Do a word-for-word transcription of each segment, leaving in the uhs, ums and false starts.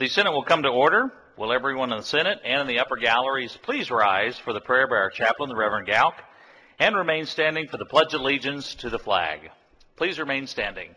The Senate will come to order. Will everyone in the Senate and in the upper galleries please rise for the prayer by our chaplain, the Reverend Gauck, and remain standing for the Pledge of Allegiance to the flag. Please remain standing.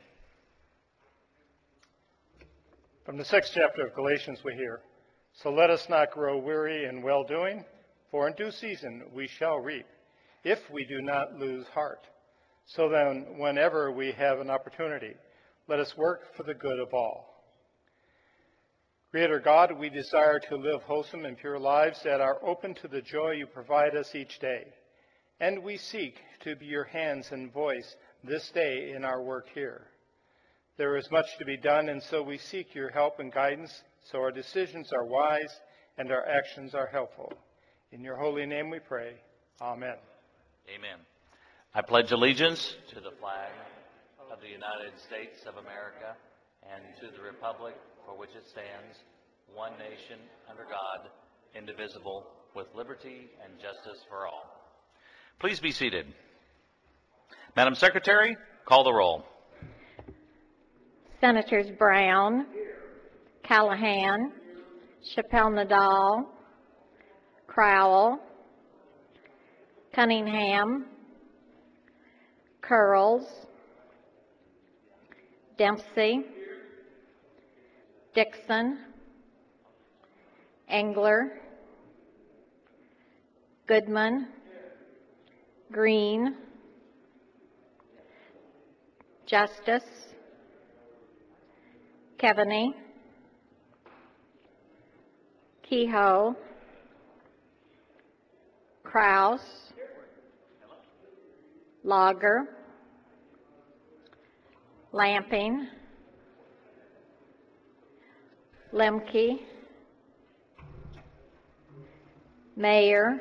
From the sixth chapter of Galatians we hear, "So let us not grow weary in well-doing, for in due season we shall reap, if we do not lose heart. So then, whenever we have an opportunity, let us work for the good of all." Creator God, we desire to live wholesome and pure lives that are open to the joy you provide us each day. And we seek to be your hands and voice this day in our work here. There is much to be done, and so we seek your help and guidance so our decisions are wise and our actions are helpful. In your holy name we pray. Amen. Amen. I pledge allegiance to the flag of the United States of America and to the republic for which it stands, one nation, under God, indivisible, with liberty and justice for all. Please be seated. Madam Secretary, call the roll. Senators Brown, Callahan, Chappelle-Nadal, Crowell, Cunningham, Curls, Dempsey, Dixon, Engler, Goodman, Green, Justice, Keaveney, Kehoe, Kraus, Lager, Lamping, Lemke, Mayer,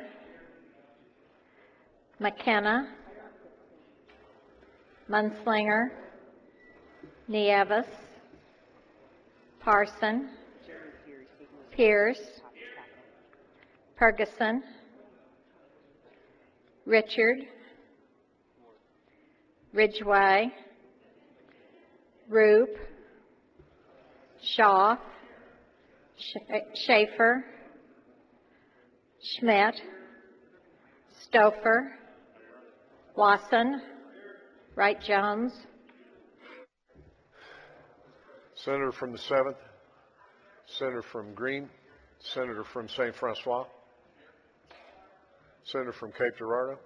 McKenna, Munslinger, Nieves, Parson, Pierce, Ferguson, Richard, Ridgway, Roop, Shaw, Schaefer, Schmidt, Stouffer, Wasson, Wright-Jones. Senator from the seventh, Senator from Green, Senator from Saint Francois, Senator from Cape Girardeau.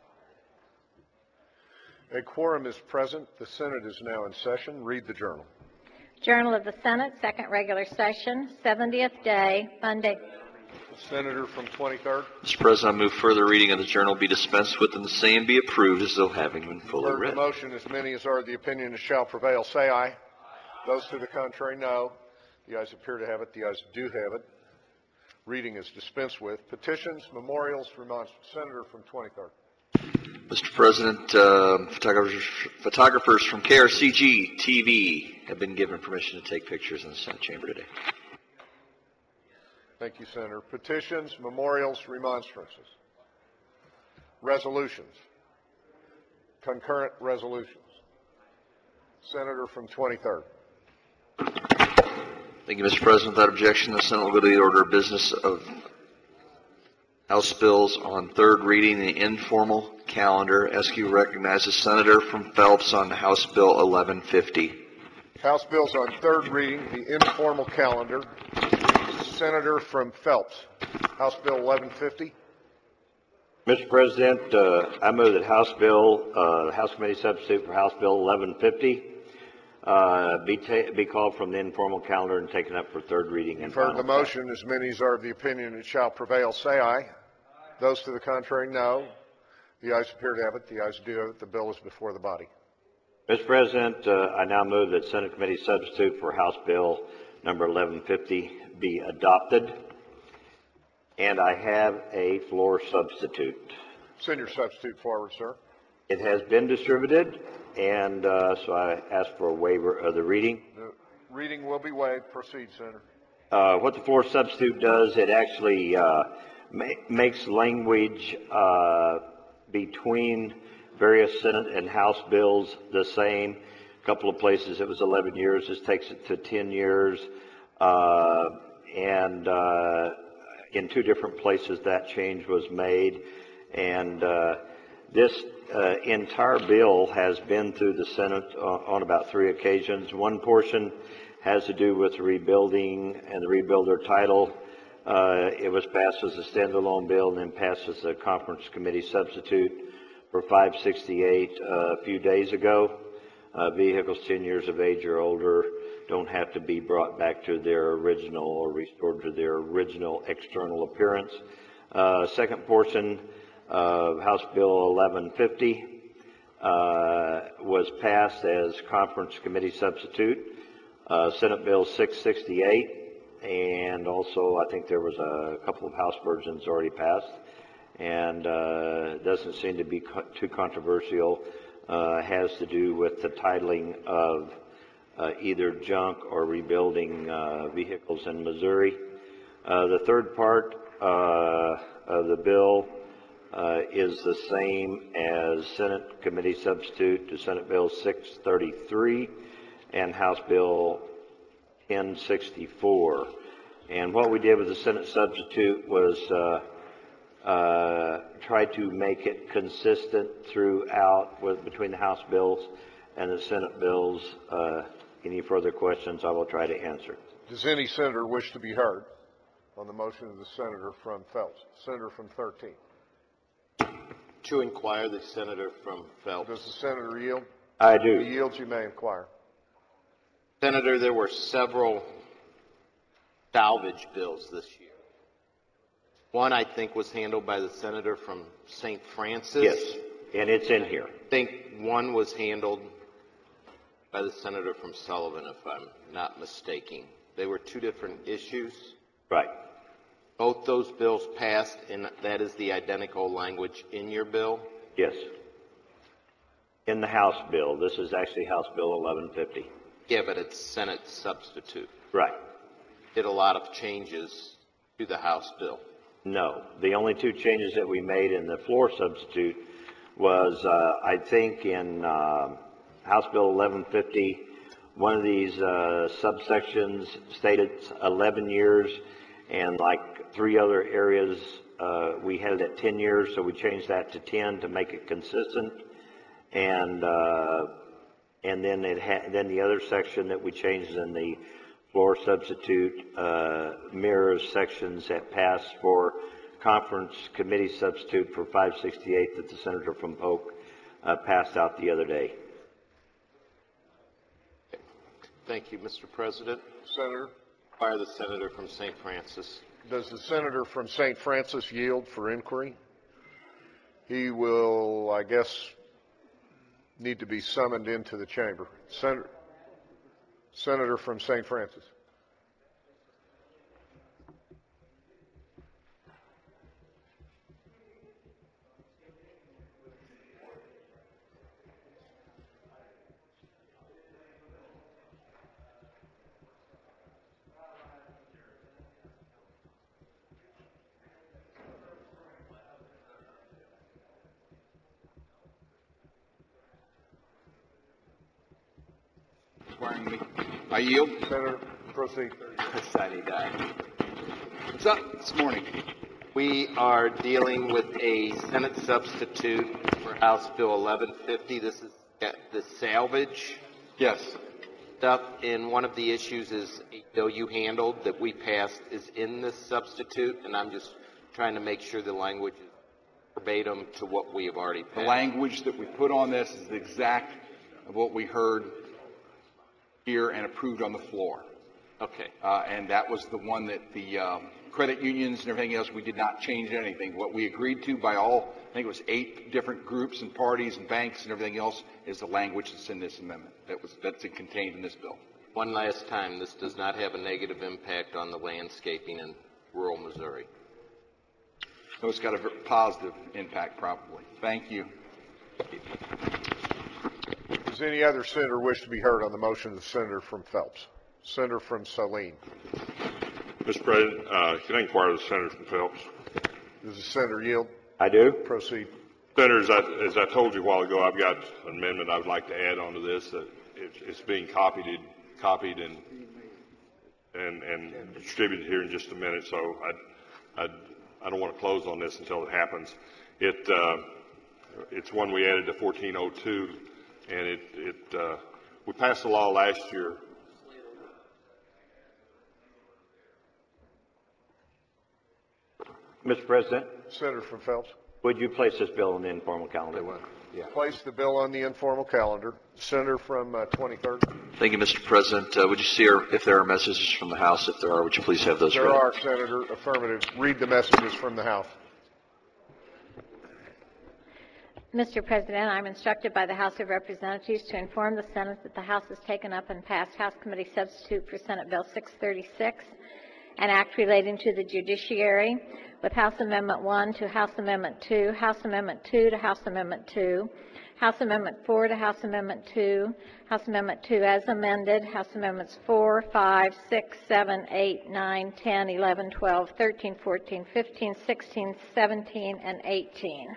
A quorum is present. The Senate is now in session. Read the journal. Journal of the Senate, second regular session, seventieth day, Monday. Senator from twenty-third. Mister President, I move further reading of the journal be dispensed with and the same be approved as though having been fully Heard read. the motion, as many as are the opinion as shall prevail, say aye. Aye. Those to the contrary, no. The ayes appear to have it. The ayes do have it. Reading is dispensed with. Petitions, memorials, remonstrance. Senator from twenty-third. Mister President, uh, photographers, photographers from K R C G T V have been given permission to take pictures in the Senate chamber today. Thank you, Senator. Petitions, memorials, remonstrances. Resolutions. Concurrent resolutions. Senator from twenty-third. Thank you, Mister President. Without objection, the Senate will go to the order of business of House bills on third reading, the informal calendar. S Q recognizes Senator from Phelps on House Bill eleven fifty. House bills on third reading, the informal calendar. Senator from Phelps, House Bill eleven fifty. Mister President, uh, I move that House Bill, uh, House Committee substitute for House Bill eleven fifty uh, be, ta- be called from the informal calendar and taken up for third reading. You've heard the motion. As many as are of the opinion it shall prevail, say aye. Those to the contrary, no. The ayes appear to have it. The ayes do have it. The bill is before the body. Mister President, uh, I now move that Senate Committee substitute for House Bill number eleven fifty be adopted. And I have a floor substitute. Send your substitute forward, sir. It has been distributed, and uh, so I ask for a waiver of the reading. The reading will be waived. Proceed, Senator. Uh, what the floor substitute does, it actually uh, ma- makes language uh, between various Senate and House bills the same. A couple of places it was eleven years. This takes it to ten years. Uh, and uh, in two different places that change was made. And uh, this uh, entire bill has been through the Senate on, on about three occasions. One portion has to do with rebuilding and the rebuilder title. Uh, it was passed as a standalone bill and then passed as a conference committee substitute for five sixty-eight uh, a few days ago. Uh, vehicles ten years of age or older don't have to be brought back to their original or restored to their original external appearance. Uh, second portion of House Bill eleven fifty uh, was passed as conference committee substitute. Uh, Senate Bill six sixty-eight, and also I think there was a couple of House versions already passed, and uh, it doesn't seem to be co- too controversial. Uh, has to do with the titling of uh, either junk or rebuilding uh, vehicles in Missouri. Uh, the third part uh, of the bill uh, is the same as Senate Committee Substitute to Senate Bill six thirty-three and House Bill ten sixty-four. And what we did with the Senate Substitute was uh, Uh, try to make it consistent throughout with, between the House bills and the Senate bills. Uh, any further questions, I will try to answer. Does any senator wish to be heard on the motion of the senator from Phelps? Senator from thirteen. To inquire, the senator from Phelps. Does the senator yield? I If he do. yields, you may inquire. Senator, there were several salvage bills this year. One, I think, was handled by the senator from Saint Francis. Yes, and it's in here. I think one was handled by the senator from Sullivan, if I'm not mistaken. They were two different issues. Right. Both those bills passed, and that is the identical language in your bill. Yes. In the House bill. This is actually House Bill eleven fifty. Yeah, but it's Senate substitute. Right. Did a lot of changes to the House bill. No. The only two changes that we made in the floor substitute was, uh, I think, in uh, House Bill eleven fifty, one of these uh, subsections stated eleven years, and like three other areas, uh, we had it at ten years, so we changed that to ten to make it consistent. And uh, and then it ha- then the other section that we changed in the floor substitute uh, mirrors sections that passed for conference committee substitute for five sixty-eight that the senator from Polk uh, passed out the other day. Thank you, Mister President. Senator, Inquire the senator from Saint Francis. does the senator from Saint Francis yield for inquiry? He will, I guess, need to be summoned into the chamber. Senator, Senator from Saint Francis. Me. I yield. Senator, proceed. Shiny guy. What's up this morning? We are dealing with a Senate substitute for House Bill eleven fifty. This is the salvage Yes. stuff, and one of the issues is a bill you handled that we passed is in this substitute, and I'm just trying to make sure the language is verbatim to what we have already passed. The language that we put on this is the exact of what we heard here and approved on the floor. Okay. Uh, and that was the one that the um, credit unions and everything else, we did not change anything. What we agreed to by all, I think it was eight different groups and parties and banks and everything else, is the language that's in this amendment. That was that's contained in this bill. One last time, this does not have a negative impact on the landscaping in rural Missouri. So it's got a very positive impact, probably. Thank you. Does any other senator wish to be heard on the motion of the senator from Phelps? Senator from Saline. Mister President, uh, can I inquire of the senator from Phelps? Does the senator yield? I do. Proceed. Senator, as I, as I told you a while ago, I've got an amendment I would like to add onto this. Uh, it's, it's being copied, copied and and, and distributed here in just a minute, so I, I, I don't want to close on this until it happens. It, uh, it's one we added to fourteen oh two, and it, it uh, we passed a law last year. Mister President, Senator from Phelps. would you place this bill on the informal calendar? Yeah. Place the bill on the informal calendar. Senator from uh, twenty-third. Thank you, Mister President. Uh, would you see our, if there are messages from the House? If there are, would you please have those There read? are, Senator. Affirmative. Read the messages from the House. Mister President, I'm instructed by the House of Representatives to inform the Senate that the House has taken up and passed House Committee Substitute for Senate Bill six thirty-six, an act relating to the judiciary, with House Amendment one to House Amendment two, House Amendment two to House Amendment two, House Amendment four to House Amendment two, House Amendment two as amended, House Amendments four, five, six, seven, eight, nine, ten, eleven, twelve, thirteen, fourteen, fifteen, sixteen, seventeen, and eighteen.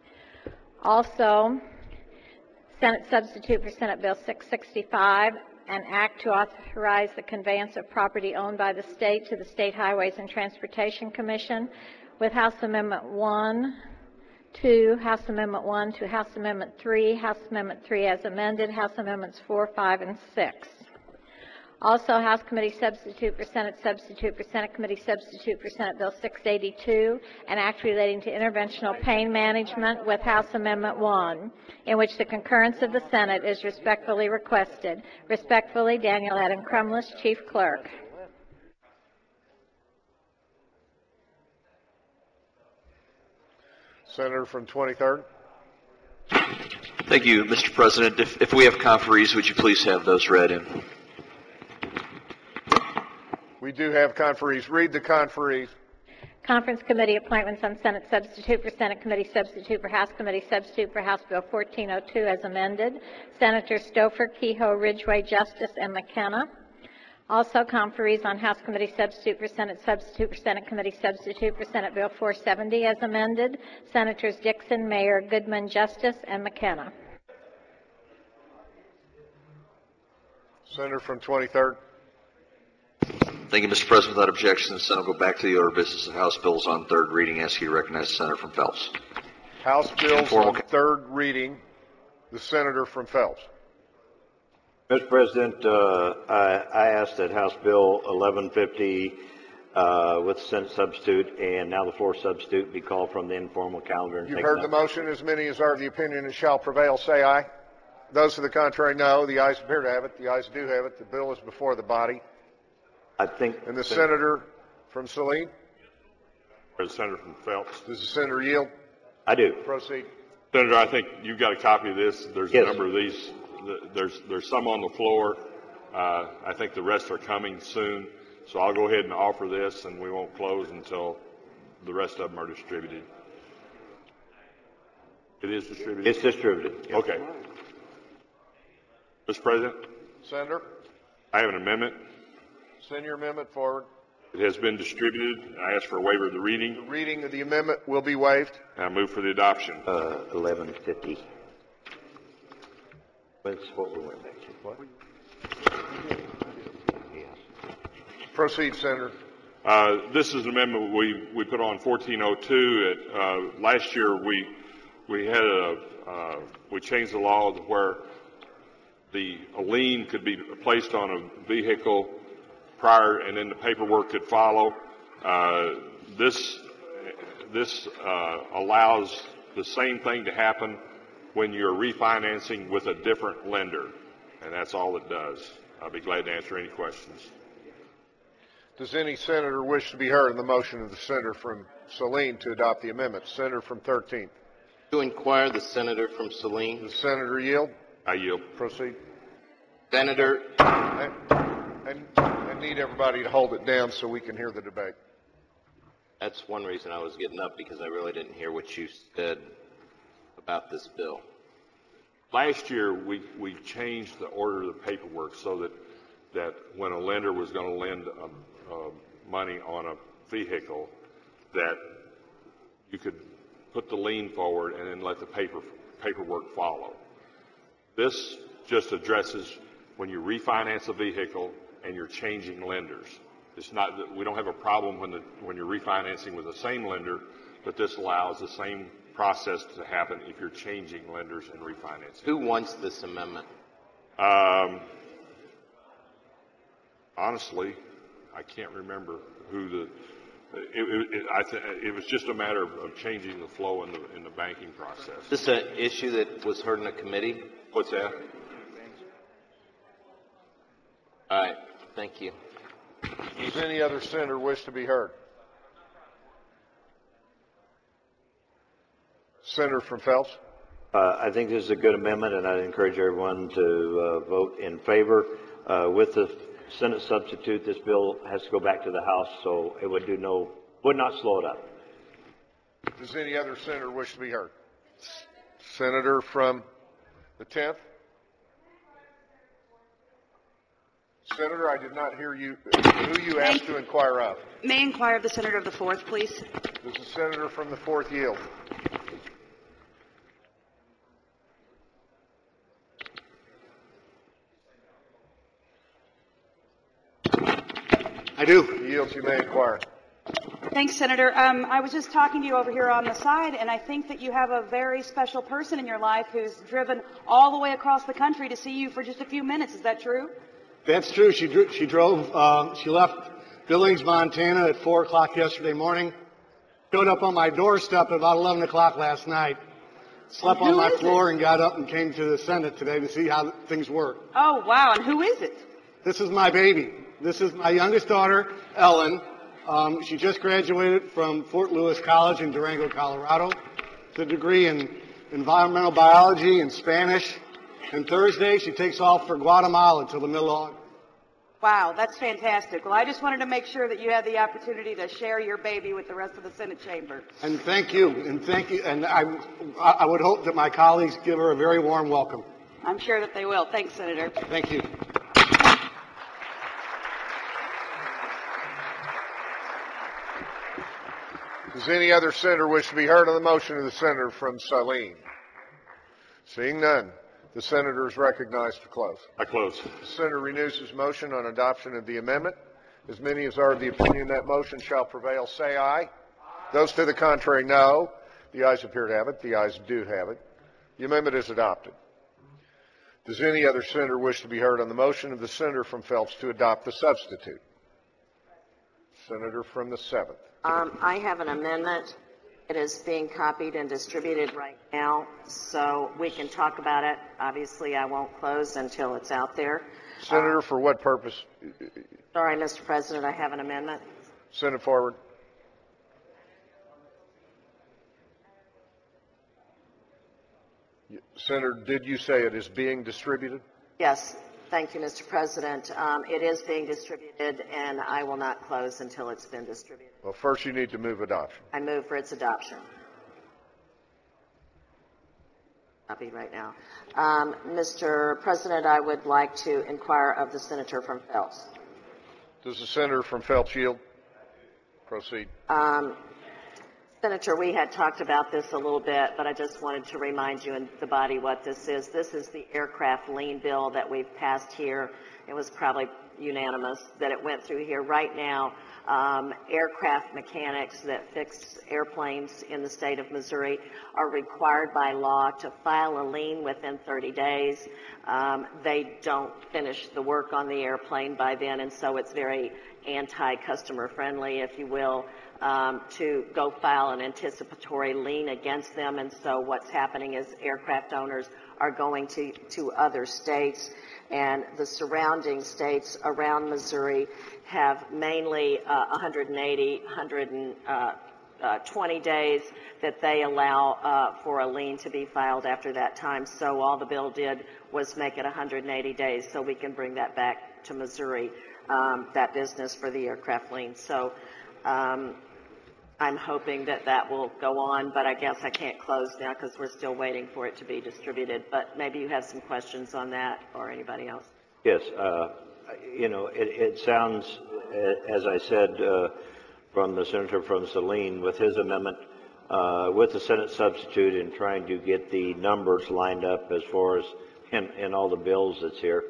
Also, Senate Substitute for Senate Bill six sixty-five, an act to authorize the conveyance of property owned by the state to the State Highways and Transportation Commission, with House Amendment one, two, House Amendment one to House Amendment three, House Amendment three as amended, House Amendments four, five, and six. Also, House Committee Substitute for Senate Substitute for Senate Committee Substitute for Senate Bill six eighty-two, an act relating to interventional pain management, with House Amendment one, in which the concurrence of the Senate is respectfully requested. Respectfully, Daniel Adam Crumless, Chief Clerk. Senator from twenty-third. Thank you, Mister President. If, if we have conferees, would you please have those read in? We do have conferees. Read the conferees. Conference Committee appointments on Senate Substitute for Senate Committee Substitute for House Committee Substitute for House Bill fourteen oh two as amended. Senators Stouffer, Kehoe, Ridgway, Justice, and McKenna. Also, conferees on House Committee Substitute for Senate Substitute for Senate Committee Substitute for Senate Bill four seventy as amended. Senators Dixon, Mayer, Goodman, Justice, and McKenna. Senator from twenty-third. Thank you, Mister President. Without objection, the Senate will go back to the order of business of House bills on third reading. I ask you to recognize the Senator from Phelps. House bills Informal on third reading. The Senator from Phelps. Mister President, uh, I, I ask that House Bill eleven fifty uh, with Senate substitute and now the floor substitute be called from the informal calendar. And You've taken heard up. the motion. As many as are of the opinion it shall prevail, say aye. Those to the contrary, no. The ayes appear to have it. The ayes do have it. The bill is before the body. I think. And the Senator from Saline? Or the Senator from Phelps. Does the Senator yield? I do. Proceed. Senator, I think you've got a copy of this. There's Yes. a number of these. There's, there's some on the floor. Uh, I think the rest are coming soon. So I'll go ahead and offer this, and we won't close until the rest of them are distributed. It is distributed? It's distributed. Yes. Okay. Mister President, Senator, I have an amendment. send your amendment forward. It has been distributed. I ask for a waiver of the The reading, reading of the amendment will be waived. and I move for the adoption. Uh, eleven fifty. That's what we went back to. What? Yes. Proceed, Senator. Uh, this is an amendment we, we put on fourteen oh two. It, uh, last year we we had a uh, we changed the law to where the a lien could be placed on a vehicle prior, and then the paperwork could follow. Uh, this this uh, allows the same thing to happen when you're refinancing with a different lender, and that's all it does. I'll be glad to answer any questions. Does any senator wish to be heard on the motion of the senator from Saline to adopt the amendment? Senator from thirteenth. To inquire, the senator from Saline. The senator yield? I yield. Proceed. Senator, I, I, I need everybody to hold it down so we can hear the debate. that's one reason I was getting up, because I really didn't hear what you said about this bill. Last year, we, we changed the order of the paperwork so that, that when a lender was going to lend um, uh, money on a vehicle, that you could put the lien forward and then let the paper, paperwork follow. This just addresses when you refinance a vehicle and you're changing lenders. it's not that we don't have a problem when the, when you're refinancing with the same lender, but this allows the same process to happen if you're changing lenders and refinancing. Who wants this amendment? Um, honestly, I can't remember who the. It, it, it, I th- it was just a matter of, of changing the flow in the in the banking process. Is this an issue that was heard in a committee? What's that? All right. Thank you. Does any other senator wish to be heard? Senator from Phelps. Uh, I think this is a good amendment, and I'd encourage everyone to uh, vote in favor. Uh, with the Senate substitute, this bill has to go back to the House, so it would do no, would not slow it up. Does any other senator wish to be heard? Senator from the tenth. Senator, I did not hear you. Who you asked to inquire of? May I inquire of the senator of the fourth, please? Does the senator from the fourth yield? I do. He yields. You may inquire. Thanks, Senator. Um, I was just talking to you over here on the side, and I think that you have a very special person in your life who's driven all the way across the country to see you for just a few minutes. Is that true? That's true. She, dro- she drove, uh, she left Billings, Montana at four o'clock yesterday morning, showed up on my doorstep at about eleven o'clock last night, slept on my floor and got up and came to the Senate today to see how things work. Oh, wow. And who is it? This is my baby. This is my youngest daughter, Ellen. Um, she just graduated from Fort Lewis College in Durango, Colorado, with a degree in environmental biology and Spanish. And Thursday, she takes off for Guatemala until the middle of August. Wow, that's fantastic. Well, I just wanted to make sure that you had the opportunity to share your baby with the rest of the Senate chamber. And thank you, and thank you, and I, I would hope that my colleagues give her a very warm welcome. I'm sure that they will. Thanks, Senator. Thank you. Does any other senator wish to be heard on the motion of the senator from Saline? Seeing none, the senator is recognized to close. I close. The senator renews his motion on adoption of the amendment. As many as are of the opinion that motion shall prevail, say aye. Aye. Those to the contrary, no. The ayes appear to have it. The ayes do have it. The amendment is adopted. Does any other senator wish to be heard on the motion of the senator from Phelps to adopt the substitute? Senator from the seventh. Um, I have an amendment. It is being copied and distributed right now, so we can talk about it. Obviously, I won't close until it's out there. Senator, uh, for what purpose? Sorry, Mister President, I have an amendment. Send it forward. Senator, did you say it is being distributed? Yes. Thank you, Mister President. Um, it is being distributed, and I will not close until it's been distributed. Well, first you need to move adoption. I move for its adoption. Copy right now. Um, Mister President, I would like to inquire of the senator from Phelps. Does the senator from Phelps yield? Proceed. Um, Senator, we had talked about this a little bit, but I just wanted to remind you and the body what this is. This is the aircraft lien bill that we've passed here. It was probably unanimous that it went through here. Right now, um, aircraft mechanics that fix airplanes in the state of Missouri are required by law to file a lien within thirty days. Um, they don't finish the work on the airplane by then, and so it's very anti-customer friendly, if you will. Um, to go file an anticipatory lien against them, and so what's happening is aircraft owners are going to, to other states, and the surrounding states around Missouri have mainly uh, one hundred eighty, one hundred twenty days that they allow uh, for a lien to be filed after that time. So all the bill did was make it one hundred eighty days, so we can bring that back to Missouri, um, that business for the aircraft lien. So um, I'm hoping that that will go on, but I guess I can't close now because we're still waiting for it to be distributed. But maybe you have some questions on that, or anybody else. Yes, uh, you know, it, it sounds, as I said, uh, from the senator from Saline, with his amendment, uh, with the Senate substitute and trying to get the numbers lined up as far as in, in all the bills that's here.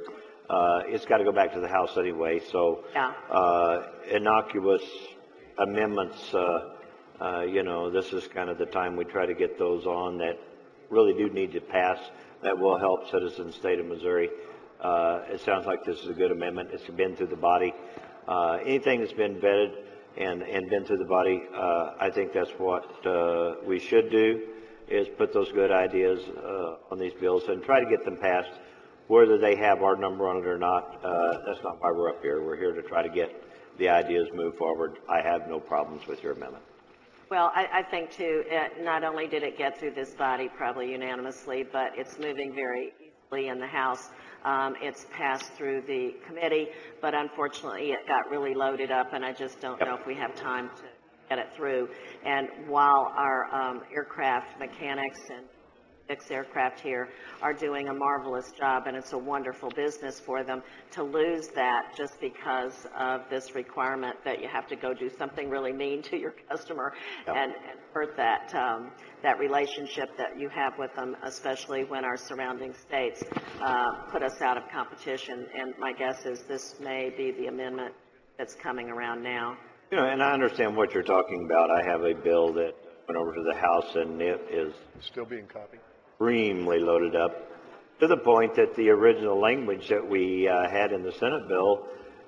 uh, it's got to go back to the House anyway. So Yeah. uh, innocuous amendments, uh, uh, you know, this is kind of the time we try to get those on that really do need to pass, that will help citizens in the state of Missouri. Uh, it sounds like this is a good amendment. It's been through the body. Uh, anything that's been vetted and, and been through the body, uh, I think that's what uh, we should do, is put those good ideas uh, on these bills and try to get them passed. Whether they have our number on it or not, uh, that's not why we're up here. We're here to try to get the ideas moved forward. I have no problems with your amendment. Well, I, I think too, it, not only did it get through this body probably unanimously, but it's moving very easily in the House. Um, it's passed through the committee, but unfortunately it got really loaded up, and I just don't Yep. know if we have time to get it through. And while our um, aircraft mechanics and fix aircraft here are doing a marvelous job, and it's a wonderful business for them, to lose that just because of this requirement that you have to go do something really mean to your customer Yep. and, and hurt that um, that relationship that you have with them, especially when our surrounding states uh, put us out of competition. And my guess is this may be the amendment that's coming around now. You know, and I understand what you're talking about. I have a bill that went over to the House, and it is Still being copied. extremely loaded up to the point that the original language that we uh, had in the Senate bill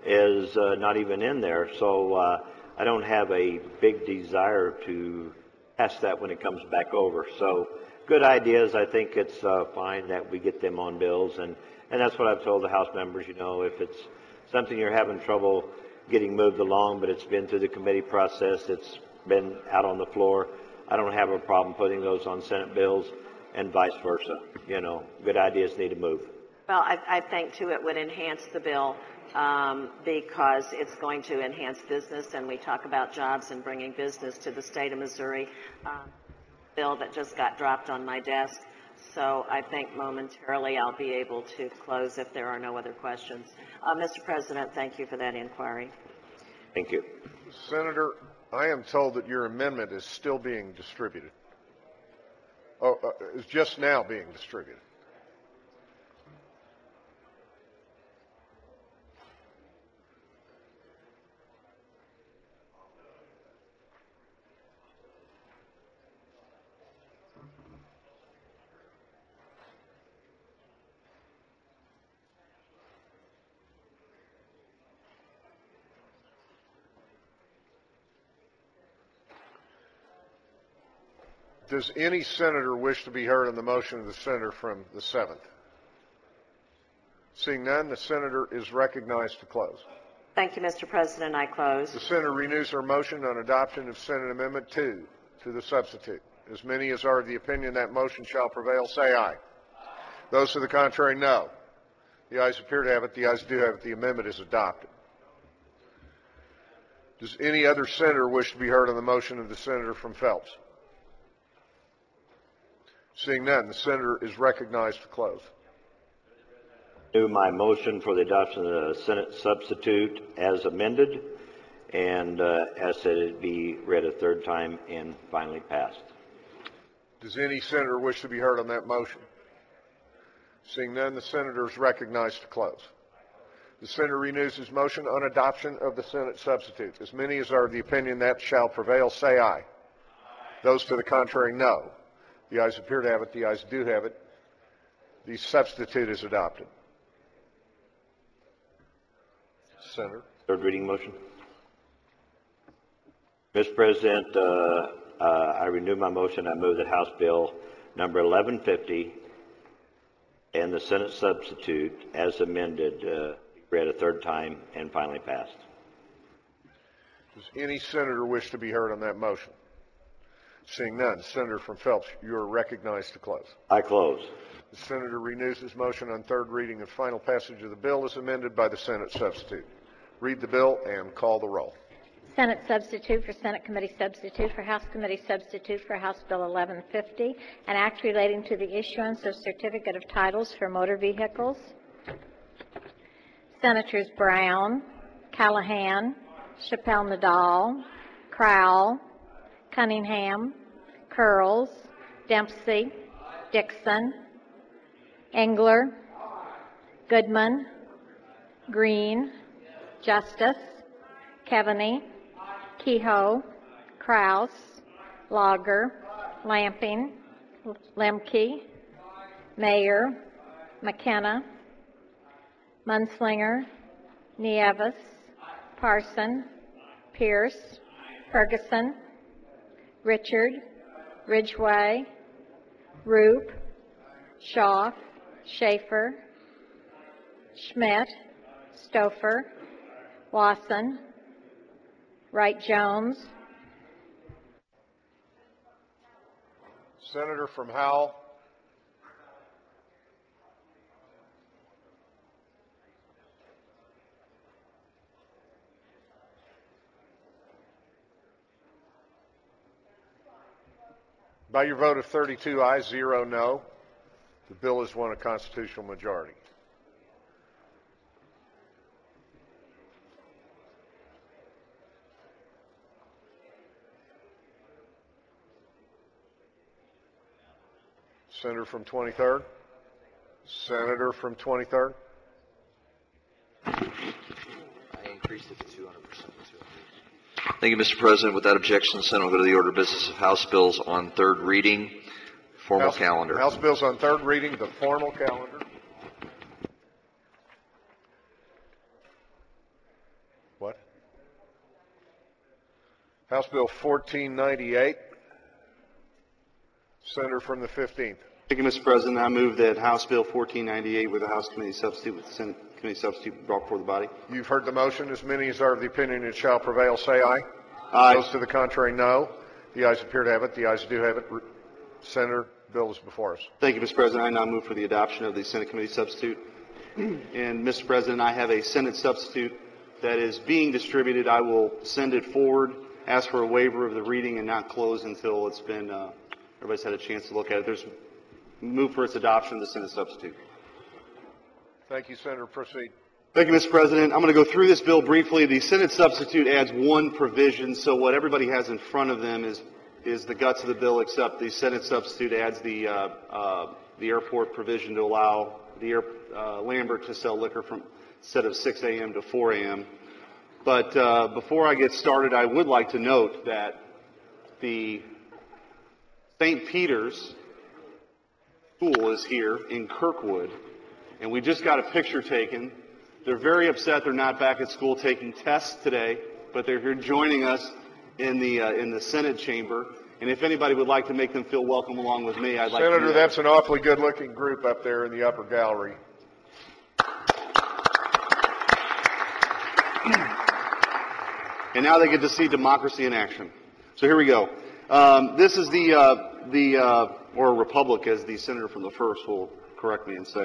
is uh, not even in there. So uh, I don't have a big desire to pass that when it comes back over. So good ideas. I think it's uh, fine that we get them on bills, and, and that's what I've told the House members. You know, if it's something you're having trouble getting moved along, but it's been through the committee process, it's been out on the floor, I don't have a problem putting those on Senate bills, and vice versa. You know, good ideas need to move. Well, I, I think too it would enhance the bill um, because it's going to enhance business, and we talk about jobs and bringing business to the state of Missouri. Um, bill that just got dropped on my desk, so I think momentarily I'll be able to close if there are no other questions. Uh, Mister President, thank you for that inquiry. Thank you. Senator, I am told that your amendment is still being distributed. Oh, uh, it's just now being distributed. Does any senator wish to be heard on the motion of the senator from the seventh? Seeing none, the senator is recognized to close. Thank you, Mister President. I close. The senator renews her motion on adoption of Senate Amendment two to the substitute. As many as are of the opinion that motion shall prevail, say aye. Those to the contrary, no. The ayes appear to have it. The ayes do have it. The amendment is adopted. Does any other senator wish to be heard on the motion of the senator from Phelps? Seeing none, the senator is recognized to close. Do my motion for the adoption of the Senate substitute as amended, and uh, ask that it be read a third time and finally passed. Does any senator wish to be heard on that motion? Seeing none, the senator is recognized to close. The senator renews his motion on adoption of the Senate substitute. As many as are of the opinion that shall prevail, say aye. Aye. Those to the contrary, no. The ayes appear to have it. The ayes do have it. The substitute is adopted. Senator. Third reading motion. Mister President, uh, uh, I renew my motion. I move that House Bill number eleven fifty and the Senate substitute as amended uh, read a third time and finally passed. Does any senator wish to be heard on that motion? Seeing none, Senator from Phelps, you are recognized to close. I close. The senator renews his motion on third reading and final passage of the bill as amended by the Senate substitute. Read the bill and call the roll. Senate substitute for Senate Committee substitute for House Committee substitute for House Bill eleven fifty, an act relating to the issuance of certificate of titles for motor vehicles. Senators Brown, Callahan, Chappelle Nadal, Crowell, Cunningham, Curls, Dempsey, Dixon, Engler, Goodman, Green, Justice, Keaveney, Kehoe, Kraus, Lager, Lamping, Lemke, Mayer, McKenna, Munslinger, Nieves, Parson, Pierce, Ferguson, Richard, Ridgway, Roop, Shaw, Schaefer, Schmidt, Stouffer, Wasson, Wright-Jones, Senator from Howell. By your vote of thirty-two ayes, zero no, the bill has won a constitutional majority. Senator from twenty-third. Senator from twenty-third. I increased it to two hundred percent. Thank you, Mister President. Without objection, the Senate will go to the order of business of House bills on third reading, formal House, calendar. House bills on third reading, the formal calendar. What? House Bill fourteen ninety-eight. Senator from the fifteenth. Thank you, Mister President. I move that House Bill fourteen ninety-eight with a House Committee substitute with the Senate Committee substitute brought before the body. You've heard the motion. As many as are of the opinion it shall prevail, say aye. Aye. Those to the contrary, no. The ayes appear to have it. The ayes do have it. Senator, bill is before us. Thank you, Mister President. I now move for the adoption of the Senate Committee substitute. And, Mister President, I have a Senate substitute that is being distributed. I will send it forward, ask for a waiver of the reading, and not close until it's been, uh, everybody's had a chance to look at it. There's move for its adoption of the Senate substitute. Thank you, Senator. Proceed. Thank you, Mister President. I'm going to go through this bill briefly. The Senate substitute adds one provision, so what everybody has in front of them is is the guts of the bill, except the Senate substitute adds the uh, uh, the airport provision to allow the air, uh, Lambert to sell liquor from instead of six a m to four a m But uh, before I get started, I would like to note that the Saint Peter's School is here in Kirkwood, and we just got a picture taken. They're very upset they're not back at school taking tests today, but they're here joining us in the uh, in the Senate chamber. And if anybody would like to make them feel welcome along with me, I'd like Senator, to do that. that's an awfully good-looking group up there in the upper gallery. And now they get to see democracy in action. So here we go. Um, this is the uh, the uh, or republic, as the senator from the first will correct me and say.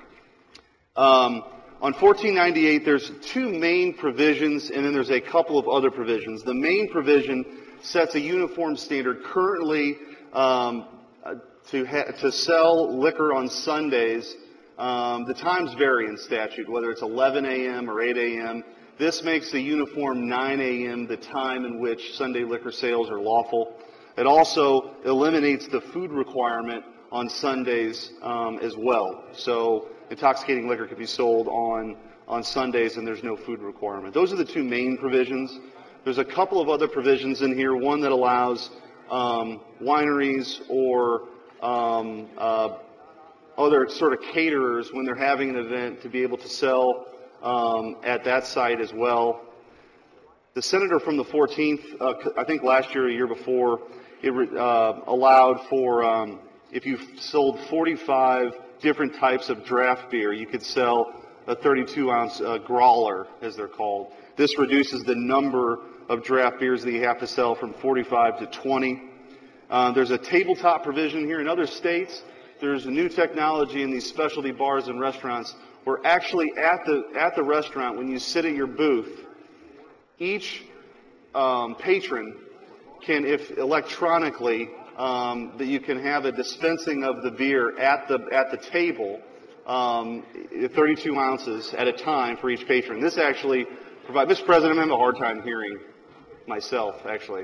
Um, on fourteen ninety-eight, there's two main provisions, and then there's a couple of other provisions. The main provision sets a uniform standard currently um, to ha- to sell liquor on Sundays. Um, the times vary in statute, whether it's eleven a m or eight a m This makes the uniform nine a m the time in which Sunday liquor sales are lawful. It also eliminates the food requirement on Sundays um, as well. So intoxicating liquor can be sold on, on Sundays and there's no food requirement. Those are the two main provisions. There's a couple of other provisions in here. One that allows um, wineries or um, uh, other sort of caterers, when they're having an event, to be able to sell um, at that site as well. The senator from the fourteenth, uh, I think last year or a year before, it uh, allowed for, um, if you sold forty-five different types of draft beer, you could sell a thirty-two ounce uh, growler, as they're called. This reduces the number of draft beers that you have to sell from forty-five to twenty. Uh, there's a tabletop provision here in other states. There's a new technology in these specialty bars and restaurants where actually at the at the restaurant, when you sit at your booth, each um, patron can, if electronically, um, that you can have a dispensing of the beer at the at the table, um, thirty-two ounces at a time for each patron. This actually provides. Mister President, I'm having a hard time hearing myself, actually.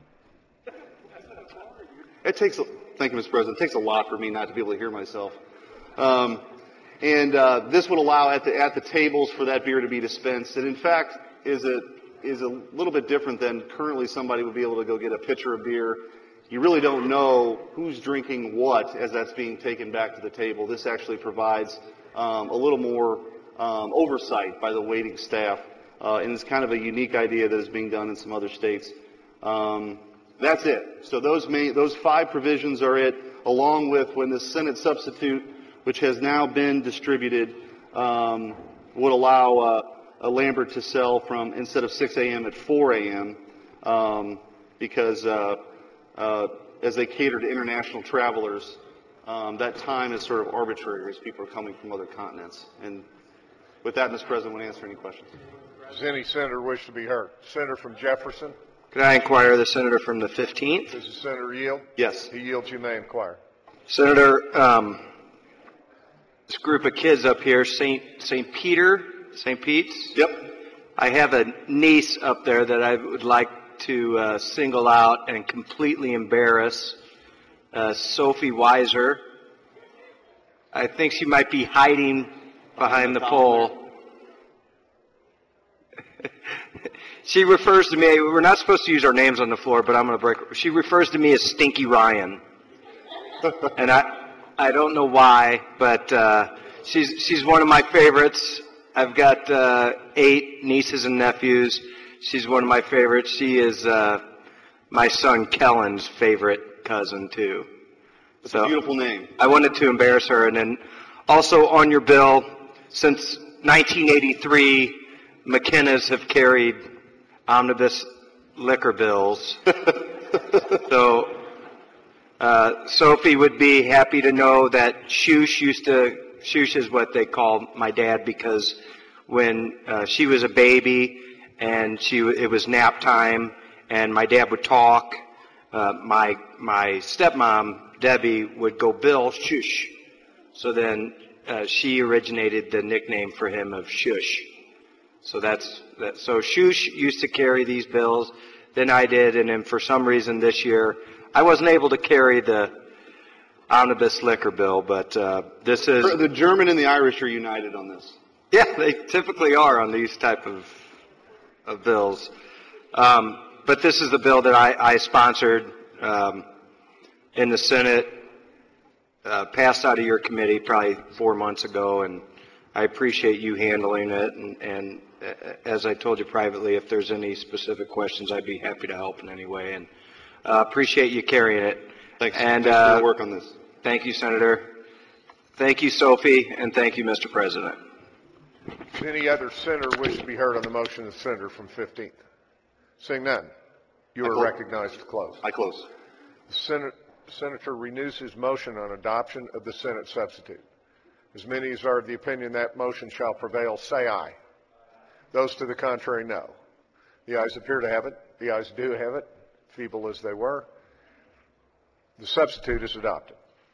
It takes, a, thank you, Mister President. It takes a lot for me not to be able to hear myself. Um, and uh, this would allow at the at the tables for that beer to be dispensed. And in fact, is a is a little bit different than currently somebody would be able to go get a pitcher of beer. You really don't know who's drinking what as that's being taken back to the table. This actually provides um, a little more um, oversight by the waiting staff, uh, and it's kind of a unique idea that is being done in some other states. Um, that's it. So those main, those five provisions are it, along with when the Senate substitute, which has now been distributed, um, would allow uh, a Lambert to sell from instead of six a.m. at four a.m. Um, because uh, uh, as they cater to international travelers, um, that time is sort of arbitrary as people are coming from other continents. And with that, Mister President, I want to answer any questions. Does any senator wish to be heard? Senator from Jefferson? Could I inquire the senator from the fifteenth? Does the senator yield? Yes. He yields. You may inquire. Senator, um, this group of kids up here, Saint Saint Peter, Saint Pete's. Yep. I have a niece up there that I would like to uh, single out and completely embarrass. Uh, Sophie Weiser. I think she might be hiding behind the pole. She refers to me, we're not supposed to use our names on the floor, but I'm going to break. She refers to me as Stinky Ryan. And I I don't know why, but uh, she's she's one of my favorites. I've got uh, eight nieces and nephews. She's one of my favorites. She is uh, my son Kellen's favorite cousin, too. It's so a beautiful name. I wanted to embarrass her. And then also on your bill, since nineteen eighty-three, McKenna's have carried omnibus liquor bills. So uh, Sophie would be happy to know that Shush used to, Shush is what they call my dad, because when uh, she was a baby and she it was nap time and my dad would talk, uh, my my stepmom Debbie would go, Bill, Shush. So then uh, she originated the nickname for him of Shush. So that's that. So Shush used to carry these bills, then I did, and then for some reason this year I wasn't able to carry the omnibus liquor bill, but uh, this is The German and the Irish are united on this. yeah, they typically are on these type of of bills. Um, but this is the bill that I, I sponsored um, in the Senate, uh, passed out of your committee probably four months ago, and I appreciate you handling it. And, and uh, as I told you privately, if there's any specific questions, I'd be happy to help in any way. And uh, appreciate you carrying it. Thanks. And Thanks for uh, your work on this. Thank you, Senator. Thank you, Sophie, and thank you, Mister President. Does any other senator wish to be heard on the motion of the senator from fifteenth? Seeing none, you are recognized to close. I close. The Senate, senator renews his motion on adoption of the Senate substitute. As many as are of the opinion that motion shall prevail, say aye. Those to the contrary, no. The ayes appear to have it. The ayes do have it, feeble as they were. The substitute is adopted.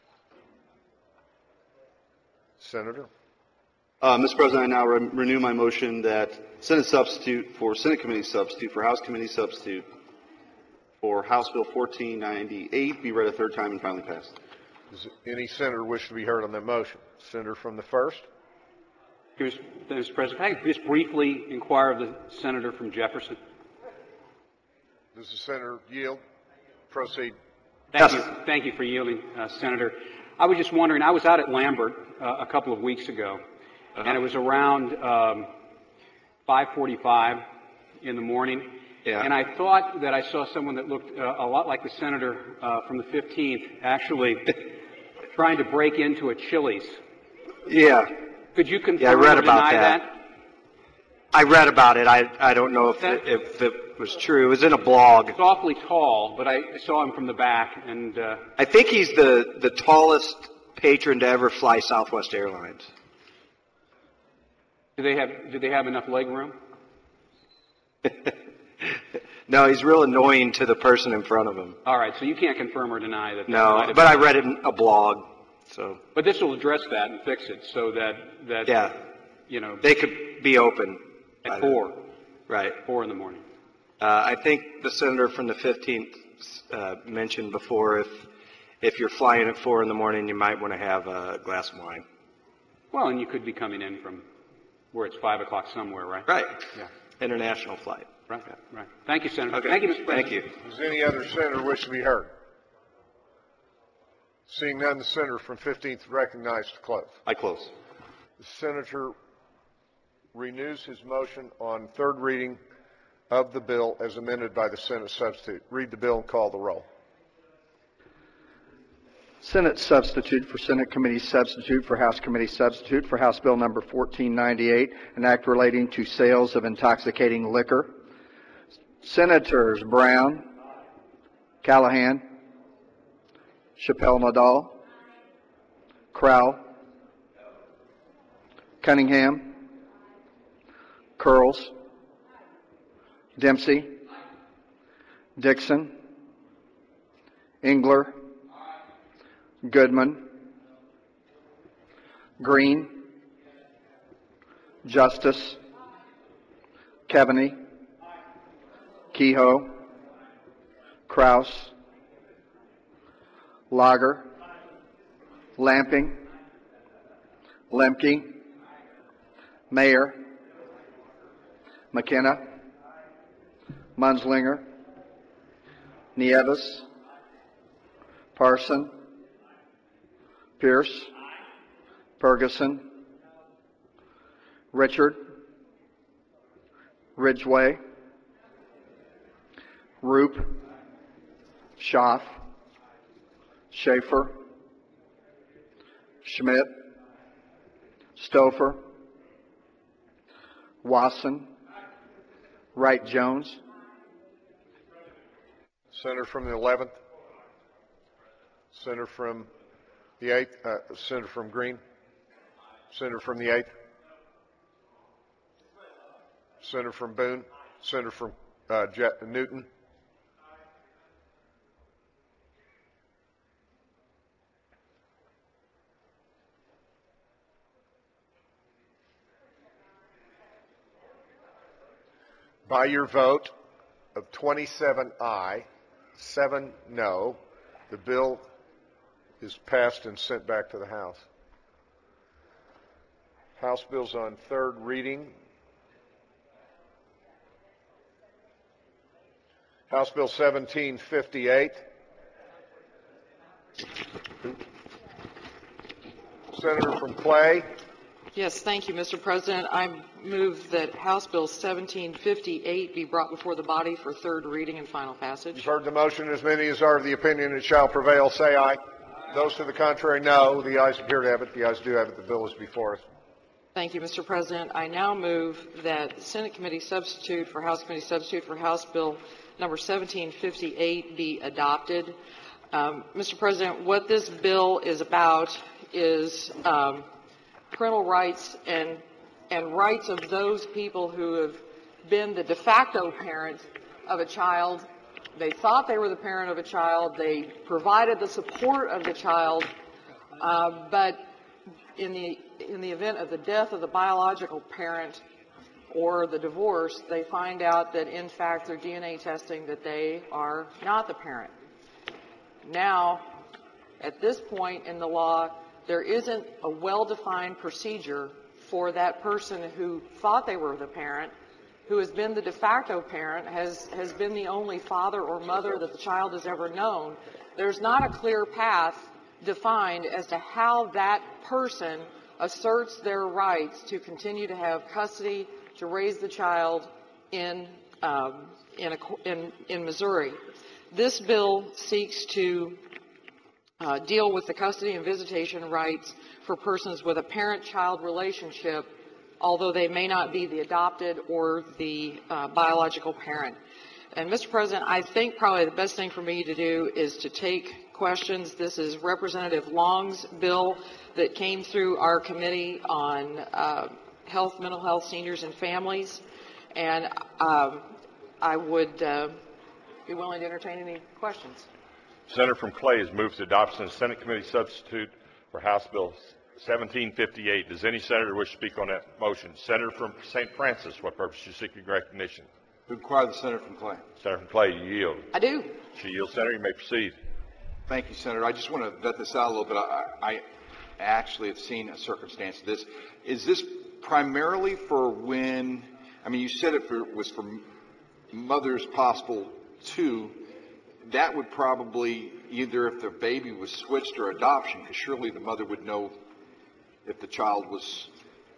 Senator? Uh, Mister President, I now re- renew my motion that Senate substitute for Senate committee substitute for House committee substitute for House Bill fourteen ninety-eight be read a third time and finally passed. Does any senator wish to be heard on that motion? Senator from the first? Mister President, can I just briefly inquire of the senator from Jefferson? Does the senator yield? Proceed. Thank you. Thank you for yielding, uh, Senator. I was just wondering, I was out at Lambert uh, a couple of weeks ago, uh-huh. and it was around um, five forty-five in the morning, yeah. and I thought that I saw someone that looked uh, a lot like the senator uh, from the fifteenth actually trying to break into a Chili's. Yeah. Could you confirm yeah, I read or about deny that. that? I read about it. I I don't know if it, if it was true. It was in a blog. He's awfully tall, but I saw him from the back, and uh, I think he's the the tallest patron to ever fly Southwest Airlines. do they have do they have enough leg room? No, he's real annoying to the person in front of him. All right, so you can't confirm or deny that. that No, might have but been- I read it in a blog. So. But this will address that and fix it so that that Yeah. you know They could be open at four, right? Four in the morning. Uh, I think the senator from the fifteenth uh, mentioned before if if you're flying at four in the morning, you might want to have a glass of wine. Well, and you could be coming in from where it's five o'clock somewhere, right? Right. Yeah. International flight. Right. Right. Thank you, Senator. Okay. Thank you, Mister Thank President. you. Does any other senator wish to be heard? Seeing none, the senator from fifteenth recognized to close. I close. The senator renews his motion on third reading of the bill as amended by the Senate substitute. Read the bill and call the roll. Senate substitute for Senate committee substitute for House committee substitute for House Bill number fourteen ninety-eight, an act relating to sales of intoxicating liquor. Senators Brown, Callahan, Chappelle Nadal, Crowell, Cunningham, Curls, Dempsey, Dixon, Engler, Goodman, Green, Justice, Keaveney, Kehoe, Kraus, Lager, Lamping, Lemke, Mayer, McKenna, Munslinger, Nieves, Parson, Pierce, Ferguson, Richard, Ridgway, Roop, Schaaf, Schaefer, Schmidt, Stouffer, Wasson, Wright Jones. Senator from the eleventh. Senator from the eighth. Uh, Senator from Green. Senator from the eighth. Senator from Boone. Senator from uh, Jet- Newton. By your vote of twenty-seven aye, seven no, the bill is passed and sent back to the House. House bills on third reading. House Bill seventeen fifty-eight. Senator from Clay. Yes, thank you, Mister President. I move that House Bill seventeen fifty-eight be brought before the body for third reading and final passage. You've heard the motion. As many as are of the opinion it shall prevail, say aye. Those to the contrary, no. The ayes appear to have it. The ayes do have it. The bill is before us. Thank you, Mister President. I now move that Senate Committee Substitute for House Committee Substitute for House Bill number seventeen fifty-eight be adopted. Um, Mister President, what this bill is about is um, parental rights and and rights of those people who have been the de facto parent of a child. They thought they were the parent of a child. They provided the support of the child, uh, but in the in the event of the death of the biological parent or the divorce, they find out that in fact through D N A testing that they are not the parent. Now, at this point in the law, there isn't a well-defined procedure for that person who thought they were the parent, who has been the de facto parent, has, has been the only father or mother that the child has ever known. There's not a clear path defined as to how that person asserts their rights to continue to have custody, to raise the child in, um, in, a, in, in Missouri. This bill seeks to Uh, deal with the custody and visitation rights for persons with a parent-child relationship, although they may not be the adopted or the uh, biological parent. And, Mister President, I think probably the best thing for me to do is to take questions. This is Representative Long's bill that came through our committee on uh, health, mental health, seniors, and families. And um, I would uh, be willing to entertain any questions. Senator from Clay has moved to adoption of Senate Committee Substitute for House Bill seventeen fifty-eight. Does any senator wish to speak on that motion? Senator from Saint Francis, what purpose do you seek recognition? To inquire the senator from Clay. Senator from Clay, you yield. I do. She yields. Senator, you may proceed. Thank you, Senator. I just want to vet this out a little bit. I, I, actually have seen a circumstance of this. Is this primarily for when, I mean, you said it for, was for mothers possible too. That would probably, either if the baby was switched or adoption, because surely the mother would know if the child was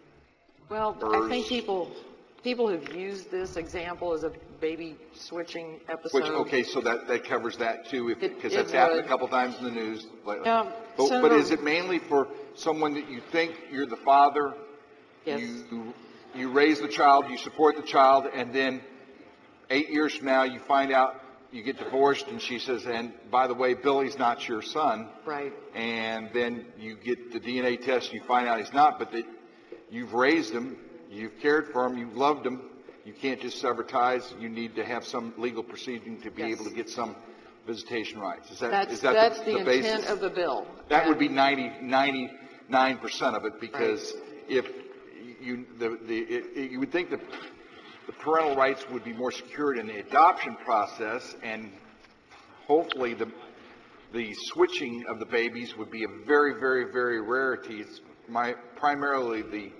Well, hers. I think people people have used this example as a baby switching episode. Which, okay, so that, that covers that too, It- because it that's happened would. a couple times in the news lately. Um, but, Senator- but is it mainly for someone that you think you're the father, Yes. you, you raise the child, you support the child, and then eight years from now you find out you get divorced and she says, and by the way, Billy's not your son. Right. And then you get the D N A test and you find out he's not, but that you've raised him, you've cared for him, you've loved him. You can't just sever ties. You need to have some legal proceeding to be Yes. able to get some visitation rights. Is that, That's, is that that's the, the, the basis? intent of the bill. That And- would be ninety, ninety-nine percent of it, because if you, the, the, it, it- you would think that the parental rights would be more secured in the adoption process, and hopefully the, the switching of the babies would be a very, very, very rarity. It's my, primarily the,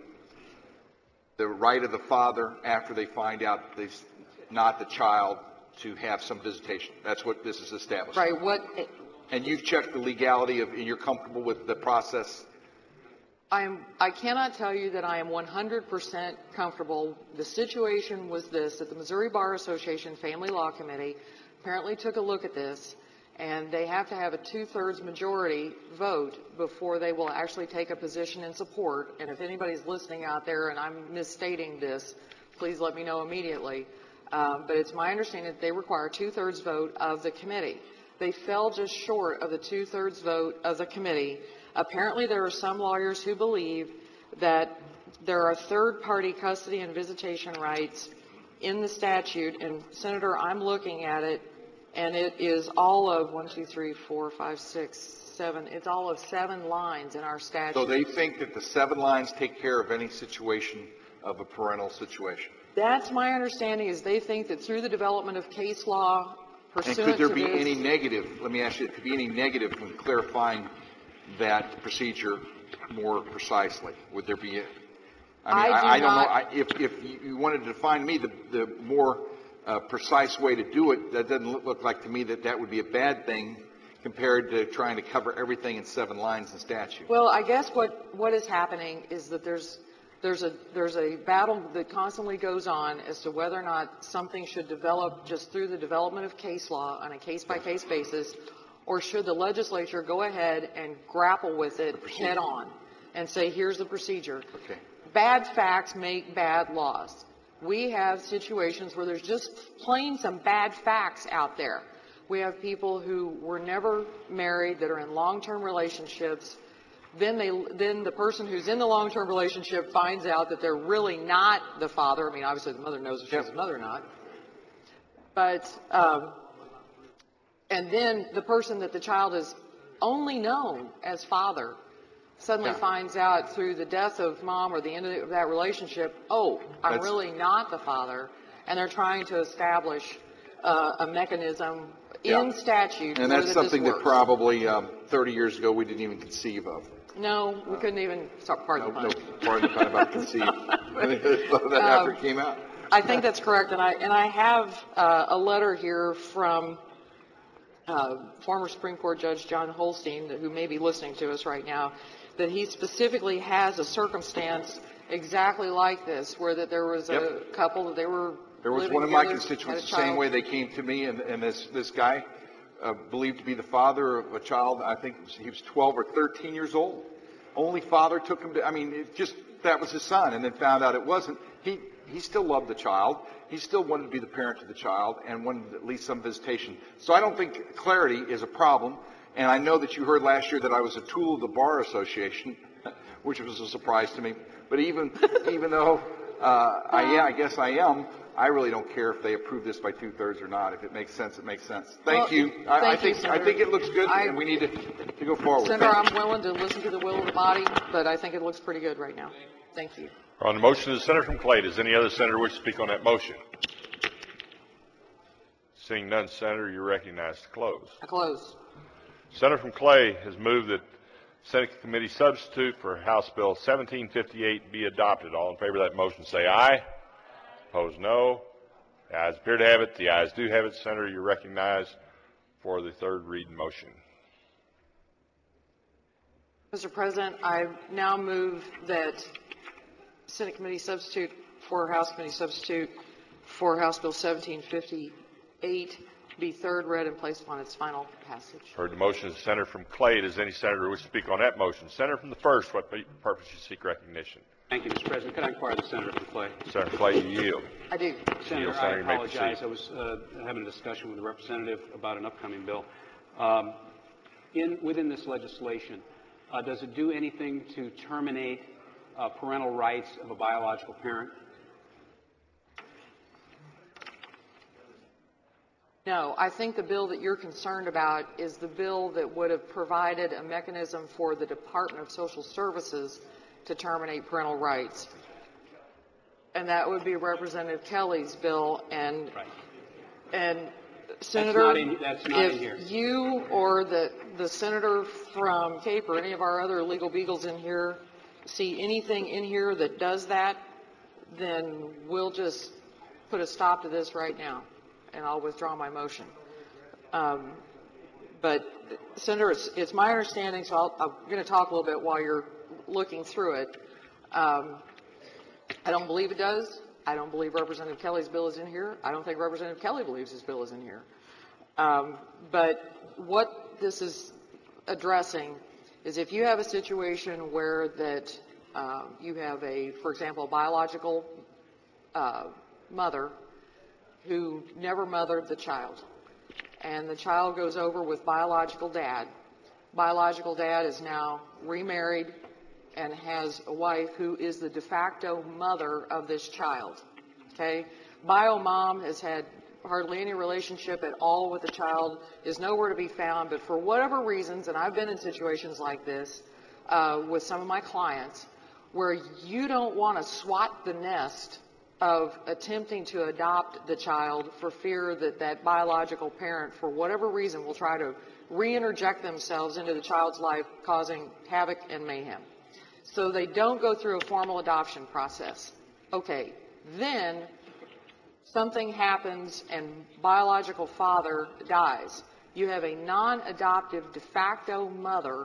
the right of the father after they find out they're not the child to have some visitation. That's what this is established. Right. What And you've checked the legality of, and you're comfortable with the process? I'm, I cannot tell you that I am one hundred percent comfortable. The situation was this, that the Missouri Bar Association Family Law Committee apparently took a look at this, and they have to have a two-thirds majority vote before they will actually take a position in support. And if anybody's listening out there and I'm misstating this, please let me know immediately. Um, but it's my understanding that they require a two-thirds vote of the committee. They fell just short of the two-thirds vote of the committee. Apparently there are some lawyers who believe that there are third-party custody and visitation rights in the statute. And Senator, I'm looking at it, and it is all of one, two, three, four, five, six, seven. It's all of seven lines in our statute. So they think that the seven lines take care of any situation of a parental situation. That's my understanding, is they think that through the development of case law And pursuant could there to be this, any negative, let me ask you, could be any negative when clarifying that procedure more precisely? Would there be, a, I mean, I I, do I don't know, not- I, if, if you wanted to define me the, the more uh, precise way to do it, that doesn't look, look like to me that that would be a bad thing compared to trying to cover everything in seven lines in statute. well, I guess what, what is happening is that there's there's a there's a battle that constantly goes on as to whether or not something should develop just through the development of case law on a case-by-case basis, or should the legislature go ahead and grapple with it head on and say, here's the procedure. Okay. Bad facts make bad laws. We have situations where there's just plain some bad facts out there. We have people who were never married that are in long-term relationships. Then they, then the person who's in the long-term relationship finds out that they're really not the father. I mean, obviously the mother knows if she's the mother or not. But, um, and then the person that the child has only known as father suddenly Yeah. finds out through the death of mom or the end of that relationship, oh, I'm That's- really not the father. And they're trying to establish uh, a mechanism Yeah. in statute And so that's that something this that works. probably um, thirty years ago we didn't even conceive of. No, we couldn't even, sorry, pardon No, the no, pun. pardon the pun about conceive. that after it came out. I think that's correct, and I and I have uh, a letter here from uh, former Supreme Court Judge John Holstein, who may be listening to us right now, that he specifically has a circumstance exactly like this, where that there was a Yep. couple that they were There was living one of my together, constituents, had the a same child. way they came to me, and, and this, this guy, uh, believed to be the father of a child, I think he was twelve or thirteen years old. Only father took him to, I mean, it just, that was his son, and then found out it wasn't. He, he still loved the child. He still wanted to be the parent of the child and wanted at least some visitation. So I don't think clarity is a problem. And I know that you heard last year that I was a tool of the Bar Association, which was a surprise to me. But even, even though, uh, I, yeah, I guess I am, I really don't care if they approve this by two-thirds or not. If it makes sense, it makes sense. Thank Well, you. I, I thank you, think I Senator. think it looks good, I- and we need to, to go forward. Senator, Thank I'm willing to listen to the will of the body, but I think it looks pretty good right now. Thank you. On the motion of the senator from Clay, does any other senator wish to speak on that motion? Seeing none, Senator, you're recognized to close. I close. Senator from Clay has moved that Senate Committee Substitute for House Bill seventeen fifty-eight be adopted. All in favor of that motion say aye. Opposed, no. The ayes appear to have it. The ayes do have it. Senator, you're recognized for the third reading motion. Mister President, I now move that Senate Committee Substitute for House Committee Substitute for House Bill seventeen fifty-eight be third read and placed upon its final passage. Heard the motion of the senator from Clay. Does any senator who wish to speak on that motion? Senator from the first, what purpose you seek recognition? Thank you, Mister President. Could I inquire the senator from Clay? Senator Clay, you yield. I do. Senator, Yield, I Senator, you may apologize. proceed. I was uh, having a discussion with a representative about an upcoming bill. Um, in, within this legislation, uh, does it do anything to terminate uh, parental rights of a biological parent? No, I think the bill that you're concerned about is the bill that would have provided a mechanism for the Department of Social Services to terminate parental rights. And that would be Representative Kelly's bill. And, right. and Senator, that's not in, that's not if in here. you or the, the senator from Cape or any of our other legal beagles in here see anything in here that does that, then we'll just put a stop to this right now, and I'll withdraw my motion. Um, but, Senator, it's, it's my understanding, so I'll, I'm going to talk a little bit while you're looking through it. Um, I don't believe it does. I don't believe Representative Kelly's bill is in here. I don't think Representative Kelly believes his bill is in here. Um, but what this is addressing is if you have a situation where that uh, you have a, for example, a biological uh, mother who never mothered the child, and the child goes over with biological dad. Biological dad is now remarried and has a wife who is the de facto mother of this child. Okay? Bio mom has had hardly any relationship at all with the child, is nowhere to be found, but for whatever reasons, and I've been in situations like this uh, with some of my clients, where you don't want to swat the nest of attempting to adopt the child for fear that that biological parent, for whatever reason, will try to re-interject themselves into the child's life, causing havoc and mayhem. So they don't go through a formal adoption process. Okay, then something happens and biological father dies. You have a non-adoptive de facto mother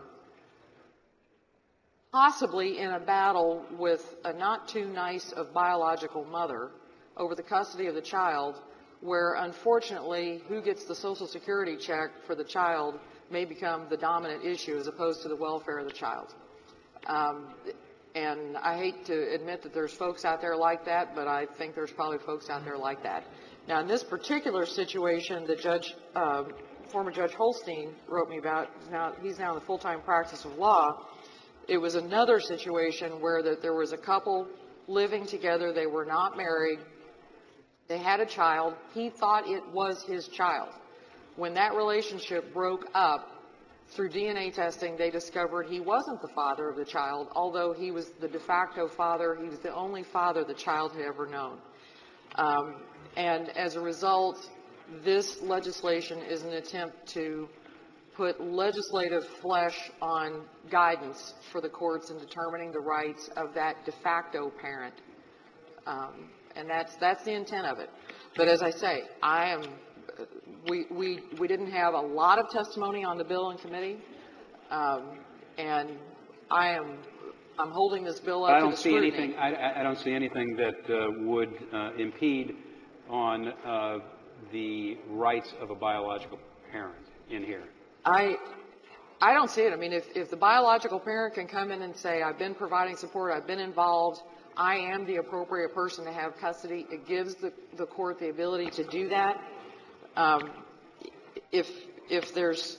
possibly in a battle with a not too nice of biological mother over the custody of the child, where unfortunately who gets the Social Security check for the child may become the dominant issue as opposed to the welfare of the child. Um, and I hate to admit that there's folks out there like that, but I think there's probably folks out there like that. Now, in this particular situation that Judge, uh, former Judge Holstein wrote me about, now, he's now in the full-time practice of law, it was another situation where that there was a couple living together. They were not married. They had a child. He thought it was his child. When that relationship broke up, through D N A testing, they discovered he wasn't the father of the child, although he was the de facto father. He was the only father the child had ever known. Um, and as a result, this legislation is an attempt to put legislative flesh on guidance for the courts in determining the rights of that de facto parent. Um, and that's, that's the intent of it. But as I say, I am... We, we, we didn't have a lot of testimony on the bill in committee, um, and I am I'm holding this bill up I to don't the see scrutiny. anything. I, I don't see anything that uh, would uh, impede on uh, the rights of a biological parent in here. I I don't see it. I mean, if if the biological parent can come in and say, "I've been providing support, I've been involved, I am the appropriate person to have custody," it gives the the court the ability to do that. Um, if if there's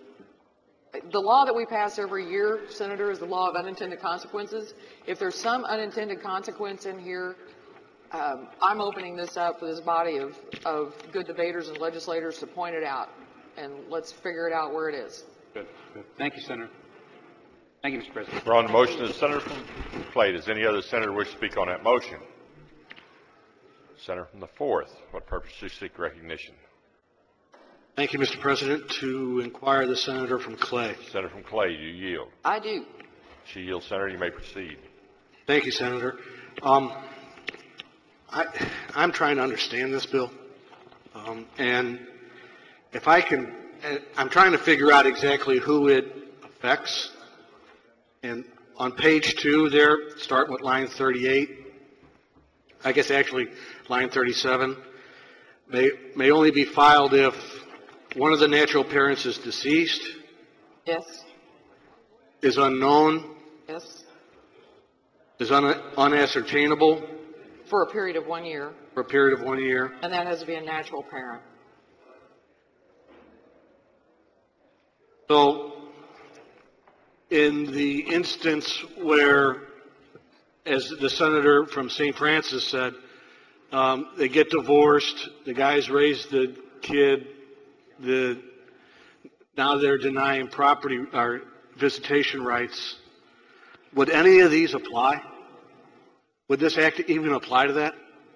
the law that we pass every year, Senator, is the law of unintended consequences. If there's some unintended consequence in here, um, I'm opening this up for this body of, of good debaters and legislators to point it out, and let's figure it out where it is. Good. Good. Thank you, Senator. Thank you, Mister President. We're on the motion of the senator from Clay. Does any other senator wish to speak on that motion? Senator from the fourth. What purpose do you seek recognition? Thank you, Mister President. To inquire the senator from Clay. Senator from Clay, do you yield? I do. She yields, Senator. You may proceed. Thank you, Senator. Um, I, I'm trying to understand this bill, um, and if I can, I'm trying to figure out exactly who it affects. And on page two there, starting with line thirty-eight, I guess actually line thirty-seven, may, may only be filed if one of the natural parents is deceased, Yes. is unknown, Yes. is un, unascertainable For a period of one year, for a period of one year. and that has to be a natural parent. So, in the instance where, as the senator from Saint Francis said, um, they get divorced, the guys raise the kid, the now they're denying property or visitation rights. Would any of these apply? Would this act even apply to that?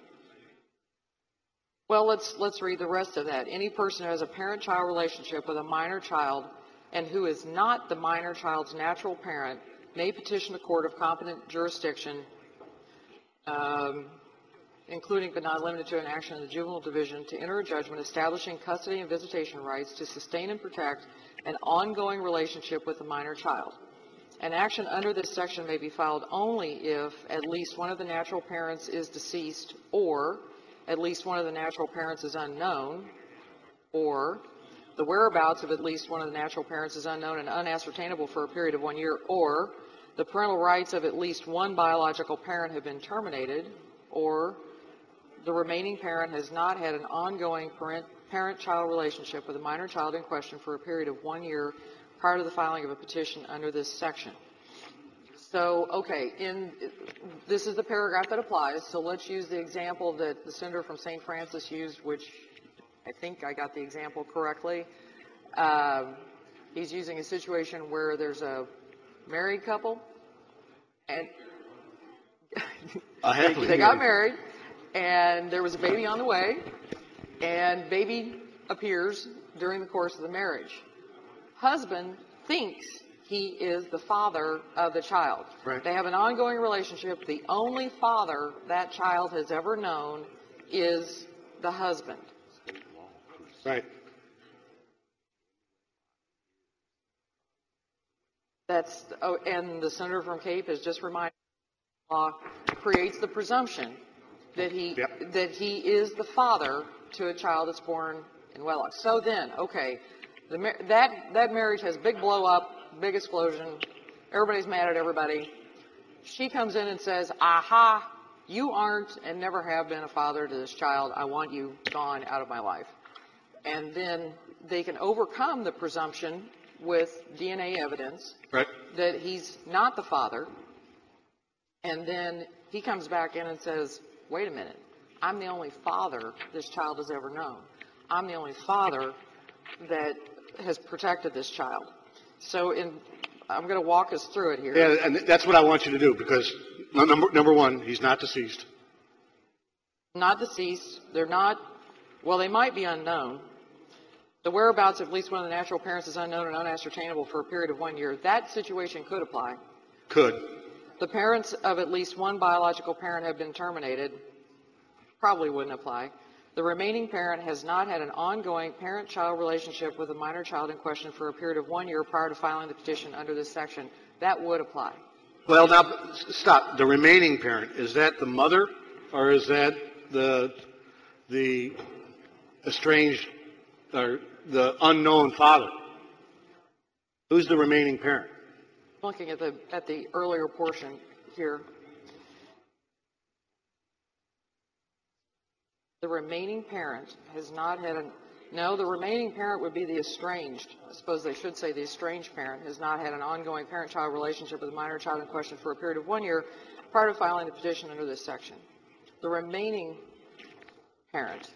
Well, let's let's read the rest of that. Any person who has a parent-child relationship with a minor child and who is not the minor child's natural parent may petition the court of competent jurisdiction, um, including but not limited to an action in the juvenile division, to enter a judgment establishing custody and visitation rights to sustain and protect an ongoing relationship with the minor child. An action under this section may be filed only if at least one of the natural parents is deceased, or at least one of the natural parents is unknown, or the whereabouts of at least one of the natural parents is unknown and unascertainable for a period of one year, or the parental rights of at least one biological parent have been terminated, or the remaining parent has not had an ongoing parent, parent-child relationship with a minor child in question for a period of one year prior to the filing of a petition under this section. So, okay, in, this is the paragraph that applies, so let's use the example that the senator from Saint Francis used, which I think I got the example correctly. Um, he's using a situation where there's a married couple, and they, they got married, and there was a baby on the way, and baby appears during the course of the marriage. Husband thinks he is the father of the child. Right. They have an ongoing relationship. The only father that child has ever known is the husband. Right. That's, oh, and the senator from Cape has just reminded me, law creates the presumption that he Yep. that he is the father to a child that's born in wedlock. So then, okay, the, mar- that that marriage has big blow up, big explosion. Everybody's mad at everybody. She comes in and says, "Aha, you aren't and never have been a father to this child. I want you gone out of my life." And then they can overcome the presumption with D N A evidence Right. that he's not the father. And then he comes back in and says, wait a minute, I'm the only father this child has ever known. I'm the only father that has protected this child. So in, I'm going to walk us through it here. Yeah, and that's what I want you to do, because number, number one, he's not deceased. Not deceased. They're not, well, they might be unknown. The whereabouts of at least one of the natural parents is unknown and unascertainable for a period of one year. That situation could apply. Could. The parents of at least one biological parent have been terminated. Probably wouldn't apply. The remaining parent has not had an ongoing parent-child relationship with a minor child in question for a period of one year prior to filing the petition under this section. That would apply. Well, now, stop. The remaining parent, is that the mother, or is that the the estranged, or the unknown father? Who's the remaining parent? Looking at the at the earlier portion here. The remaining parent has not had a, no, the remaining parent would be the estranged. I suppose they should say the estranged parent has not had an ongoing parent-child relationship with a minor child in question for a period of one year prior to filing the petition under this section. The remaining parent.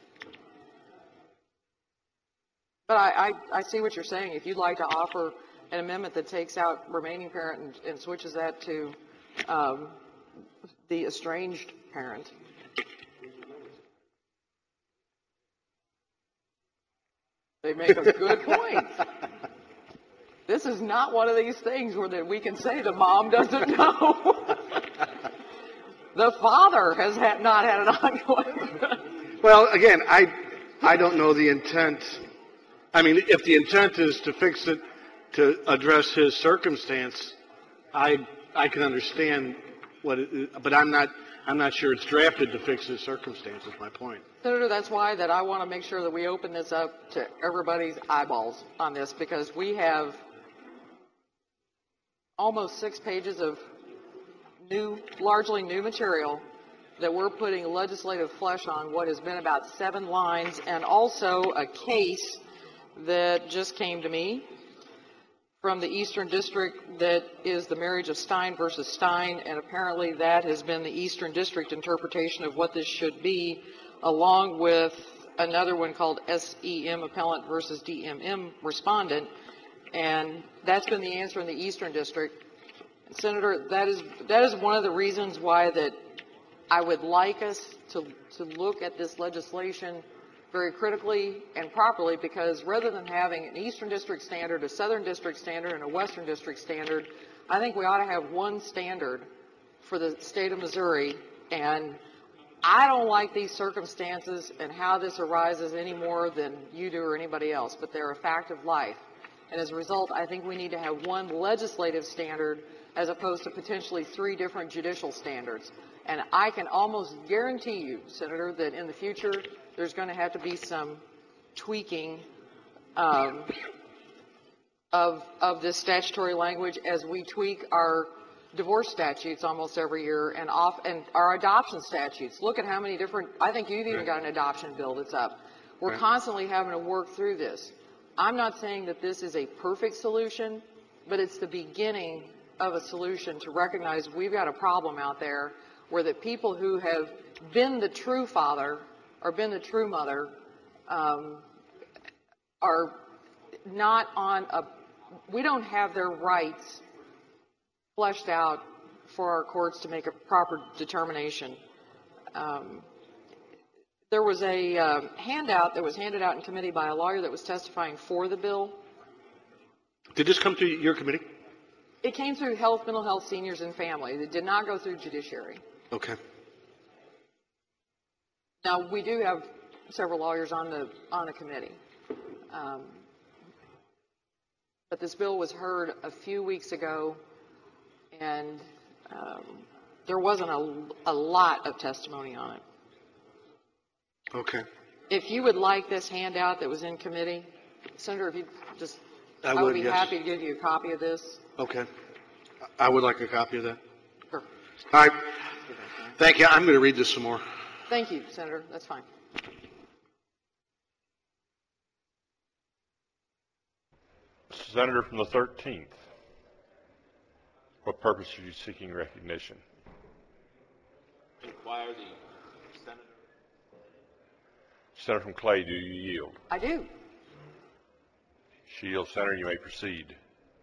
But I, I, I see what you're saying. If you'd like to offer an amendment that takes out remaining parent and, and switches that to um, the estranged parent. They make a good point. This is not one of these things where that we can say the mom doesn't know. The father has had, not had an ongoing. Well, again, I, I don't know the intent. I mean, if the intent is to fix it, to address his circumstance, I, I can understand what it is, but I'm not, I'm not sure it's drafted to fix his circumstance, is my point. Senator, that's why that I want to make sure that we open this up to everybody's eyeballs on this, because we have almost six pages of new, largely new material that we're putting legislative flesh on what has been about seven lines, and also a case that just came to me from the Eastern District that is the marriage of Stein versus Stein, and apparently that has been the Eastern District interpretation of what this should be, along with another one called S E M appellant versus D M M respondent, and that's been the answer in the Eastern District. Senator, that is that is one of the reasons why that I would like us to to look at this legislation very critically and properly, because rather than having an Eastern District standard, a Southern District standard, and a Western District standard, I think we ought to have one standard for the state of Missouri. And I don't like these circumstances and how this arises any more than you do or anybody else, but they're a fact of life. And as a result, I think we need to have one legislative standard as opposed to potentially three different judicial standards. And I can almost guarantee you, Senator, that in the future there's going to have to be some tweaking um, of, of this statutory language as we tweak our divorce statutes almost every year, and off and our adoption statutes. Look at how many different, I think you've even got an adoption bill that's up. We're Right. constantly having to work through this. I'm not saying that this is a perfect solution, but it's the beginning of a solution to recognize we've got a problem out there where the people who have been the true father or been the true mother um, are not on a, we don't have their rights fleshed out for our courts to make a proper determination. Um, there was a uh, handout that was handed out in committee by a lawyer that was testifying for the bill. Did this come to your committee? It came through Health, Mental Health, Seniors, and Family. It did not go through Judiciary. Okay. Now, we do have several lawyers on the on the committee. Um, but this bill was heard a few weeks ago, and um, there wasn't a, a lot of testimony on it. Okay. If you would like this handout that was in committee, Senator, if you just, I I would would, be yes. happy to give you a copy of this. Okay. I would like a copy of that. Sure. All right. Thank you. I'm going to read this some more. Thank you, Senator. That's fine. Senator from the thirteenth. What purpose are you seeking recognition? Inquire the senator. Senator from Clay, do you yield? I do. She yields. Senator, you may proceed.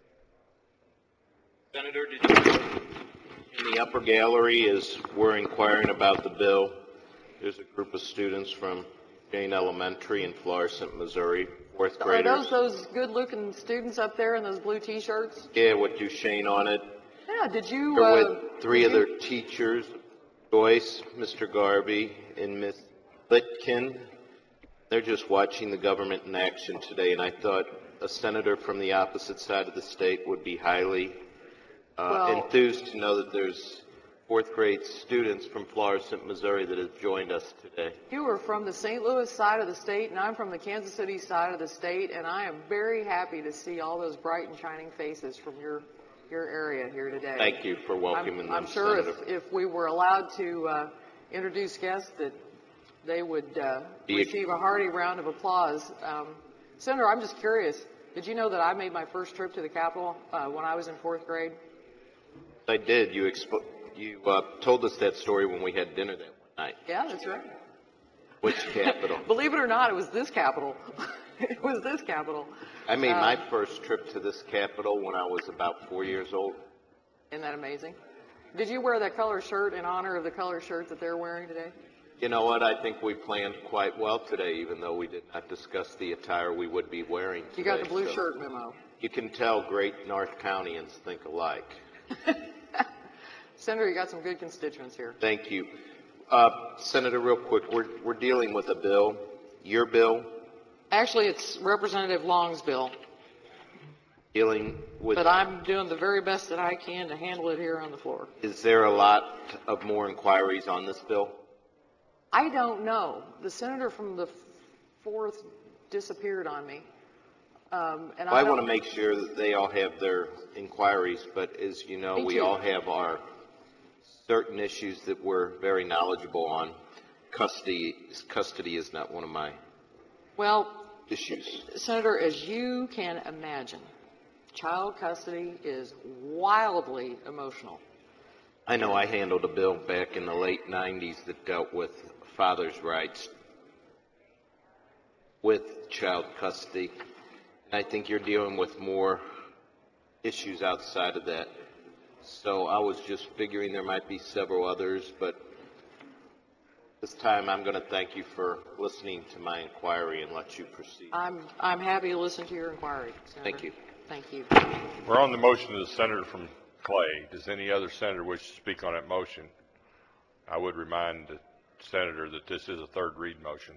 Senator, did you in the upper gallery as we're inquiring about the bill, there's a group of students from Jane Elementary in Florissant, Missouri, fourth Are graders. those those good-looking students up there in those blue T-shirts? Yeah, with Duchesne on it. Yeah. Did you? They're Uh, with three did other you- teachers, Joyce, Mister Garvey, and Miss Litkin. They're just watching the government in action today, and I thought a senator from the opposite side of the state would be highly uh, Well- enthused to know that there's fourth grade students from Florissant, Missouri that have joined us today. You are from the Saint Louis side of the state, and I'm from the Kansas City side of the state, and I am very happy to see all those bright and shining faces from your your area here today. Thank you for welcoming I'm, them, I'm sure Senator. if, if we were allowed to uh, introduce guests, that they would uh, Be- receive a hearty round of applause. Um, Senator, I'm just curious. Did you know that I made my first trip to the Capitol uh, when I was in fourth grade? I did. You expo- you uh, told us that story when we had dinner that one night. Yeah, that's right. Which Capitol? Believe it or not, it was this Capitol. It was this Capitol. I made Uh, my first trip to this Capitol when I was about four years old. Isn't that amazing? Did you wear that color shirt in honor of the color shirt that they're wearing today? You know what? I think we planned quite well today, even though we did not discuss the attire we would be wearing today. You got the blue so shirt memo. You can tell great North Countyans think alike. Senator, you got some good constituents here. Thank you. Uh, Senator, real quick, we're, we're dealing with a bill, your bill, Actually, it's Representative Long's bill, dealing with... but I'm doing the very best that I can to handle it here on the floor. Is there a lot of more inquiries on this bill? I don't know. The senator from the fourth disappeared on me. Um, and Well, I, I don't- want to make sure that they all have their inquiries, but as you know, Me we too. all have our certain issues that we're very knowledgeable on. Custody, custody is not one of my Well, issues. Senator, as you can imagine, child custody is wildly emotional. I know I handled a bill back in the late nineties that dealt with fathers' rights with child custody. And I think you're dealing with more issues outside of that. So I was just figuring there might be several others, but this time I'm going to thank you for listening to my inquiry and let you proceed. I'm I'm happy to listen to your inquiry, Senator. Thank you. Thank you. We're on the motion of the senator from Clay. Does any other senator wish to speak on that motion? I would remind the senator that this is a third read motion.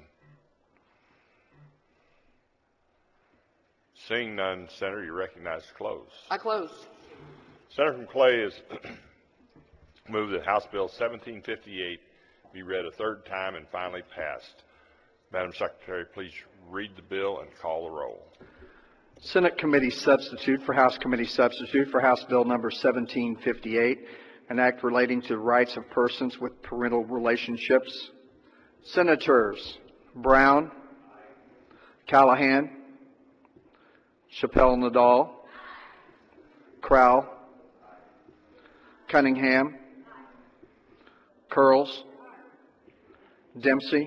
Seeing none, Senator, you recognize close. I close. Senator from Clay has moved that House Bill seventeen fifty-eight be read a third time and finally passed. Madam Secretary, please read the bill and call the roll. Senate Committee Substitute for House Committee Substitute for House Bill Number seventeen fifty-eight, an act relating to the rights of persons with parental relationships. Senators Brown, Callahan, Chappelle Nadal, Crowell, Cunningham, Curls, Dempsey,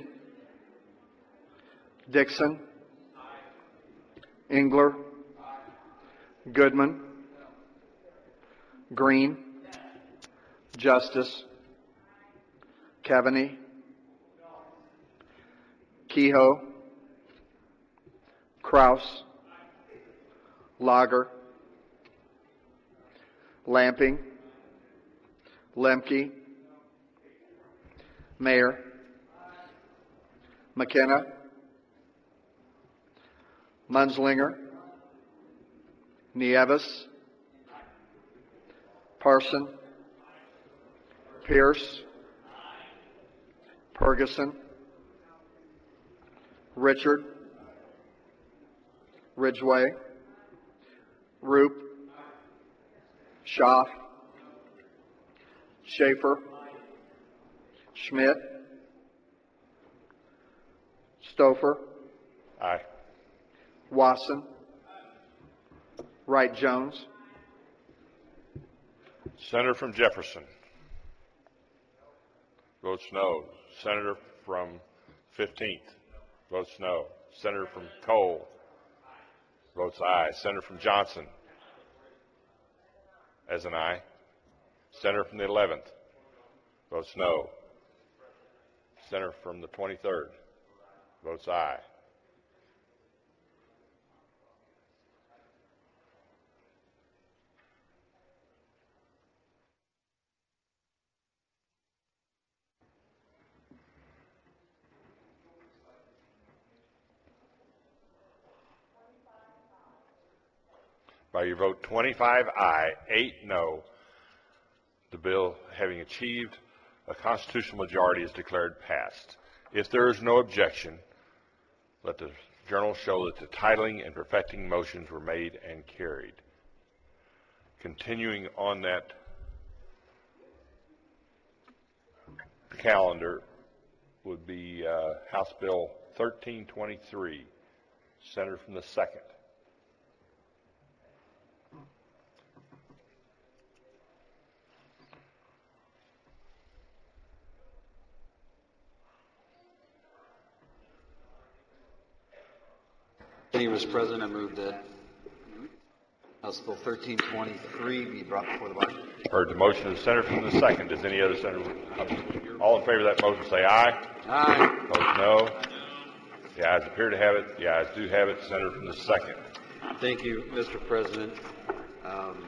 Dixon, Engler, Goodman, Green, Justice, Cavaney, Kehoe, Kraus, Lager, Lamping, Lemke, Mayor, McKenna, Munslinger, Nieves, Parson, Pierce, Ferguson, Richard, Ridgway, Roop, Schaaf, Schaefer, Schmidt, Stouffer, Aye. Wasson, Wright Jones, Senator from Jefferson votes no. Senator from fifteenth votes no. Senator from Cole votes aye. Senator from Johnson as an aye. Senator from the eleventh votes no. Senator from the twenty-third votes aye. By your vote twenty-five aye, eight no, the bill, having achieved a constitutional majority, is declared passed. If there is no objection, let the journal show that the titling and perfecting motions were made and carried. Continuing on that calendar would be uh, House Bill thirteen twenty-three, Senator from the second. Thank you, Mister President. I move that House Bill thirteen twenty-three be brought before the body. Heard the motion of the senator from the second. Does any other senator, all in favor of that motion say aye. Aye. Opposed, no. The ayes appear to have it. The ayes do have it. Senator from the second. Thank you, Mister President. Um,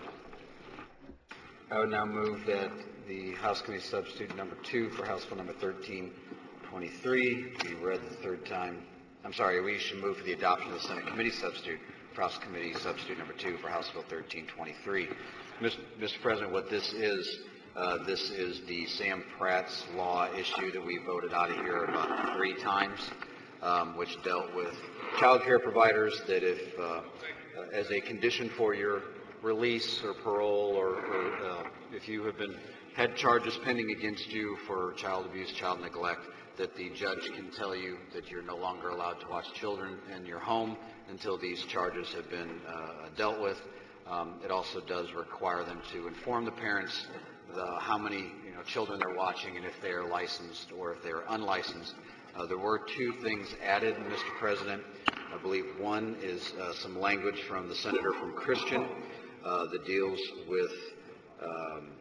I would now move that the House Committee Substitute number two for House Bill number thirteen twenty-three be read the third time. I'm sorry, we should move for the adoption of the Senate Committee Substitute, House Committee Substitute number two for House Bill thirteen twenty-three. Mister President, what this is, uh, this is the Sam Pratt's Law issue that we voted out of here about three times, um, which dealt with child care providers that if, uh, as a condition for your release or parole, or, or uh, if you have been had charges pending against you for child abuse, child neglect, that the judge can tell you that you're no longer allowed to watch children in your home until these charges have been uh, dealt with. Um, it also does require them to inform the parents the, how many you know, children they're watching and if they are licensed or if they're unlicensed. Uh, there were two things added, Mister President. I believe one is uh, some language from the senator from Christian uh, that deals with um,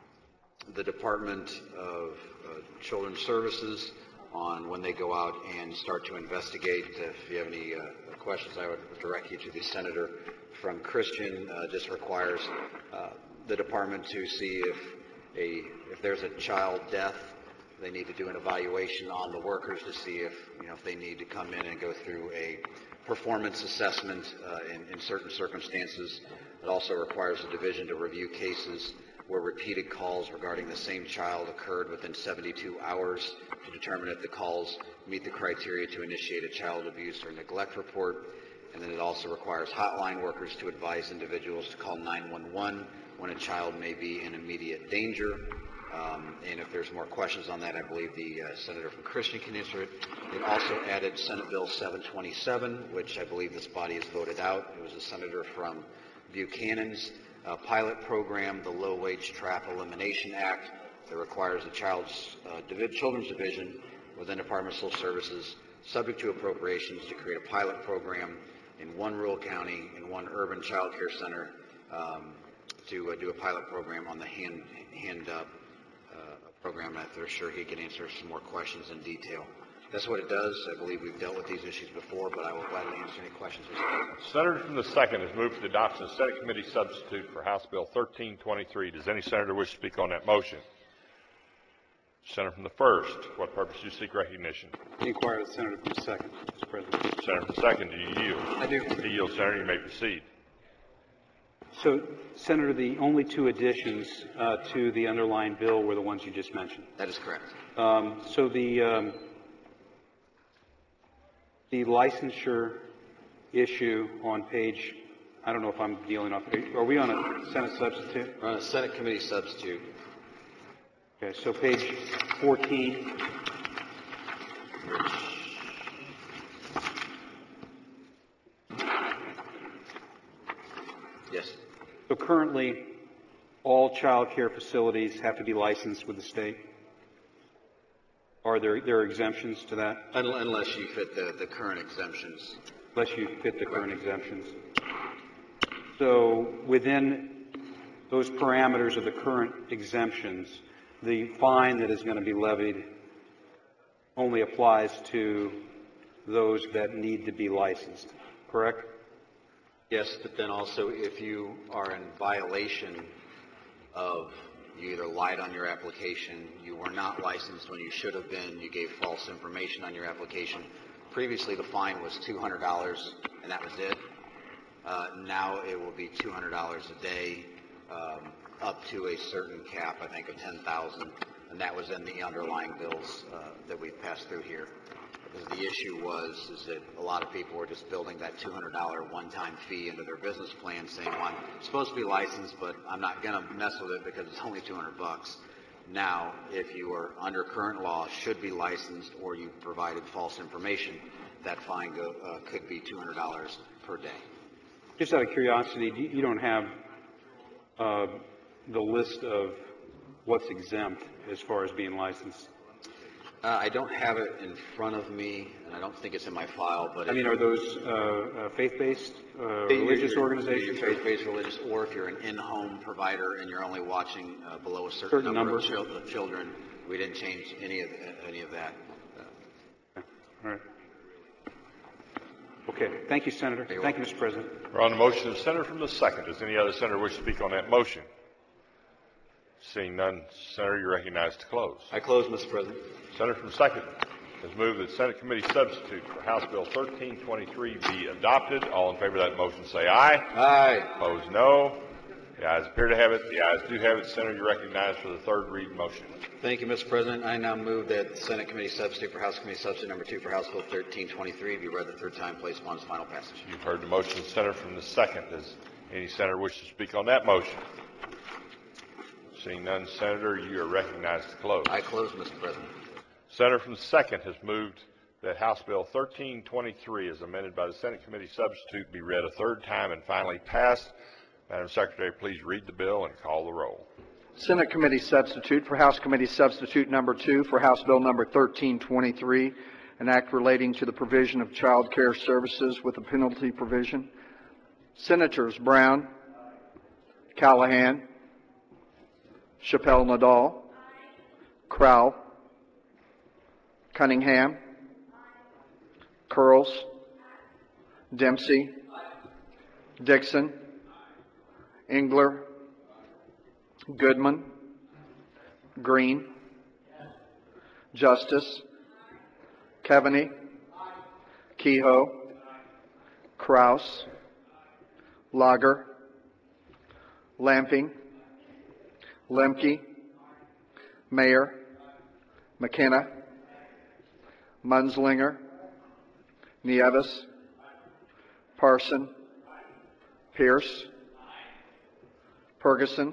the Department of uh, Children's Services on when they go out and start to investigate. If you have any uh, questions, I would direct you to the senator from Christian. Uh, just requires uh, the department to see if a if there's a child death, they need to do an evaluation on the workers to see if you know if they need to come in and go through a performance assessment uh, in, in certain circumstances. It also requires the division to review cases where repeated calls regarding the same child occurred within seventy-two hours to determine if the calls meet the criteria to initiate a child abuse or neglect report. And then it also requires hotline workers to advise individuals to call nine one one when a child may be in immediate danger. Um, and if there's more questions on that, I believe the uh, senator from Christian can answer it. It also added Senate Bill seven twenty-seven, which I believe this body has voted out. It was a senator from Buchanan's uh, pilot program, the Low Wage Trap Elimination Act, that requires the child's, uh, Div- Children's Division within Department of Social Services, subject to appropriations, to create a pilot program in one rural county and one urban child care center um, to uh, do a pilot program on the hand, hand up uh, program. I'm sure he can answer some more questions in detail. That's what it does. I believe we've dealt with these issues before, but I will gladly answer any questions. Senator from the second has moved for the adoption of Senate Committee Substitute for House Bill thirteen twenty-three. Does any senator wish to speak on that motion? Senator from the first, what purpose do you seek recognition? Inquire the senator from the second, Mister President. Senator from the second, do you yield? I do. He yields, Senator. You may proceed. So, Senator, the only two additions uh, to the underlying bill were the ones you just mentioned. That is correct. Um, so the um, the licensure issue on page, I don't know if I'm dealing off. Are we on a Senate substitute? We're on a Senate Committee Substitute. Okay, so page fourteen. Yes. So currently, all child care facilities have to be licensed with the state? Are there, there are exemptions to that? Unless you fit the, the current exemptions. Unless you fit the current exemptions. So within those parameters of the current exemptions, the fine that is going to be levied only applies to those that need to be licensed, correct? Yes, but then also if you are in violation of, you either lied on your application, you were not licensed when you should have been, you gave false information on your application. Previously the fine was two hundred dollars and that was it. Uh, now it will be two hundred dollars a day, um, up to a certain cap, I think of ten thousand dollars, and that was in the underlying bills uh, that we've passed through here. Because the issue was is that a lot of people were just building that two hundred dollars one-time fee into their business plan, saying, well, I'm supposed to be licensed, but I'm not going to mess with it because it's only two hundred bucks. Now, if you are under current law, should be licensed, or you provided false information, that fine go, uh, could be two hundred dollars per day. Just out of curiosity, you don't have uh, the list of what's exempt as far as being licensed? Uh, I don't have it in front of me, and I don't think it's in my file, but. I mean, it- are those uh, uh, faith-based, uh, You're- religious you're- organizations? You're faith-based, religious, or if you're an in-home provider and you're only watching uh, below a certain, Certain number numbers. of, chil- of children, we didn't change any of any of that. All right. Okay. Thank you, Senator. Thank you, Mister President. We're on the motion of the senator from the second. Does any other senator wish to speak on that motion? Seeing none, Senator, you're recognized to close. I close, Mister President. Senator from second has moved that Senate Committee substitute for House Bill thirteen twenty-three be adopted. All in favor of that motion say aye. Aye. Opposed, no. The ayes appear to have it. The ayes do have it. Senator, you're recognized for the third read motion. Thank you, Mister President. I now move that Senate Committee substitute for House Committee substitute number two for House Bill thirteen twenty-three be read the third time, placed upon its final passage. You've heard the motion of the senator from the second. Does any senator wish to speak on that motion? Seeing none, Senator, you are recognized to close. I close, Mister President. Senator from the second has moved that House Bill thirteen twenty-three, as amended by the Senate Committee substitute, be read a third time and finally passed. Madam Secretary, please read the bill and call the roll. Senate Committee substitute for House Committee substitute number two for House Bill number thirteen twenty-three, an act relating to the provision of child care services with a penalty provision. Senators Brown, Callahan, Chappelle Nadal, Crowell, Cunningham, Curls, Dempsey, Dixon, Engler, Goodman, Green, Justice, Keaveney, Kehoe, Kraus, Lager, Lamping, Lemke, Mayer, McKenna, Munslinger, Nieves, Parson, Pierce, Ferguson,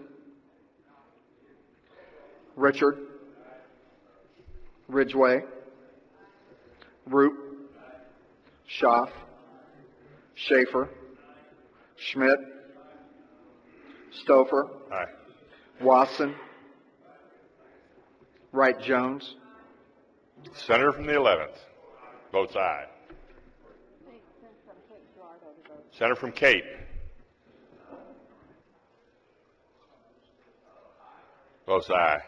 Richard, Ridgway, Root, Schaaf, Schaefer, Schmidt, Stouffer, Aye. Watson, Wright Jones, Senator from the eleventh votes aye. Senator from Cape. Votes aye.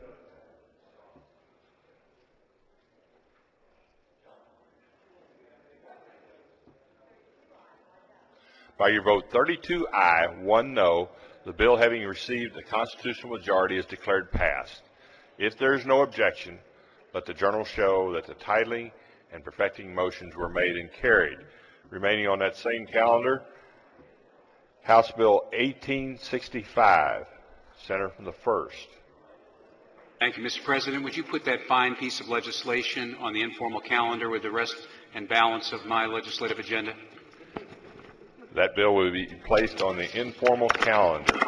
By your vote thirty-two aye, one no, the bill having received a constitutional majority is declared passed. If there is no objection, let the journal show that the titling and perfecting motions were made and carried. Remaining on that same calendar, House Bill eighteen sixty-five, Senator from the first. Thank you, Mister President. Would you put that fine piece of legislation on the informal calendar with the rest and balance of my legislative agenda? That bill will be placed on the informal calendar.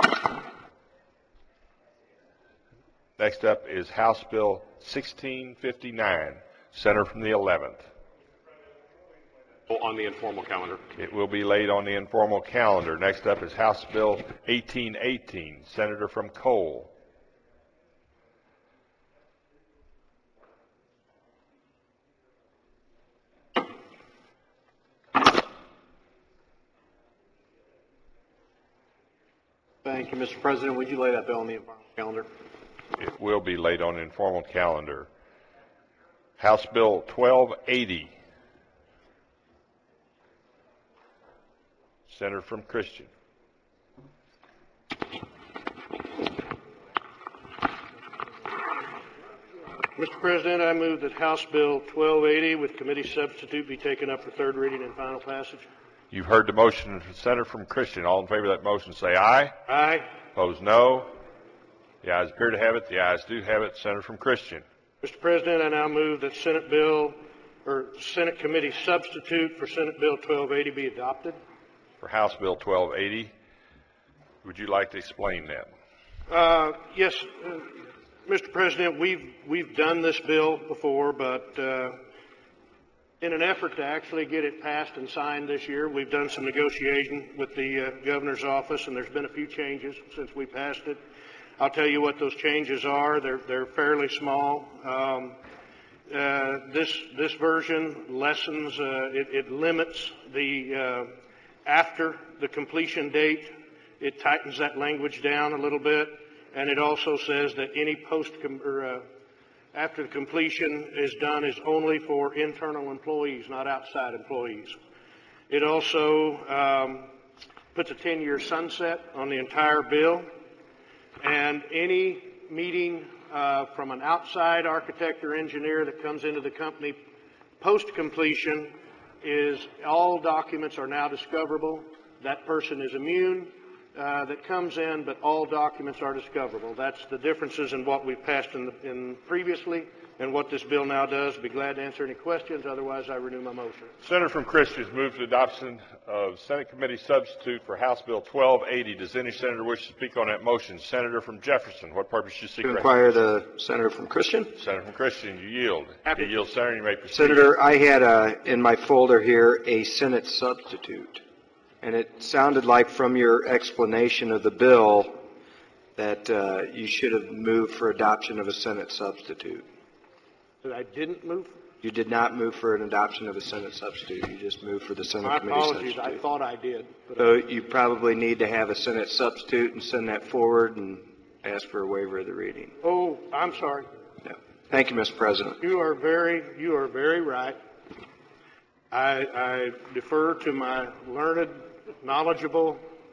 Next up is House Bill sixteen fifty-nine, Senator from the eleventh. On the informal calendar. It will be laid on the informal calendar. Next up is House Bill eighteen eighteen, Senator from Cole. Thank you, Mister President. Would you lay that bill on the informal calendar? It will be laid on the informal calendar. House Bill twelve eighty, Senator from Christian. Mister President, I move that House Bill twelve eighty with committee substitute be taken up for third reading and final passage. You've heard the motion, Senator from Christian. All in favor of that motion say aye. Aye. Opposed, no. The ayes appear to have it. The ayes do have it. Senator from Christian. Mister President, I now move that Senate Bill, or Senate Committee substitute for Senate Bill twelve eighty be adopted. For House Bill twelve eighty, would you like to explain that? Uh, yes, uh, Mister President, we've we've done this bill before, but uh, in an effort to actually get it passed and signed this year, we've done some negotiation with the uh, governor's office, and there's been a few changes since we passed it. I'll tell you what those changes are. They're they're fairly small. Um, Uh, this this version lessens, uh, it, it limits the uh, after the completion date. It tightens that language down a little bit, and it also says that any post or, uh, after the completion is done is only for internal employees, not outside employees. It also um, puts a ten-year sunset on the entire bill, and any meeting uh, from an outside architect or engineer that comes into the company post-completion is all documents are now discoverable. That person is immune uh, that comes in, but all documents are discoverable. That's the differences in what we've passed in, the, in previously and what this bill now does. Be glad to answer any questions. Otherwise, I renew my motion. Senator from Christian has moved to adoption of Senate Committee substitute for House Bill twelve eighty. Does any senator wish to speak on that motion? Senator from Jefferson, what purpose do you seek? To inquire the senator from Christian. Senator from Christian, you yield. You yield, Senator. You may proceed. Senator, I had uh, in my folder here a Senate substitute, and it sounded like from your explanation of the bill that uh, you should have moved for adoption of a Senate substitute. That I didn't move? You did not move for an adoption of a Senate substitute. You just moved for the Senate My Committee apologies. substitute. I thought I did. But So you probably need to have a Senate substitute and send that forward and ask for a waiver of the reading. Oh, I'm sorry. Yeah. Thank you, Mister President. You are very, you are very right. I, I defer to my learned, knowledgeable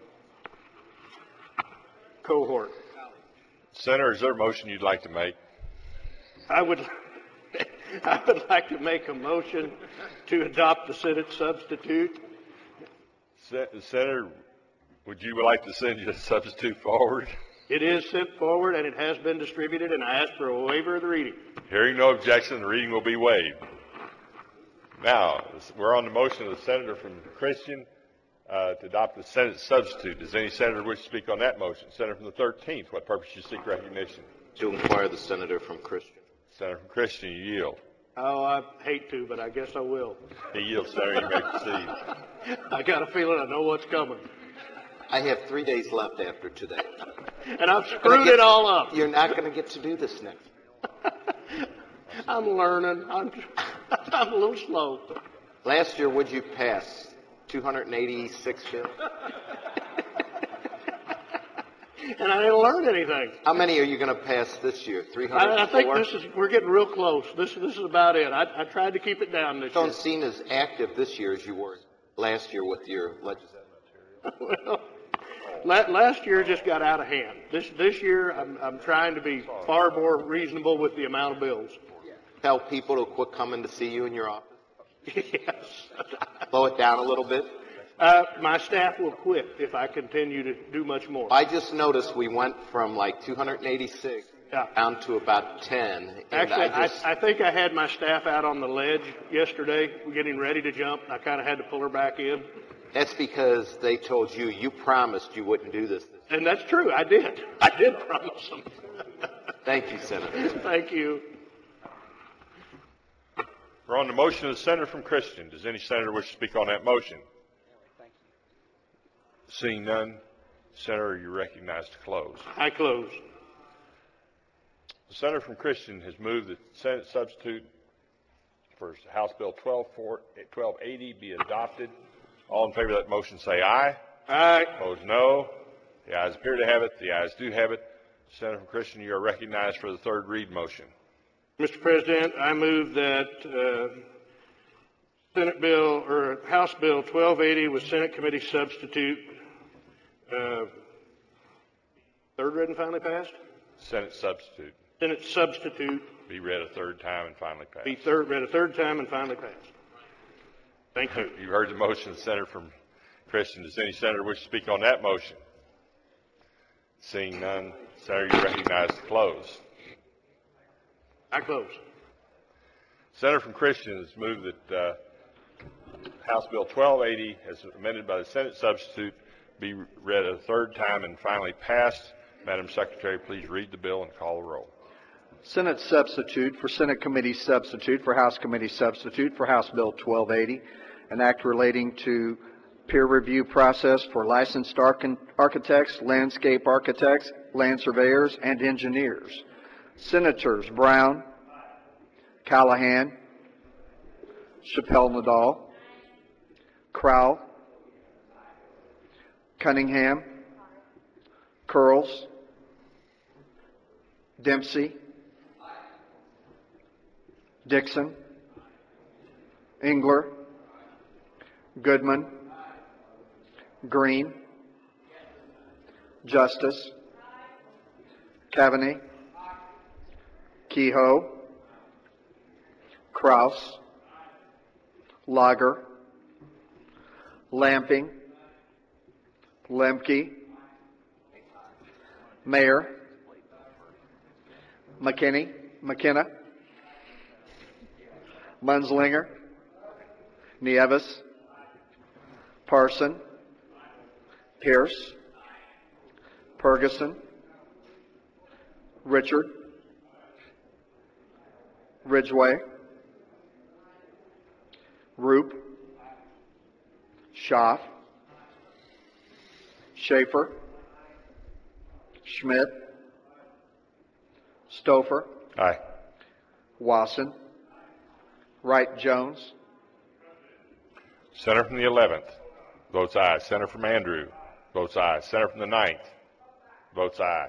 cohort. Senator, is there a motion you'd like to make? I would, I would like to make a motion to adopt the Senate substitute. Se- Senator, would you like to send your substitute forward? It is sent forward and it has been distributed, and I ask for a waiver of the reading. Hearing no objection, the reading will be waived. Now, we're on the motion of the senator from Christian uh, to adopt the Senate substitute. Does any senator wish to speak on that motion? Senator from the thirteenth, what purpose do you seek recognition? To inquire the senator from Christian. Senator from Christian, you yield. Oh, I hate to, but I guess I will. He yields, Senator. You may proceed. I got a feeling I know what's coming. I have three days left after today. And I've screwed it all up. You're not going to get to do this next. I'm learning. I'm, I'm a little slow. Last year, would you pass two hundred eighty-six bills? And I didn't learn anything. How many are you going to pass this year? three hundred four? I, I think this is, we're getting real close. This, this is about it. I, I tried to keep it down this Don't year. seem as active this year as you were last year with your legislative Well, la- last year just got out of hand. This, this year, I'm, I'm trying to be far more reasonable with the amount of bills. Tell people to quit coming to see you in your office. Yes. Slow it down a little bit. Uh, my staff will quit if I continue to do much more. I just noticed we went from like two hundred eighty-six Yeah. down to about ten. And Actually, I, just, I, I think I had my staff out on the ledge yesterday, getting ready to jump, and I kind of had to pull her back in. that's because they told you you promised you wouldn't do this. And that's true. I did. I did promise them. Thank you, Senator. Thank you. We're on the motion of the senator from Christian. Does any senator wish to speak on that motion? Seeing none, Senator, you're recognized to close. I close. The senator from Christian has moved that Senate substitute for House Bill twelve eighty be adopted. All in favor of that motion say aye. Aye. Opposed, no. The ayes appear to have it. The ayes do have it. Senator from Christian, you are recognized for the third read motion. Mister President, I move that uh, Senate Bill or House Bill twelve eighty with Senate Committee substitute uh, third read and finally passed. Senate substitute Senate substitute be read a third time and finally passed. be third read a third time and finally passed. Thank you. You've heard the motion of the senator from Christian. Does any senator wish to speak on that motion? Seeing none, Senator, you recognize to close. I close. Senator from Christian has moved that uh, House Bill twelve eighty, as amended by the Senate substitute, be read a third time and finally passed. Madam Secretary, please read the bill and call the roll. Senate substitute for Senate Committee substitute for House Committee substitute for House Bill twelve eighty, an act relating to peer review process for licensed arch- architects, landscape architects, land surveyors, and engineers. Senators Brown, Callahan, Chappelle Nadal, Crowell, Cunningham, Curls, Dempsey, Dixon, Engler, Goodman, Green, Justice, Cavaney, Kehoe, Kraus, Lager, Lamping, Lemke, Mayor, McKinney, McKenna, Munslinger, Nieves, Parson, Pierce, Ferguson, Richard, Ridgway, Roop, Schaaf, Schaefer, Schmidt, Stouffer, Aye. Wasson, Wright Jones, Senator from the eleventh, votes aye. Senator from Andrew, votes aye. Senator from the ninth, votes aye.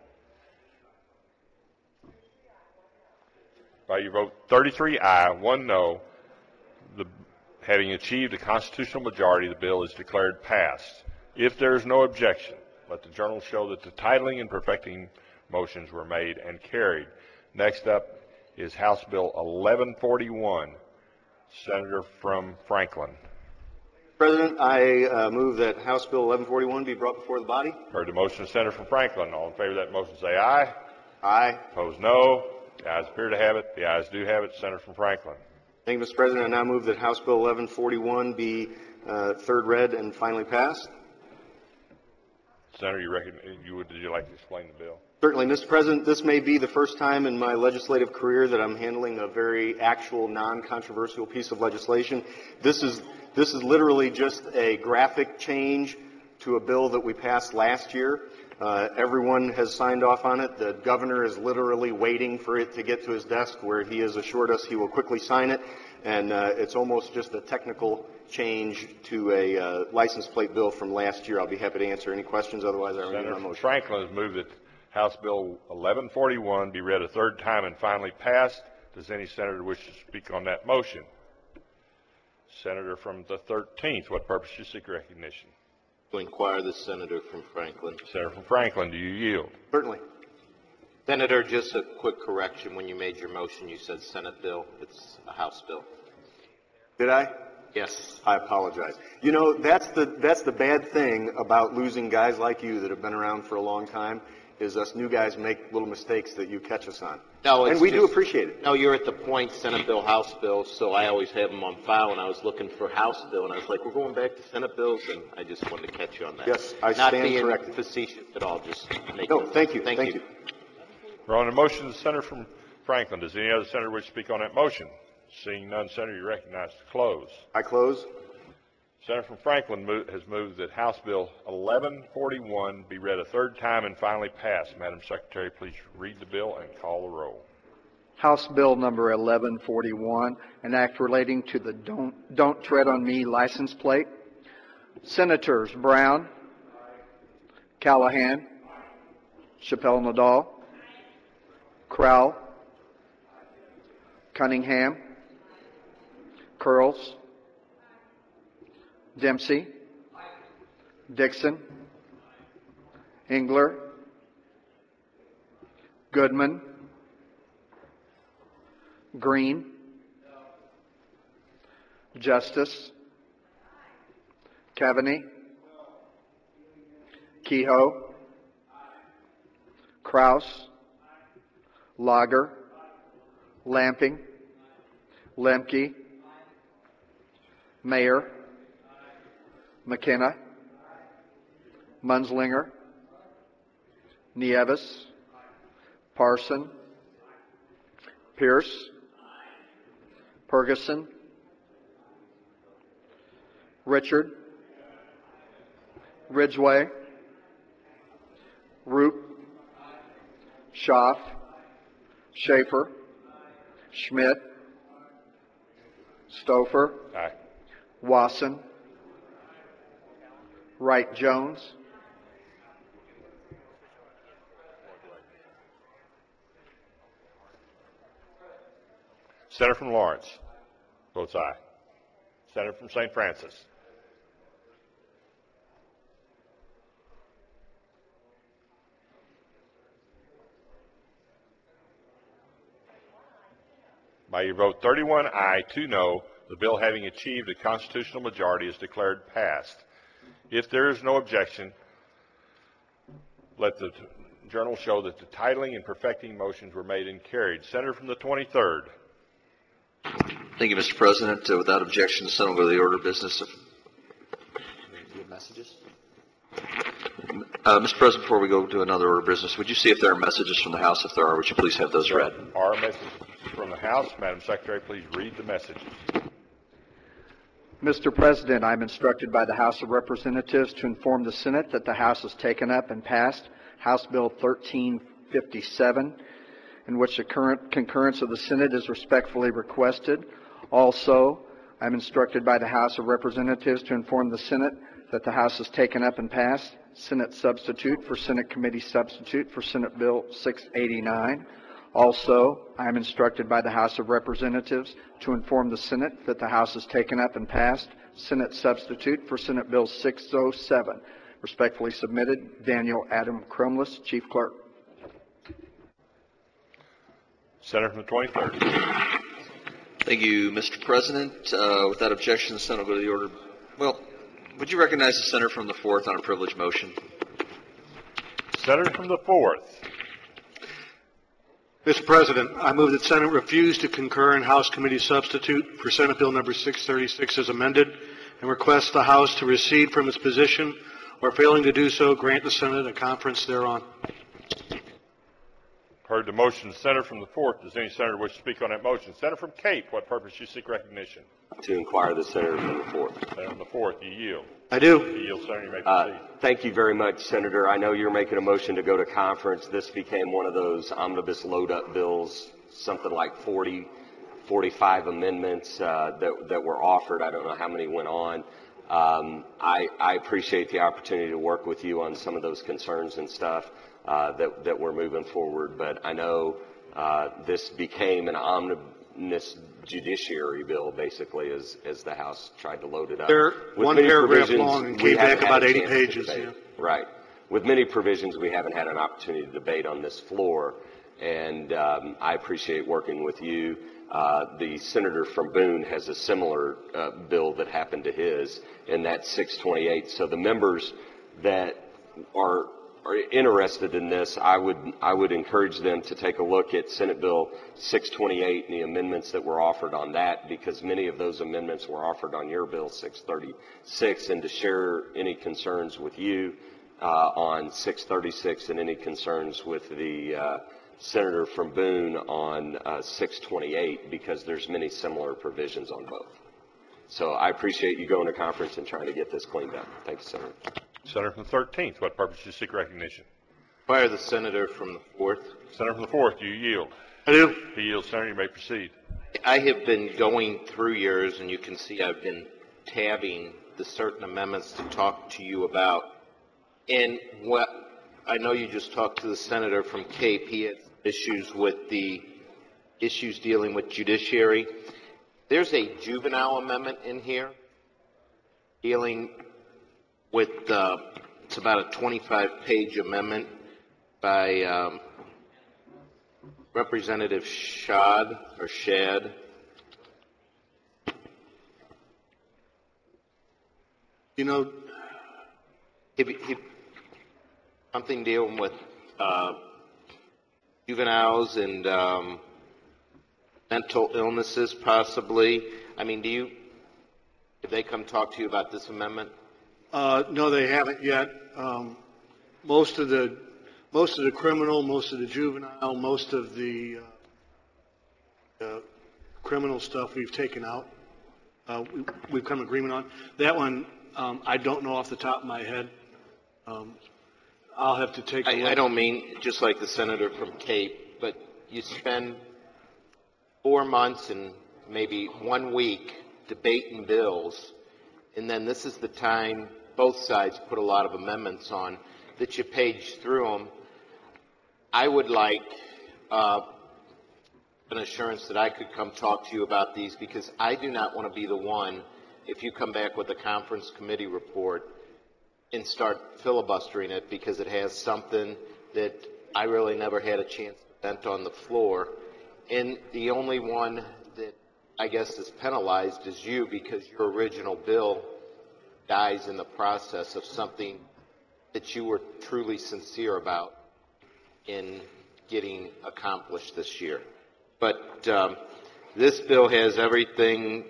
By your vote thirty-three aye, one no, the, having achieved a constitutional majority, the bill is declared passed. If there is no objection, let the journal show that the titling and perfecting motions were made and carried. Next up is House Bill eleven forty-one, Senator from Franklin. President, I uh, move that House Bill eleven forty-one be brought before the body. Heard the motion, Senator from Franklin. All in favor of that motion say aye. Aye. Opposed, no. The ayes appear to have it. The ayes do have it. Senator from Franklin. Thank you, Mister President. I now move that House Bill eleven forty-one be uh, third read and finally passed. Senator, you reckon, you would, did you like to explain the bill? Certainly, Mister President, this may be the first time in my legislative career that I'm handling a very actual, non-controversial piece of legislation. This is, this is literally just a graphic change to a bill that we passed last year. Uh, everyone has signed off on it. The governor is literally waiting for it to get to his desk, where he has assured us he will quickly sign it. And uh, it's almost just a technical change to a uh, license plate bill from last year. I'll be happy to answer any questions. Otherwise, I remain on motion. Franklin has moved that House Bill eleven forty-one be read a third time and finally passed. Does any senator wish to speak on that motion? Senator from the thirteenth, what purpose do you seek recognition? To inquire the senator from Franklin. Senator from Franklin, do you yield? Certainly. Senator, just a quick correction. When you made your motion, you said Senate bill. It's a House bill. Did I? Yes. I apologize. You know, that's the, that's the bad thing about losing guys like you that have been around for a long time, is us new guys make little mistakes that you catch us on. No, it's and we just, do appreciate it. No, you're at the point, Senate bill, House bill, so I always have them on file, and I was looking for House bill, and I was like, we're going back to Senate bills, and I just wanted to catch you on that. Yes, I Not stand being corrected. facetious at all, just making No, it. thank you. Thank, Thank you. you. We're on a motion to the senator from Franklin. Does any other senator wish to speak on that motion? Seeing none, Senator, you recognize to close. I close. Senator from Franklin mo- has moved that House Bill eleven forty-one be read a third time and finally passed. Madam Secretary, please read the bill and call the roll. House Bill number eleven forty-one, an act relating to the Don't, Don't Tread on Me license plate. Senators Brown, Callahan, Chappelle Nadal, Crowell, Cunningham, Curls, Dempsey, Dixon, Engler, Goodman, Green, Justice, Cavaney, Kehoe, Kraus, Lager, Lamping, Lemke, Mayor, McKenna, Munslinger, Nieves, Parson, Pierce, Ferguson, Richard, Ridgway, Roop, Schaaf, Schaefer, Schmidt. Stouffer. Aye. Wasson. Wright Jones. Senator from Lawrence votes aye. Senator from Saint Francis. By your vote thirty-one aye, two no, the bill having achieved a constitutional majority is declared passed. If there is no objection, let the t- journal show that the titling and perfecting motions were made and carried. Senator from the twenty-third. Thank you, Mister President. Uh, without objection, the Senate will go to the order of business. Of... Do you have messages? Uh, Mister President, before we go to another order of business, would you see if there are messages from the House? If there are, would you please have those read? There are messages from the House. Madam Secretary, please read the messages. Mister President, I'm instructed by the House of Representatives to inform the Senate that the House has taken up and passed House Bill thirteen fifty-seven, in which the current concurrence of the Senate is respectfully requested. Also, I'm instructed by the House of Representatives to inform the Senate that the House has taken up and passed Senate substitute for Senate Committee substitute for Senate Bill six eighty-nine. Also, I am instructed by the House of Representatives to inform the Senate that the House has taken up and passed Senate substitute for Senate Bill six oh seven. Respectfully submitted, Daniel Adam Crumless, Chief Clerk. Senator from the twenty-third. Thank you, Mister President. Uh, without objection, the Senate will go to the order. Well, would you recognize the Senator from the fourth on a privileged motion? Senator from the fourth. Mister President, I move that Senate refuse to concur in House Committee substitute for Senate Bill number six thirty-six as amended and request the House to recede from its position or failing to do so, grant the Senate a conference thereon. Heard the motion. Senator from the fourth. Does any senator wish to speak on that motion? Senator from Cape, what purpose you seek recognition? To inquire the senator from the fourth. Senator from the fourth, you yield. I do. You yield, Senator. You may Uh, proceed. thank you very much, Senator. I know you're making a motion to go to conference. This became one of those omnibus load-up bills, something like forty, forty-five amendments uh, that, that were offered. I don't know how many went on. Um, I, I appreciate the opportunity to work with you on some of those concerns and stuff uh, that, that we're moving forward. But I know uh, this became an omnibus judiciary bill, basically, as, as the House tried to load it up. They're With one many paragraph provisions long and we came haven't back had about a eighty chance to pages. debate. Yeah. Right. With many provisions we haven't had an opportunity to debate on this floor, and um, I appreciate working with you. Uh, the senator from Boone has a similar uh, bill that happened to his, and that's six twenty-eight. So the members that are are interested in this, I would I would encourage them to take a look at Senate Bill six twenty-eight and the amendments that were offered on that, because many of those amendments were offered on your Bill six thirty-six, and to share any concerns with you uh, on six thirty-six and any concerns with the uh, senator from Boone on uh, six twenty-eight, because there's many similar provisions on both. So I appreciate you going to conference and trying to get this cleaned up. Thank you, Senator. Senator from the thirteenth. What purpose do you seek recognition? Fire the senator from the fourth. Senator from the fourth, you yield. I do. He yields, Senator. You may proceed. I have been going through yours, and you can see I've been tabbing the certain amendments to talk to you about. And what I know you just talked to the senator from Cape. He has issues with the issues dealing with judiciary. There's a juvenile amendment in here dealing with, uh, it's about a twenty-five page amendment by um, Representative Shad or Shad. You know, He, he, something dealing with uh, juveniles and um, mental illnesses, possibly. I mean, do you? Did they come talk to you about this amendment? Uh, no, they haven't yet. Um, most of the most of the criminal, most of the juvenile, most of the uh, uh, criminal stuff we've taken out. Uh, we, we've come to agreement on that one. Um, I don't know off the top of my head. Um, I'll have to take. A I, look. I don't mean just like the senator from Cape, but you spend four months and maybe one week debating bills, and then this is the time both sides put a lot of amendments on, that you page through them. I would like uh, an assurance that I could come talk to you about these, because I do not want to be the one, if you come back with a conference committee report and start filibustering it because it has something that I really never had a chance to vent on the floor. And the only one that I guess is penalized is you, because your original bill dies in the process of something that you were truly sincere about in getting accomplished this year. But um, this bill has everything,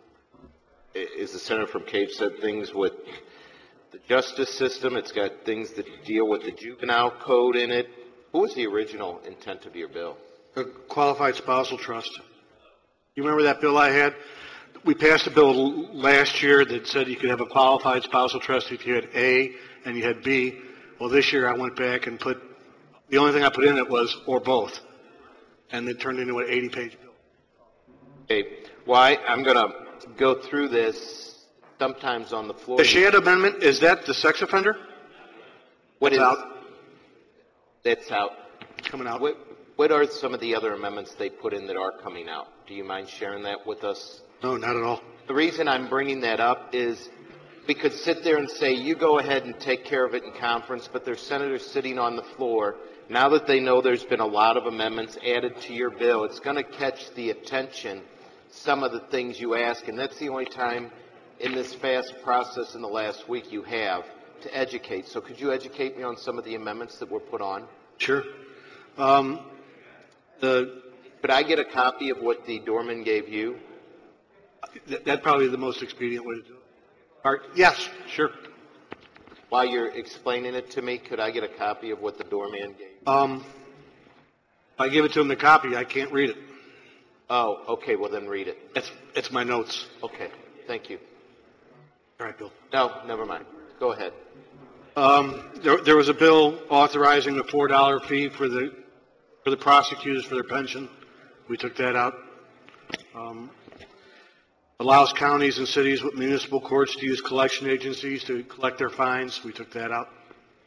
as the senator from Cave said, things with the justice system. It's got things that deal with the juvenile code in it. What was the original intent of your bill? A qualified spousal trust. You remember that bill I had? We passed a bill last year that said you could have a qualified spousal trust if you had A and you had B. Well, this year I went back and put, the only thing I put in it was or both. And it turned into an eighty-page bill. Okay. Why? I'm going to go through this sometimes on the floor. The Shad Amendment, is that the sex offender? What is out. That's out. Coming out. What, what are some of the other amendments they put in that are coming out? Do you mind sharing that with us? No, not at all. The reason I'm bringing that up is we could sit there and say, you go ahead and take care of it in conference, but there's senators sitting on the floor. Now that they know there's been a lot of amendments added to your bill, it's going to catch the attention, some of the things you ask, and that's the only time in this fast process in the last week you have to educate. So could you educate me on some of the amendments that were put on? Sure. Um, the Could I get a copy of what the doorman gave you? Th- That'd probably be the most expedient way to do it. All right. Yes, sure. While you're explaining it to me, could I get a copy of what the doorman gave you? Um, if I give it to him the copy, I can't read it. Oh, okay. Well, then read it. It's, it's my notes. Okay. Thank you. All right, Bill. No, never mind. Go ahead. Um, there, there was a bill authorizing the four dollar fee for the for the prosecutors for their pension. We took that out. Um, allows counties and cities with municipal courts to use collection agencies to collect their fines. We took that out.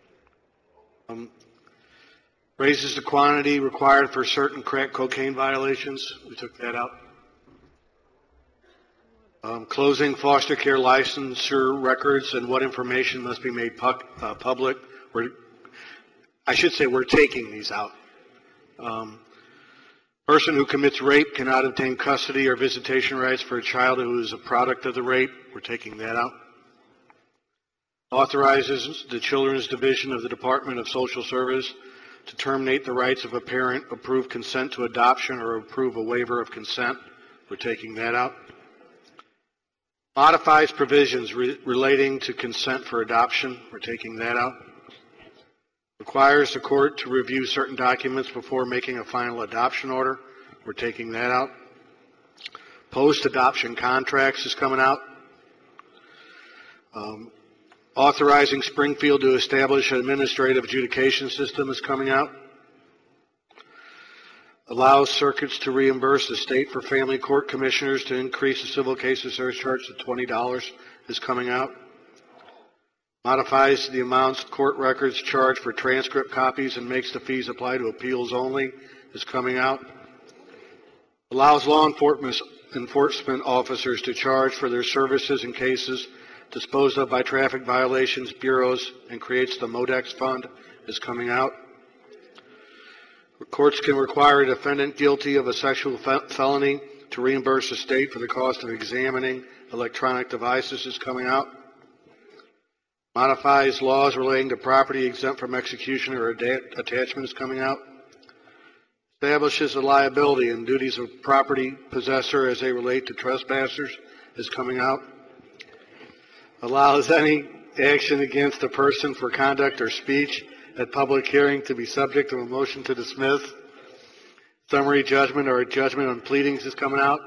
Um, raises the quantity required for certain crack cocaine violations. We took that out. Um, closing foster care licensure records and what information must be made pu- uh, public. We're, I should say we're taking these out. Um, person who commits rape cannot obtain custody or visitation rights for a child who is a product of the rape. We're taking that out. Authorizes the Children's Division of the Department of Social Service to terminate the rights of a parent, approve consent to adoption, or approve a waiver of consent. We're taking that out. Modifies provisions re- relating to consent for adoption. We're taking that out. Requires the court to review certain documents before making a final adoption order. We're taking that out. Post-adoption contracts is coming out. Um, authorizing Springfield to establish an administrative adjudication system is coming out. Allows circuits to reimburse the state for family court commissioners to increase the civil cases surcharge to twenty dollars is coming out. Modifies the amounts court records charged for transcript copies and makes the fees apply to appeals only is coming out. Allows law enforcement enforcement officers to charge for their services in cases disposed of by traffic violations bureaus and creates the MODEX fund is coming out. Courts can require a defendant guilty of a sexual fe- felony to reimburse the state for the cost of examining electronic devices is coming out. Modifies laws relating to property exempt from execution or ad- attachment is coming out. Establishes the liability and duties of property possessor as they relate to trespassers is coming out. Allows any action against a person for conduct or speech at public hearing to be subject to a motion to dismiss. Summary judgment or a judgment on pleadings is coming out.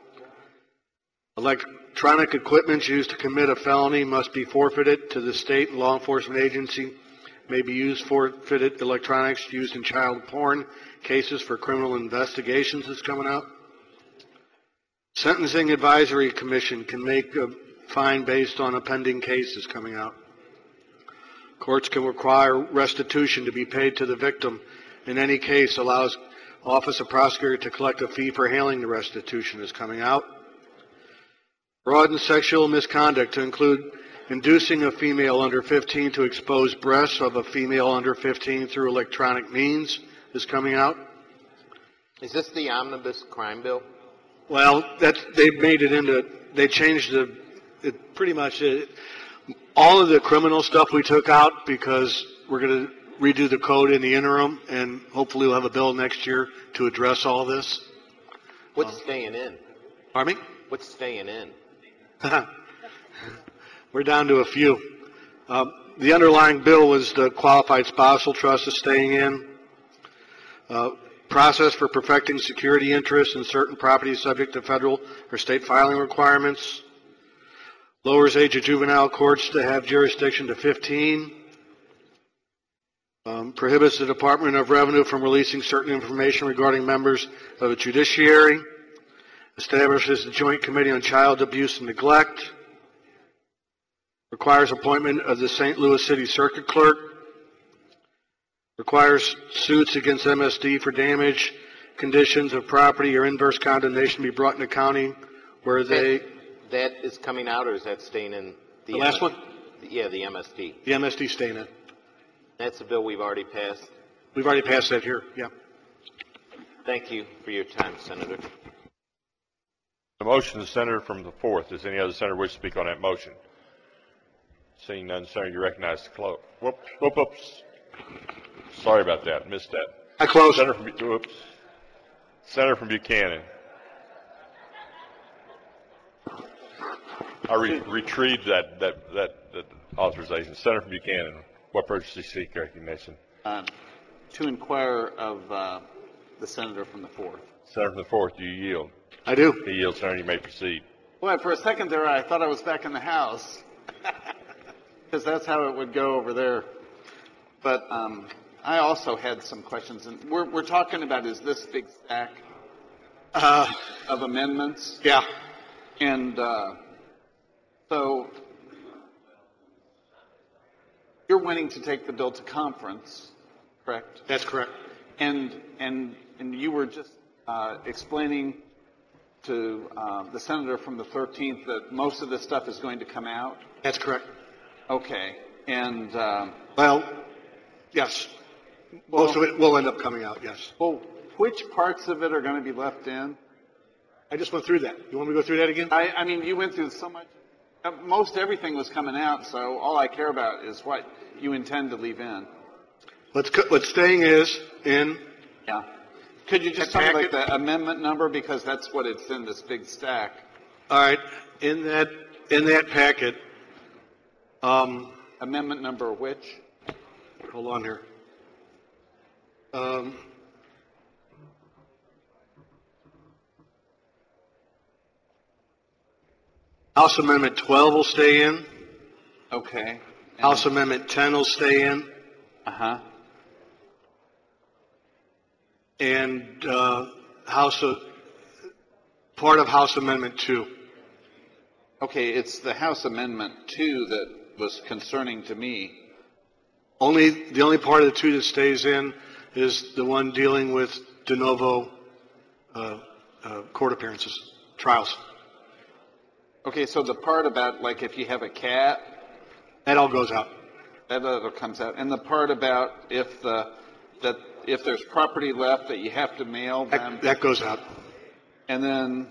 Electronic equipment used to commit a felony must be forfeited to the state and law enforcement agency. May be used forfeited electronics used in child porn cases for criminal investigations is coming out. Sentencing Advisory Commission can make a fine based on a pending case that's coming out. Courts can require restitution to be paid to the victim in any case, allows Office of Prosecutor to collect a fee for handling the restitution is coming out. Broaden sexual misconduct to include inducing a female under fifteen to expose breasts of a female under fifteen through electronic means is coming out. Is this the omnibus crime bill? Well, that's, they made it into, they changed the, it pretty much, it, all of the criminal stuff we took out because we're going to redo the code in the interim, and hopefully we'll have a bill next year to address all this. What's Um, staying in? Pardon me? What's staying in? We're down to a few. Um, the underlying bill was the qualified spousal trust is staying in. Uh, process for perfecting security interests in certain properties subject to federal or state filing requirements. Lowers age of juvenile courts to have jurisdiction to fifteen. Um, prohibits the Department of Revenue from releasing certain information regarding members of the judiciary. Establishes the Joint Committee on Child Abuse and Neglect. Requires appointment of the Saint Louis City Circuit Clerk. Requires suits against M S D for damage, conditions of property, or inverse condemnation be brought into county where they... That is coming out, or is that staying in? The, The last M S- one? Yeah, the M S D. The M S D staying in. That's a bill we've already passed. We've already passed that here, yeah. Thank you for your time, Senator. The motion, the senator from the fourth. Does any other senator wish to speak on that motion? Seeing none, Senator, you recognize the close. Whoop, whoop, whoops. Sorry about that. Missed that. I closed. Senator from, Bu- whoops. Senator from Buchanan. I re- retrieved that, that, that, that authorization. Senator from Buchanan, what purpose do you seek recognition? Um, to inquire of uh, the senator from the fourth. Senator from the fourth, do you yield? I do. He yields, Senator. You may proceed. Well, for a second there, I thought I was back in the House, because that's how it would go over there. But um, I also had some questions, and we're, we're talking about is this big stack uh, of amendments? Yeah. And uh, so you're wanting to take the bill to conference, correct? That's correct. And and and you were just uh, explaining to uh, the senator from the thirteenth that most of this stuff is going to come out? That's correct. Okay. And, um, Well, yes. Well- Most of it will end up coming out, yes. well, which parts of it are going to be left in? I just went through that. You want me to go through that again? I, I mean, you went through so much. uh, Most everything was coming out, so all I care about is what you intend to leave in. What's, co- what's staying is in. Yeah. Could you just That tell me like packet- the amendment number, because that's what it's in this big stack? All right. In that, in that packet, um, Amendment number which? hold on here. Um, House Amendment twelve will stay in. Okay. House Amendment ten will stay in. Uh-huh. And uh, House of, part of House Amendment two. Okay, it's the House Amendment two that was concerning to me. Only, the only part of the two that stays in is the one dealing with de novo uh, uh, court appearances, trials. Okay, so the part about, like, if you have a cat, That all goes out. that other comes out. And the part about if the, that if there's property left that you have to mail them. That, that goes out. And then,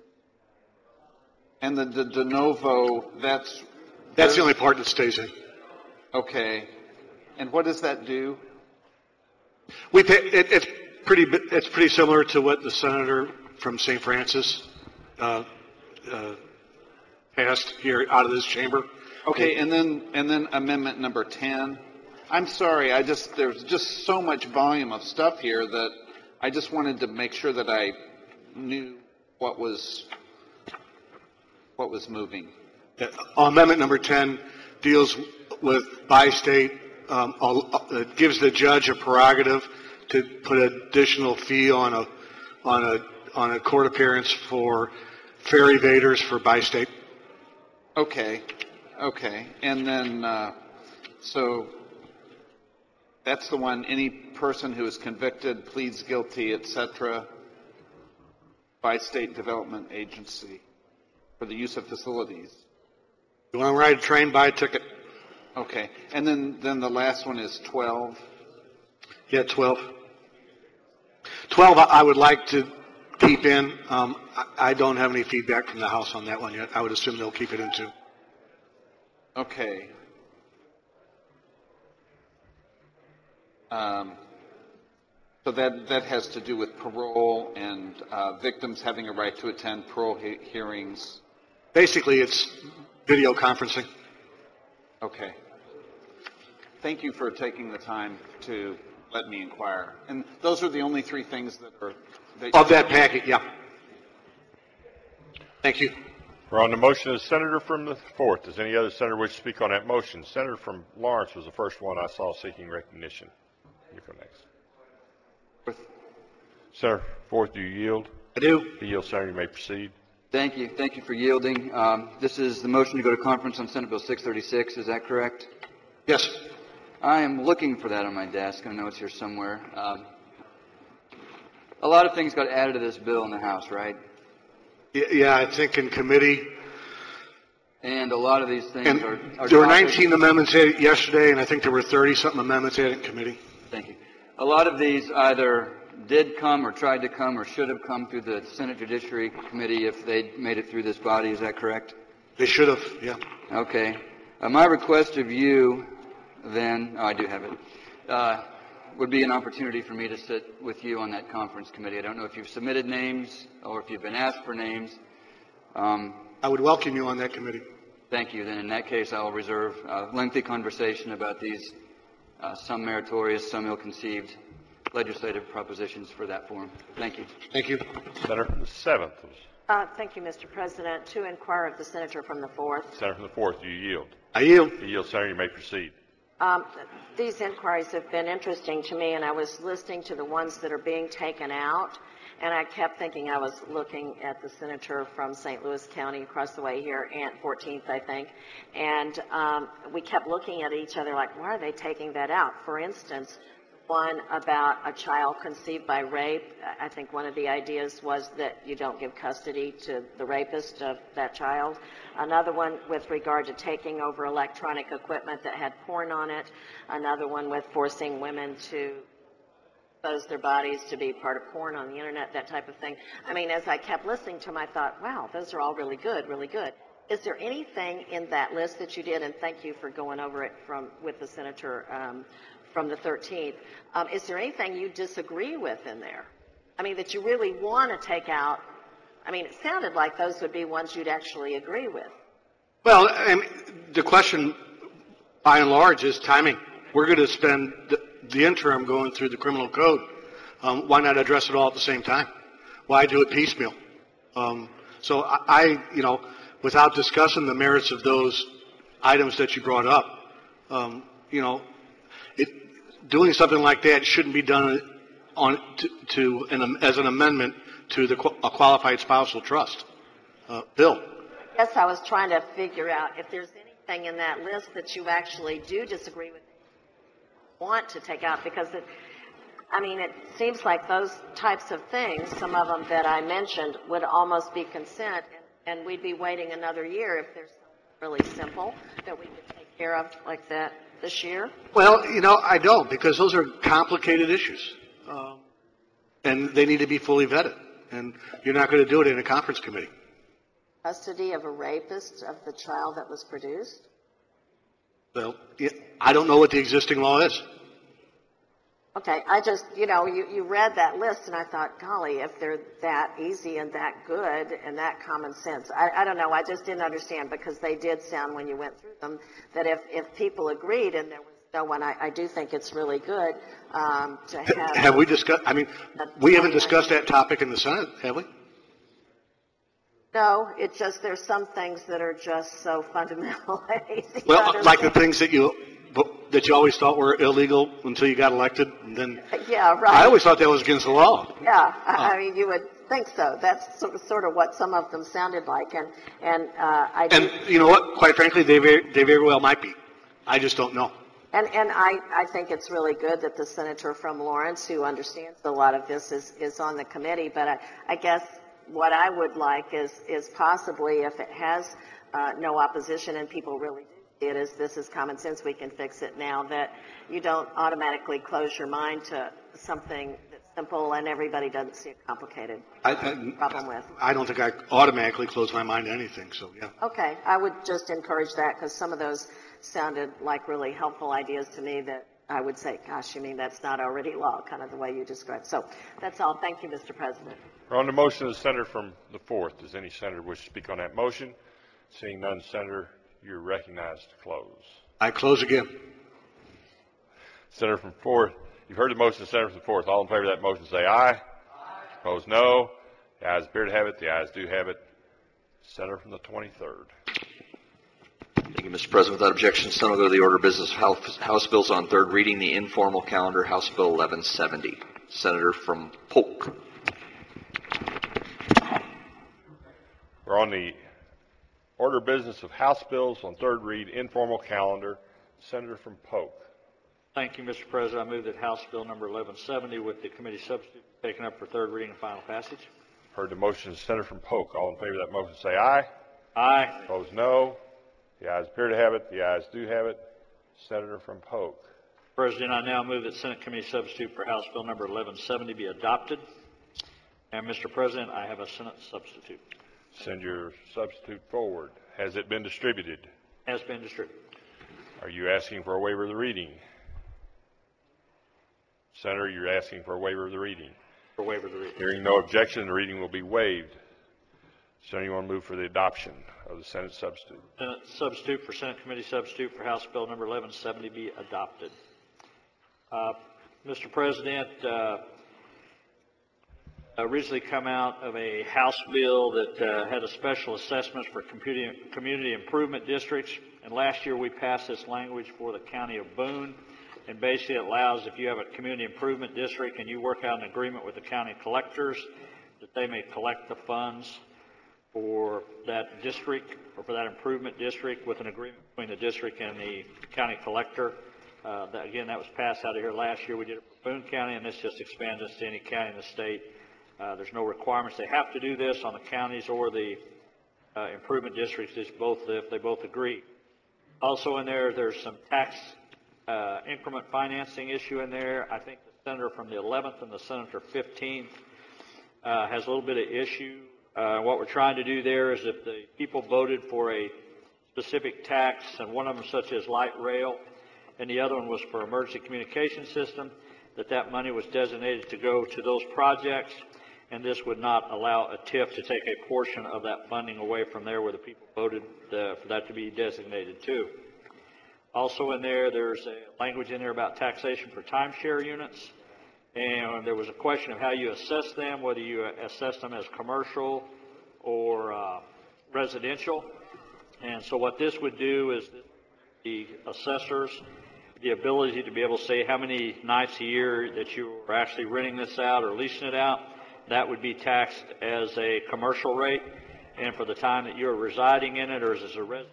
and the, the de novo, that's. That's the only part that stays in. Okay. And what does that do? We pay, it, it's pretty, it's pretty similar to what the senator from Saint Francis uh, uh, passed here out of this chamber. Okay, and then, and then amendment number ten. I'm sorry, I just, there's just so much volume of stuff here that I just wanted to make sure that I knew what was, what was moving. Uh, Amendment number ten deals with by-state, um, uh, gives the judge a prerogative to put an additional fee on a, on a, on a court appearance for fair evaders for bi-state. Okay, okay. And then, uh, so that's the one, any person who is convicted, pleads guilty, et cetera, by State Development Agency for the use of facilities. You want to ride a train, buy a ticket. Okay. And then, then the last one is twelve. Yeah, twelve. twelve, I would like to keep in. Um, I, I don't have any feedback from the House on that one yet. I would assume they'll keep it in too. Okay. Um, so that, that has to do with parole and uh, victims having a right to attend parole he- hearings. Basically, it's video conferencing. Okay. Thank you for taking the time to let me inquire. And those are the only three things that are... That Of that packet, yeah. Thank you. We're on the motion of the senator from the fourth. Does any other senator wish to speak on that motion? Senator from Lawrence was the first one I saw seeking recognition. You go next. With Senator Forth, do you yield? I do. You yield, Senator. You may proceed. Thank you. Thank you for yielding. Um, this is the motion to go to conference on Senate Bill six thirty-six. Is that correct? Yes. I am looking for that on my desk. I know it's here somewhere. Um, a lot of things got added to this bill in the House, right? Yeah, I think in committee. And a lot of these things And are, are there were topics- nineteen amendments added yesterday, and I think there were thirty-something amendments added in committee. Thank you. A lot of these either did come or tried to come or should have come through the Senate Judiciary Committee if they'd made it through this body. Is that correct? They should have, yeah. Okay. Uh, my request of you then, oh, I do have it, uh, would be an opportunity for me to sit with you on that conference committee. I don't know if you've submitted names or if you've been asked for names. Um, I would welcome you on that committee. Thank you. Then in that case, I will reserve a lengthy conversation about these uh, some meritorious, some ill-conceived legislative propositions for that forum. Thank you. Thank you. Senator from the seventh. Uh, thank you, Mister President. To inquire of the senator from the fourth. Senator from the fourth, do you yield? I yield. You yield, Senator. You may proceed. Um, these inquiries have been interesting to me, and I was listening to the ones that are being taken out, and I kept thinking I was looking at the senator from Saint Louis County across the way here, Aunt fourteenth, I think, and um, we kept looking at each other like, why are they taking that out? For instance, one about a child conceived by rape. I think one of the ideas was that you don't give custody to the rapist of that child. Another one with regard to taking over electronic equipment that had porn on it. Another one with forcing women to expose their bodies to be part of porn on the internet, that type of thing. I mean, as I kept listening to them, I thought, wow, those are all really good, really good. Is there anything in that list that you did, and thank you for going over it from with the senator um, from the thirteenth, um, is there anything you disagree with in there? I mean, that you really want to take out? I mean, it sounded like those would be ones you'd actually agree with. Well, I mean, the question, by and large, is timing. We're going to spend the, the interim going through the criminal code. Um, why not address it all at the same time? Why do it piecemeal? Um, so I, I, you know, without discussing the merits of those items that you brought up, um, you know, it, doing something like that shouldn't be done on to, to an, as an amendment to the a qualified spousal trust uh, bill. Yes, I was trying to figure out if there's anything in that list that you actually do disagree with, want to take out, because it, I mean, it seems like those types of things, some of them that I mentioned, would almost be consent, and, and we'd be waiting another year if there's something really simple that we could take care of like that this year. Well, you know, I don't, because those are complicated issues, um, and they need to be fully vetted, and you're not going to do it in a conference committee. Custody of a rapist of the child that was produced? Well, yeah, I don't know what the existing law is. Okay, I just, you know, you, you read that list and I thought, golly, if they're that easy and that good and that common sense. I, I don't know, I just didn't understand, because they did sound, when you went through them, that if, if people agreed and there was no one, I, I do think it's really good um, to have. Have we discussed, I mean, we haven't discussed that topic in the Senate, have we? No, it's just there's some things that are just so fundamental and easy to Well, understand. like the things that you that you always thought were illegal until you got elected, and then Yeah, right. I always thought that was against the law. Yeah, I, I mean, you would think so. That's sort of, sort of what some of them sounded like, and and uh, I. And you know what? Quite frankly, they very, they very well might be. I just don't know. And and I, I think it's really good that the senator from Lawrence, who understands a lot of this, is, is on the committee. But I, I guess what I would like is is possibly, if it has uh, no opposition and people really do see it as this is common sense, we can fix it now, that you don't automatically close your mind to something that's simple and everybody doesn't see it complicated. I, I, problem with. I don't think I automatically close my mind to anything, so yeah. Okay, I would just encourage that, because some of those sounded like really helpful ideas to me that I would say, gosh, you mean that's not already law, kind of the way you described. So that's all. Thank you, Mister President. We're on the motion of the senator from the fourth. Does any senator wish to speak on that motion? Seeing none, Senator, you're recognized to close. I close again. Senator from fourth, you've heard the motion of the senator from the fourth. All in favor of that motion say aye. Aye. Opposed, no. The ayes appear to have it. The ayes do have it. Senator from the twenty-third. Thank you, Mister President. Without objection, Senate will go to the order of business. House, House bills on third reading, the informal calendar, House Bill eleven seventy. Senator from Polk. We're on the order of business of House bills on third read, informal calendar. Senator from Polk. Thank you, Mister President. I move that House Bill number eleven seventy with the committee substitute taken up for third reading and final passage. Heard the motion of the Senator from Polk. All in favor of that motion say aye. Aye. Opposed, no. The ayes appear to have it. The ayes do have it. Senator from Polk. President, I now move that Senate Committee Substitute for House Bill number eleven seventy be adopted. And, Mister President, I have a Senate substitute. Send your substitute forward. Has it been distributed? Has been distributed. Are you asking for a waiver of the reading? Senator, you're asking for a waiver of the reading. For waiver of the reading. Hearing no objection, the reading will be waived. Senator, you want to move for the adoption of the Senate substitute? Senate substitute for Senate Committee Substitute for House Bill number eleven seventy be adopted. Uh, Mister President, uh, originally come out of a House bill that uh, had a special assessments for community, community improvement districts, and last year we passed this language for the County of Boone, and basically it allows, if you have a community improvement district and you work out an agreement with the county collectors, that they may collect the funds for that district or for that improvement district with an agreement between the district and the county collector. Uh, that, again, that was passed out of here last year. We did it for Boone County, and this just expands this to any county in the state. Uh, there's no requirements. They have to do this on the counties or the uh, improvement districts if both, if they both agree. Also in there, there's some tax uh, increment financing issue in there. I think the senator from the eleventh and the senator fifteenth uh, has a little bit of issue. Uh, what we're trying to do there is if the people voted for a specific tax, and one of them such as light rail, and the other one was for emergency communication system, that that money was designated to go to those projects, and this would not allow a T I F to take a portion of that funding away from there where the people voted uh, for that to be designated to. Also in there, there's a language in there about taxation for timeshare units, and there was a question of how you assess them, whether you assess them as commercial or uh, residential. And so what this would do is the assessors the ability to be able to say how many nights a year that you are actually renting this out or leasing it out. That would be taxed as a commercial rate, and for the time that you're residing in it or as a resident,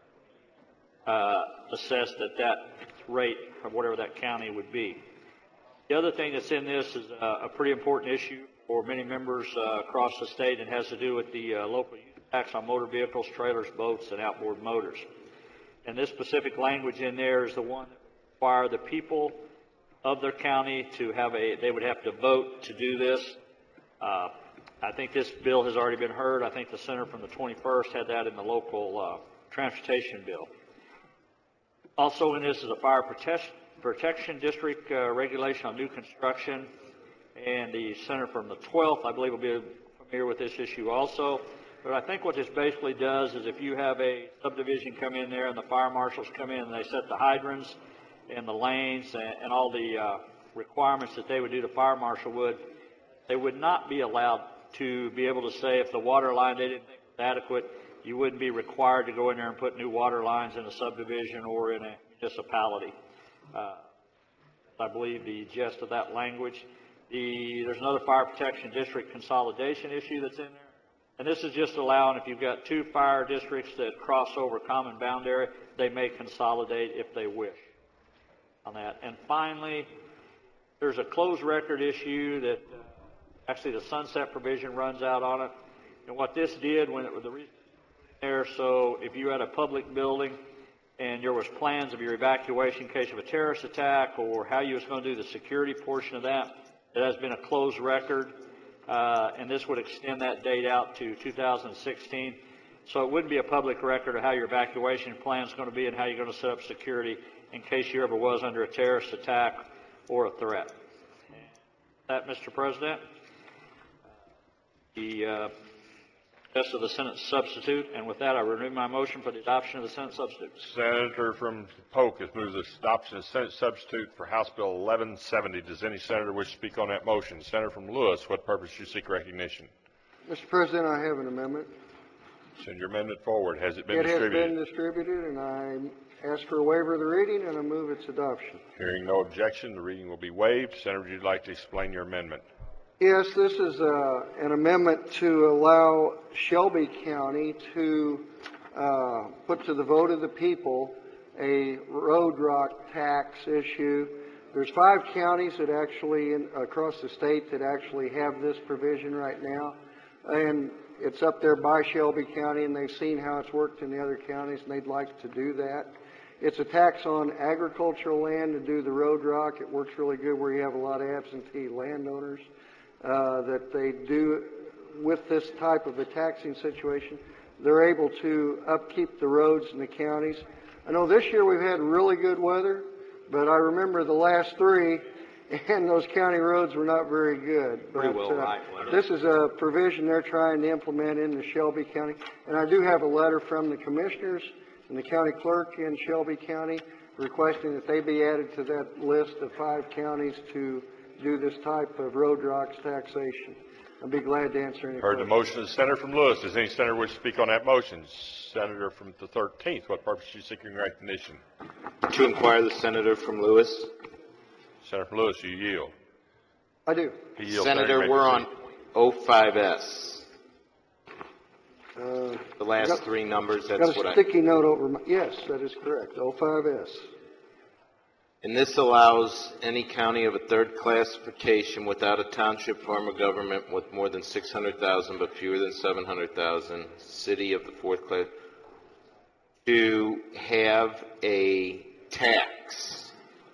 uh, assessed at that rate of whatever that county would be. The other thing that's in this is uh, a pretty important issue for many members uh, across the state, and has to do with the uh, local use tax on motor vehicles, trailers, boats, and outboard motors. And this specific language in there is the one that would require the people of their county to have a, they would have to vote to do this. Uh, I think this bill has already been heard. I think the senator from the twenty-first had that in the local uh, transportation bill. Also in this is a fire protection, protection district uh, regulation on new construction, and the senator from the twelfth, I believe, will be familiar with this issue also. But I think what this basically does is if you have a subdivision come in there and the fire marshals come in and they set the hydrants and the lanes and, and all the uh, requirements that they would do, the fire marshal would, they would not be allowed to be able to say if the water line they didn't think was adequate, you wouldn't be required to go in there and put new water lines in a subdivision or in a municipality. Uh, I believe the gist of that language. The, there's another fire protection district consolidation issue that's in there. And this is just allowing, if you've got two fire districts that cross over common bound area, they may consolidate if they wish on that. And finally, there's a closed record issue that uh, actually the sunset provision runs out on it. And what this did when it was the reason there, so if you had a public building and there was plans of your evacuation in case of a terrorist attack or how you was going to do the security portion of that, it has been a closed record. Uh, and this would extend that date out to two thousand sixteen. So it wouldn't be a public record of how your evacuation plan is going to be and how you're going to set up security in case you ever was under a terrorist attack or a threat. That, Mister President, the uh, rest of the Senate substitute, and with that I renew my motion for the adoption of the Senate substitute. Senator from Polk has moved the adoption of Senate substitute for House Bill eleven seventy. Does any senator wish to speak on that motion? Senator from Lewis, what purpose do you seek recognition? Mister President, I have an amendment. Send your amendment forward. Has it been it distributed? It has been distributed, and I ask for a waiver of the reading, and I move its adoption. Hearing no objection, the reading will be waived. Senator, would you like to explain your amendment? Yes, this is uh, an amendment to allow Shelby County to uh, put to the vote of the people a road rock tax issue. There's five counties that actually, in, across the state, that actually have this provision right now, and it's up there by Shelby County, and they've seen how it's worked in the other counties, and they'd like to do that. It's a tax on agricultural land to do the road rock. It works really good where you have a lot of absentee landowners. Uh, that they do with this type of a taxing situation. They're able to upkeep the roads in the counties. I know this year we've had really good weather, but I remember the last three, and those county roads were not very good. But, Pretty well uh, right. This is a provision they're trying to implement in the Shelby County. And I do have a letter from the commissioners and the county clerk in Shelby County requesting that they be added to that list of five counties to do this type of road rocks taxation. I'll be glad to answer any Heard questions. the motion of the senator from Lewis. Does any senator wish to speak on that motion? Senator from the thirteenth, what purpose are you seeking recognition? To inquire the senator from Lewis. Senator from Lewis, you yield. I do. He yields. Senator, we're on oh five S. Uh, The last got, three numbers, that's got a what I... sticky note over my, yes, that is correct, oh five S. And this allows any county of a third classification without a township form of government with more than six hundred thousand but fewer than seven hundred thousand, city of the fourth class, to have a tax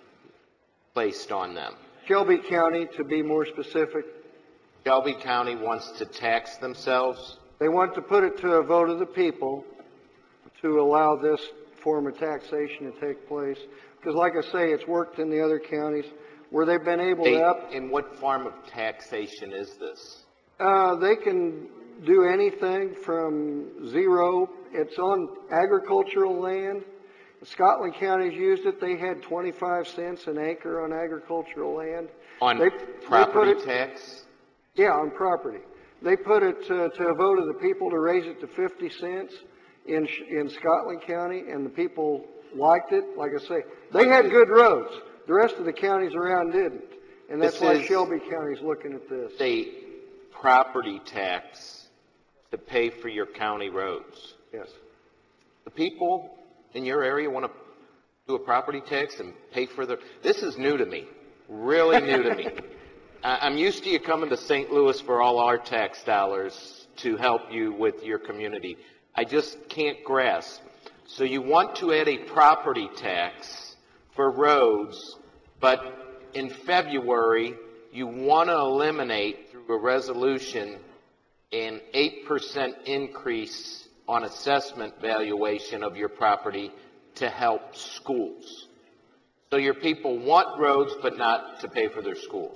placed on them. Shelby County, to be more specific. Shelby County wants to tax themselves? They want to put it to a vote of the people to allow this form of taxation to take place. Because like I say, it's worked in the other counties where they've been able They, to up. and what form of taxation is this? Uh, they can do anything from zero. It's on agricultural land. Scotland County's used it. They had twenty-five cents an acre on agricultural land. On they, property they it, tax? Yeah, on property. They put it uh, to a vote of the people to raise it to fifty cents in in Scotland County, and the people liked it. Like I say, they had good roads. The rest of the counties around didn't. And that's This why is Shelby County's looking at this. A property tax to pay for your county roads. Yes. The people in your area want to do a property tax and pay for their... This is new to me. Really new to me. I- I'm used to you coming to Saint Louis for all our tax dollars to help you with your community. I just can't grasp. So you want to add a property tax for roads, but in February you want to eliminate through a resolution an eight percent increase on assessment valuation of your property to help schools. So your people want roads but not to pay for their schools.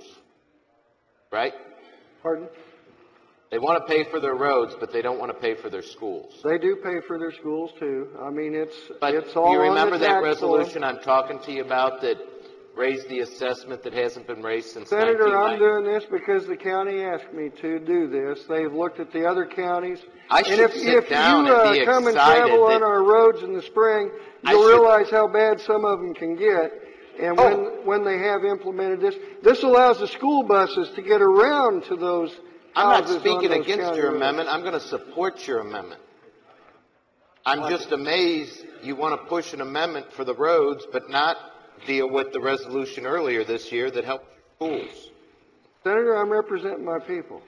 Right? Pardon? They want to pay for their roads, but they don't want to pay for their schools. They do pay for their schools too. I mean, it's But it's all do you on remember the that tax resolution law. I'm talking to you about that raised the assessment that hasn't been raised since Senator, nineteen ninety? I'm doing this because the county asked me to do this. They've looked at the other counties. I and should if, sit if down you and uh, be come and excited travel that- on our roads in the spring, I you'll should- realize how bad some of them can get. And when, when they have implemented this, this allows the school buses to get around to those I'm not houses on speaking those against county your roads. amendment. I'm going to support your amendment. I'm just amazed you want to push an amendment for the roads, but not deal with the resolution earlier this year that helped schools. Senator, I'm representing my people.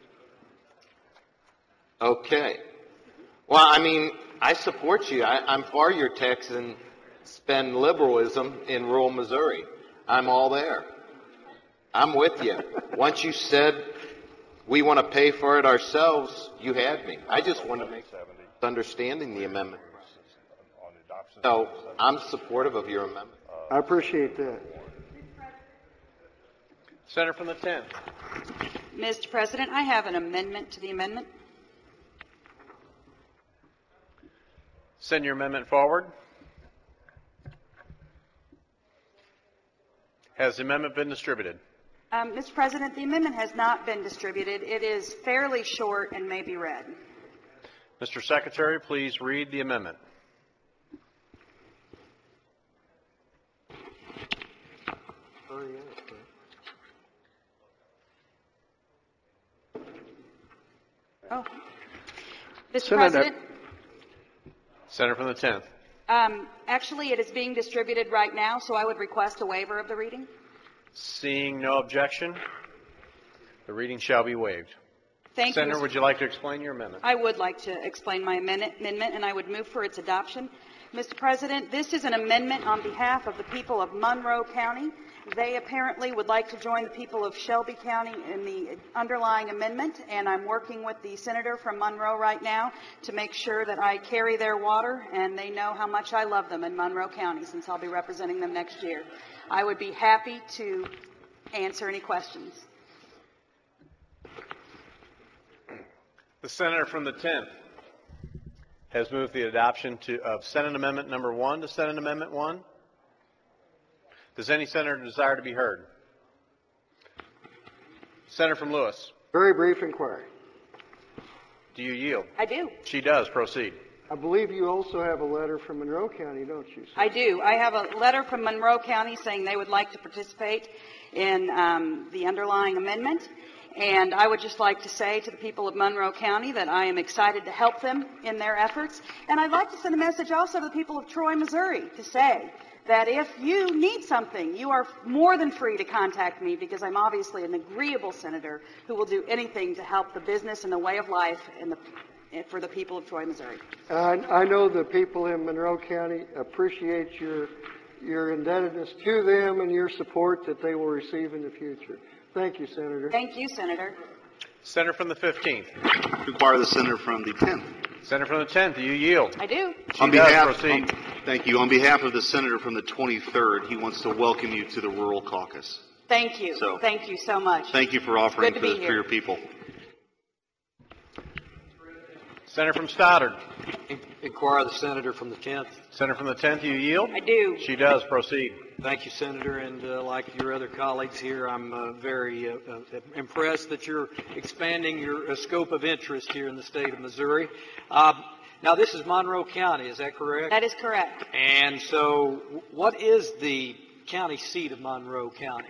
Okay. Well, I mean, I support you. I, I'm for your tax and spend liberalism in rural Missouri. I'm all there. I'm with you. Once you said we want to pay for it ourselves, you had me. I just want to make understanding the amendment. So I'm supportive of your amendment. I appreciate that. Senator from the tenth. Mister President, I have an amendment to the amendment. Send your amendment forward. Has the amendment been distributed? Um, Mister President, the amendment has not been distributed. It is fairly short and may be read. Mister Secretary, please read the amendment. Oh. Mister Senator. President, Senator from the tenth. um, actually it is being distributed right now, so I would request a waiver of the reading. Seeing no objection, the reading shall be waived. Thank you, Senator, Mister would you like to explain your amendment? I would like to explain my amendment, amendment, and I would move for its adoption. Mister President, this is an amendment on behalf of the people of Monroe County. They apparently would like to join the people of Shelby County in the underlying amendment, and I'm working with the senator from Monroe right now to make sure that I carry their water, and they know how much I love them in Monroe County since I'll be representing them next year. I would be happy to answer any questions. The senator from the tenth has moved the adoption to, of Senate Amendment number one to Senate Amendment one. Does any senator desire to be heard? Senator from Lewis. Very brief inquiry. Do you yield? I do. She does. Proceed. I believe you also have a letter from Monroe County, don't you, sir? I do. I have a letter from Monroe County saying they would like to participate in um, the underlying amendment. And I would just like to say to the people of Monroe County that I am excited to help them in their efforts. And I'd like to send a message also to the people of Troy, Missouri, to say that if you need something, you are more than free to contact me, because I'm obviously an agreeable senator who will do anything to help the business and the way of life and the, for the people of Troy, Missouri. I, I know the people in Monroe County appreciate your, your indebtedness to them and your support that they will receive in the future. Thank you, Senator. Thank you, Senator. Senator from the fifteenth. Require the senator from the tenth. Senator from the tenth, do you yield? I do. She On does. behalf, Proceed. on- thank you. On behalf of the senator from the twenty-third, he wants to welcome you to the rural caucus. Thank you. So- Thank you so much. Thank you for offering Good to for, be for here. your people. Senator from Stoddard. Inquire the senator from the tenth. Senator from the tenth, do you yield? I do. She does. Proceed. Thank you, Senator, and uh, like your other colleagues here, I'm uh, very uh, uh, impressed that you're expanding your uh, scope of interest here in the state of Missouri. Uh, now, this is Monroe County, is that correct? That is correct. And so, what is the county seat of Monroe County?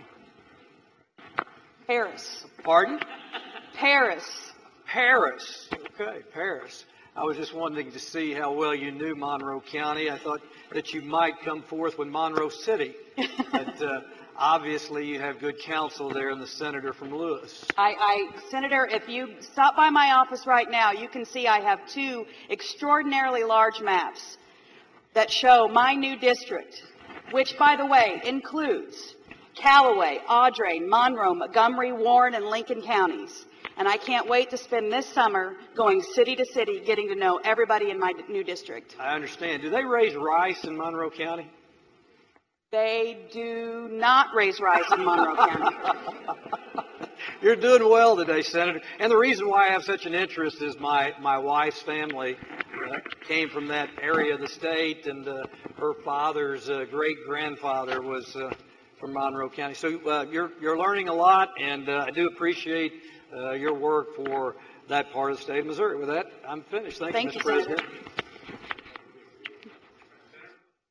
Paris. Pardon? Paris. Paris. Okay, Paris. I was just wanting to see how well you knew Monroe County. I thought that you might come forth with Monroe City. But uh, obviously you have good counsel there in the senator from Lewis. I, I, Senator, if you stop by my office right now, you can see I have two extraordinarily large maps that show my new district, which, by the way, includes Callaway, Audrain, Monroe, Montgomery, Warren, and Lincoln counties. And I can't wait to spend this summer going city to city, getting to know everybody in my d- new district. I understand. Do they raise rice in Monroe County? They do not raise rice in Monroe County. You're doing well today, Senator. And the reason why I have such an interest is my, my wife's family uh, came from that area of the state, and uh, her father's uh, great-grandfather was uh, from Monroe County. So uh, you're, you're learning a lot, and uh, I do appreciate uh, your work for that part of the state of Missouri. With that, I'm finished. Thank, Thank you, you, Mister President. Senator.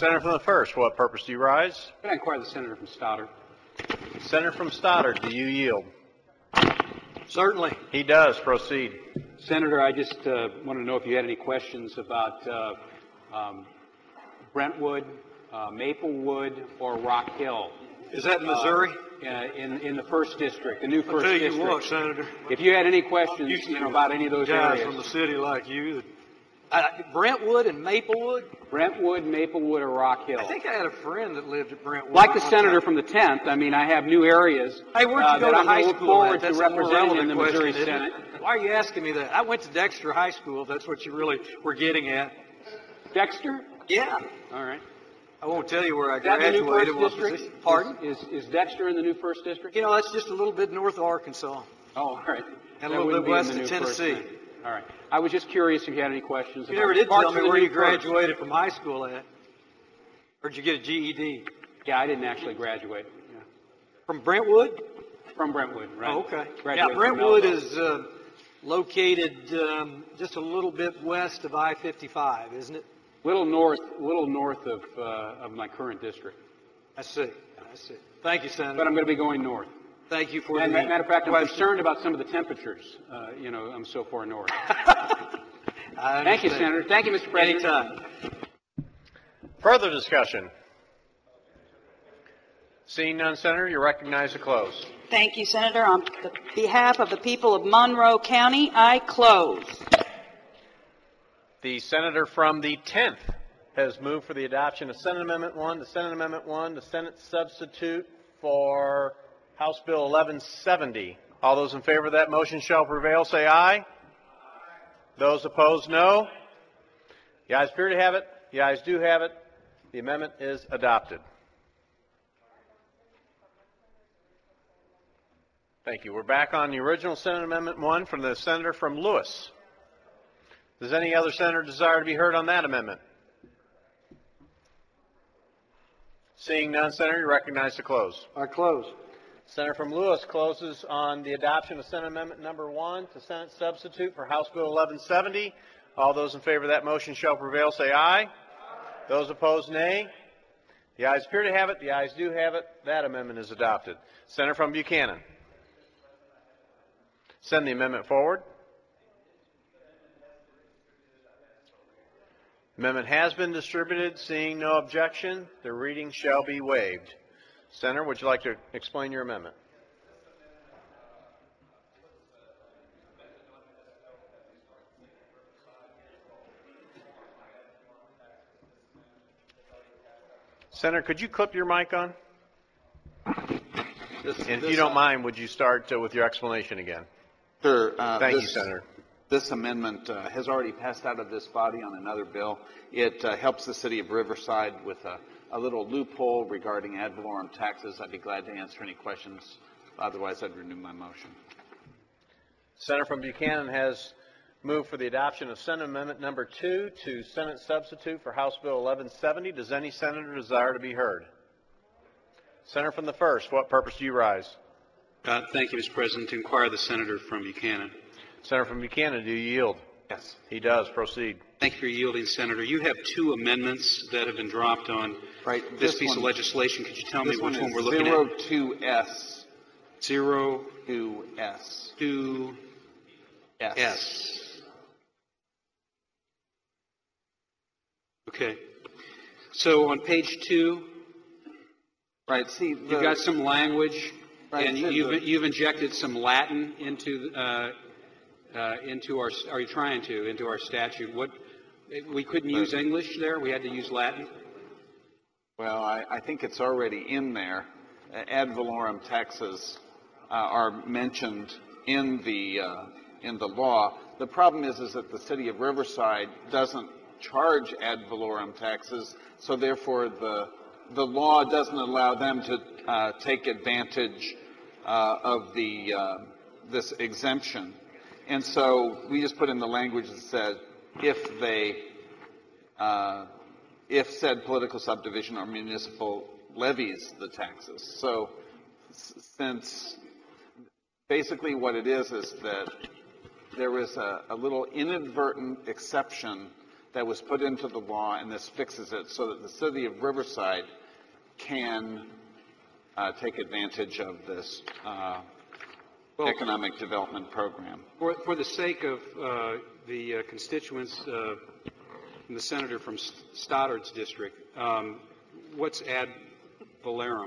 Senator from the first, what purpose do you rise? Can I inquire the senator from Stoddard? Senator from Stoddard, do you yield? Certainly. He does. Proceed. Senator, I just uh, want to know if you had any questions about uh, um, Brentwood, uh, Maplewood, or Rock Hill. Is that in Missouri? Uh, in in the first district, the new I'll first tell you district. what, Senator. If you had any questions, You, you know, about any of those guys areas. from the city like you. That, I, Brentwood and Maplewood. Brentwood, Maplewood, or Rock Hill. I think I had a friend that lived at Brentwood. Like the one senator time. from the tenth, I mean, I have new areas. Hey, where'd uh, you go that to I'm high gonna look school forward at? to That's a more representing in relevant the question, Missouri isn't Senate. it? Why are you asking me that? I went to Dexter High School, if that's what you really were getting at. Dexter? Yeah. All right. I won't tell you where I Is that the new graduated. first What district? position. Pardon? Is, is, is Dexter in the new first district? You know, that's just a little bit north of Arkansas. Oh, all right. And a That little wouldn't bit be in west the of new Tennessee. first, right. All right. I was just curious if you had any questions. You about never did parts tell of me the where new you graduated from high school at. Or did you get a G E D? Yeah, I didn't actually graduate. Yeah. From Brentwood? From Brentwood, right. Oh, okay. Graduated Yeah, from Brentwood Melville. is uh, located um, just a little bit west of I fifty-five, isn't it? Little north, little north of uh, of my current district. I see. I see. Thank you, Senator. But I'm going to be going north. Thank you for And the matter of fact, I'm question. concerned about some of the temperatures. Uh, you know, I'm so far north. I Thank you, understand. Senator. Thank you, Mister President. Anytime. Further discussion? Seeing none, Senator, you're recognized to close. Thank you, Senator. On the behalf of the people of Monroe County, I close. The senator from the tenth has moved for the adoption of Senate Amendment one, the Senate Amendment one, the Senate substitute for House Bill eleven seventy. All those in favor of that motion shall prevail, say aye. Those opposed, no. The ayes appear to have it. The ayes do have it. The amendment is adopted. Thank you. We're back on the original Senate Amendment one from the senator from Lewis. Does any other senator desire to be heard on that amendment? Seeing none, Senator, you recognize to close. I close. Senator from Lewis closes on the adoption of Senate Amendment number one to Senate substitute for House Bill eleven seventy. All those in favor of that motion shall prevail, say aye. Those opposed, nay. The ayes appear to have it. The ayes do have it. That amendment is adopted. Senator from Buchanan. Send the amendment forward. Amendment has been distributed. Seeing no objection, the reading shall be waived. Senator, would you like to explain your amendment? Senator, could you clip your mic on? This, And if this, you don't uh, mind, would you start uh, with your explanation again? Sure. Uh, Thank this, you, Senator. This amendment uh, has already passed out of this body on another bill. It uh, helps the city of Riverside with a, a little loophole regarding ad valorem taxes. I'd be glad to answer any questions. Otherwise, I'd renew my motion. Senator from Buchanan has moved for the adoption of Senate Amendment number two to Senate substitute for House Bill eleven seventy. Does any senator desire to be heard? Senator from the first, what purpose do you rise? Uh, thank you, Mister President. To inquire the senator from Buchanan. Senator from Buchanan, do you yield? Yes. He does. Proceed. Thank you for yielding, Senator. You have two amendments that have been dropped on right. this, this piece one, of legislation. Could you tell me this which one, one we're is looking zero at? two S. Zero two S. two S. S. Okay. So on page two, right. See, the, you've got some language, right, and you've you've injected some Latin into uh, uh, into our. Are you trying to into our statute? What we couldn't use English there. We had to use Latin. Well, I, I think it's already in there. Uh, ad valorem taxes uh, are mentioned in the uh, in the law. The problem is, is that the city of Riverside doesn't charge ad valorem taxes, so therefore the the law doesn't allow them to uh, take advantage uh, of the uh, this exemption. And so we just put in the language that said if they uh, if said political subdivision or municipal levies the taxes. So since basically what it is is that there is a, a little inadvertent exception that was put into the law, and this fixes it so that the city of Riverside can uh, take advantage of this uh, Well, economic development program. For, for the sake of uh, the uh, constituents, uh, and the senator from Stoddard's district, um, what's ad valorem?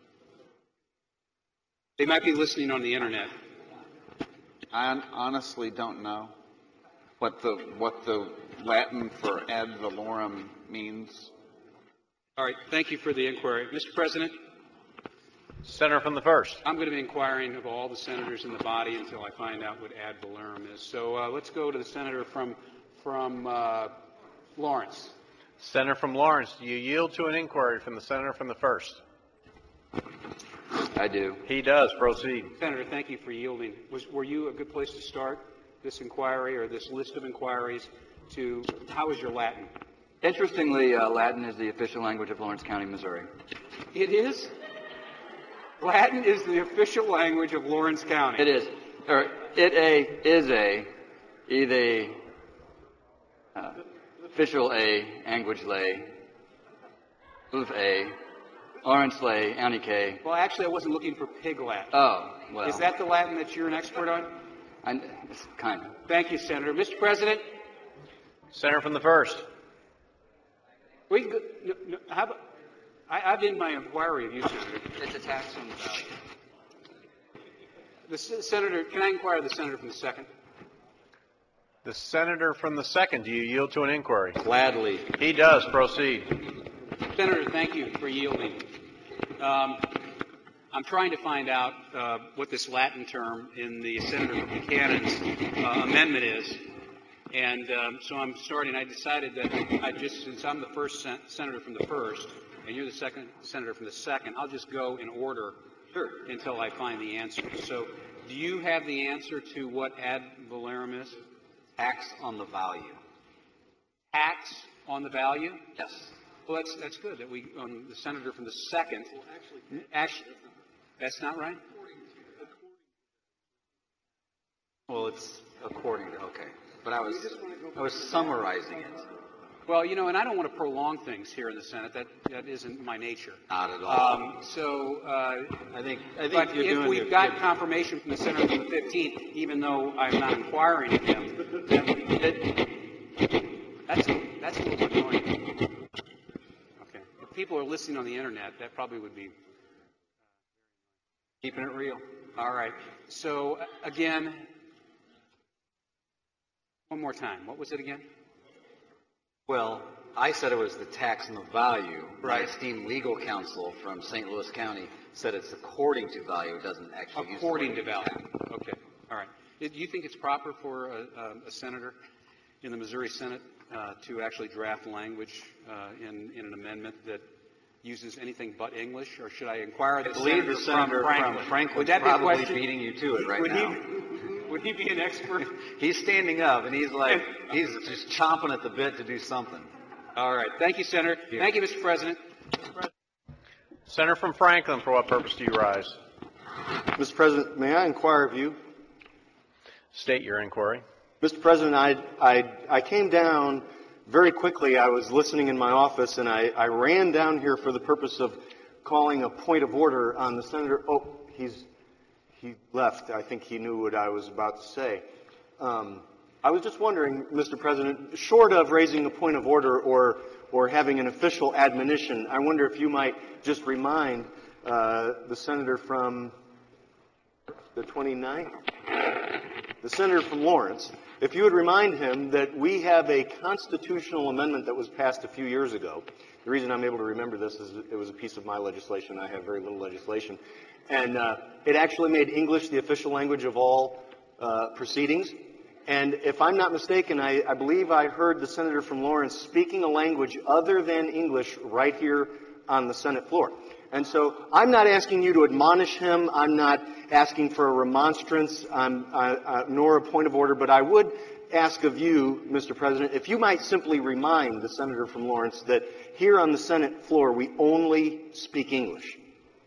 They might be listening on the internet. I honestly don't know what the what the Latin for ad valorem means. All right. Thank you for the inquiry, Mister President. Senator from the first. I'm going to be inquiring of all the senators in the body until I find out what ad valorem is. So uh, let's go to the senator from from uh, Lawrence. Senator from Lawrence, do you yield to an inquiry from the senator from the first? I do. He does. Proceed. Senator, thank you for yielding. Was, were you a good place to start this inquiry or this list of inquiries to, how is your Latin? Interestingly, uh, Latin is the official language of Lawrence County, Missouri. It is? Latin is the official language of Lawrence County. It is. Or it a is a, either uh, official a, language lay, uv a, Lawrence lay, Anike. Well, actually, I wasn't looking for pig Latin. Oh, well. Is that the Latin that you're an expert on? I, it's kind of. Thank you, Senator. Mister President? Senator from the first. We can go, no, no, how about, I, I've ended my inquiry of you, Senator. It's a tax on the value. The Senator, can I inquire the Senator from the second? The senator from the second, do you yield to an inquiry? Gladly. He does. Proceed. Senator, thank you for yielding. Um, I'm trying to find out uh, what this Latin term in the Senator Buchanan's uh, amendment is. And um, so I'm starting. I decided that I just, since I'm the first sen- senator from the first, and you're the second senator from the second, I'll just go in order sure. until I find the answer. So do you have the answer to what ad valorem is? Tax on the value. Tax on the value? Yes. Well, that's that's good that we um, the senator from the second. Actually, that's not right. Well, it's according to okay, but I was I was summarizing it. Well, you know, and I don't want to prolong things here in the Senate. That that isn't my nature. Not at all. Um, so uh, I think I think but you're if doing we've your, got your, confirmation from the senator from the fifteenth, even though I'm not inquiring of him, that, that, that's that's a little annoying. Okay, if people are listening on the internet, that probably would be keeping it real. All right. So again, one more time. What was it again? Well, I said it was the tax on the value. Right. My esteemed legal counsel from Saint Louis County said it's according to value. It doesn't actually use according to value. Okay. All right. Do you think it's proper for a, a senator in the Missouri Senate uh, to actually draft language uh, in, in an amendment that uses anything but English, or should I inquire the I believe senator the senator from Franklin? from Franklin Would that be a probably question? beating you to it right would now. He, would he be an expert? He's standing up and he's like he's just chomping at the bit to do something. All right. Thank you, Senator. Thank you, Mister President. Senator from Franklin, for what purpose do you rise? Mister President, may I inquire of you? State your inquiry. Mister President, I, I, I came down very quickly. I was listening in my office, and I, I ran down here for the purpose of calling a point of order on the senator. Oh, he's he left. I think he knew what I was about to say. Um, I was just wondering, Mister President, short of raising a point of order or or having an official admonition, I wonder if you might just remind uh, the senator from the twenty-ninth, the senator from Lawrence, if you would remind him that we have a constitutional amendment that was passed a few years ago. The reason I'm able to remember this is it was a piece of my legislation. I have very little legislation. And uh, it actually made English the official language of all uh, proceedings. And if I'm not mistaken, I, I believe I heard the senator from Lawrence speaking a language other than English right here on the Senate floor. And so I'm not asking you to admonish him. I'm not asking for a remonstrance, um, uh, uh, nor a point of order. But I would ask of you, Mister President, if you might simply remind the senator from Lawrence that here on the Senate floor we only speak English.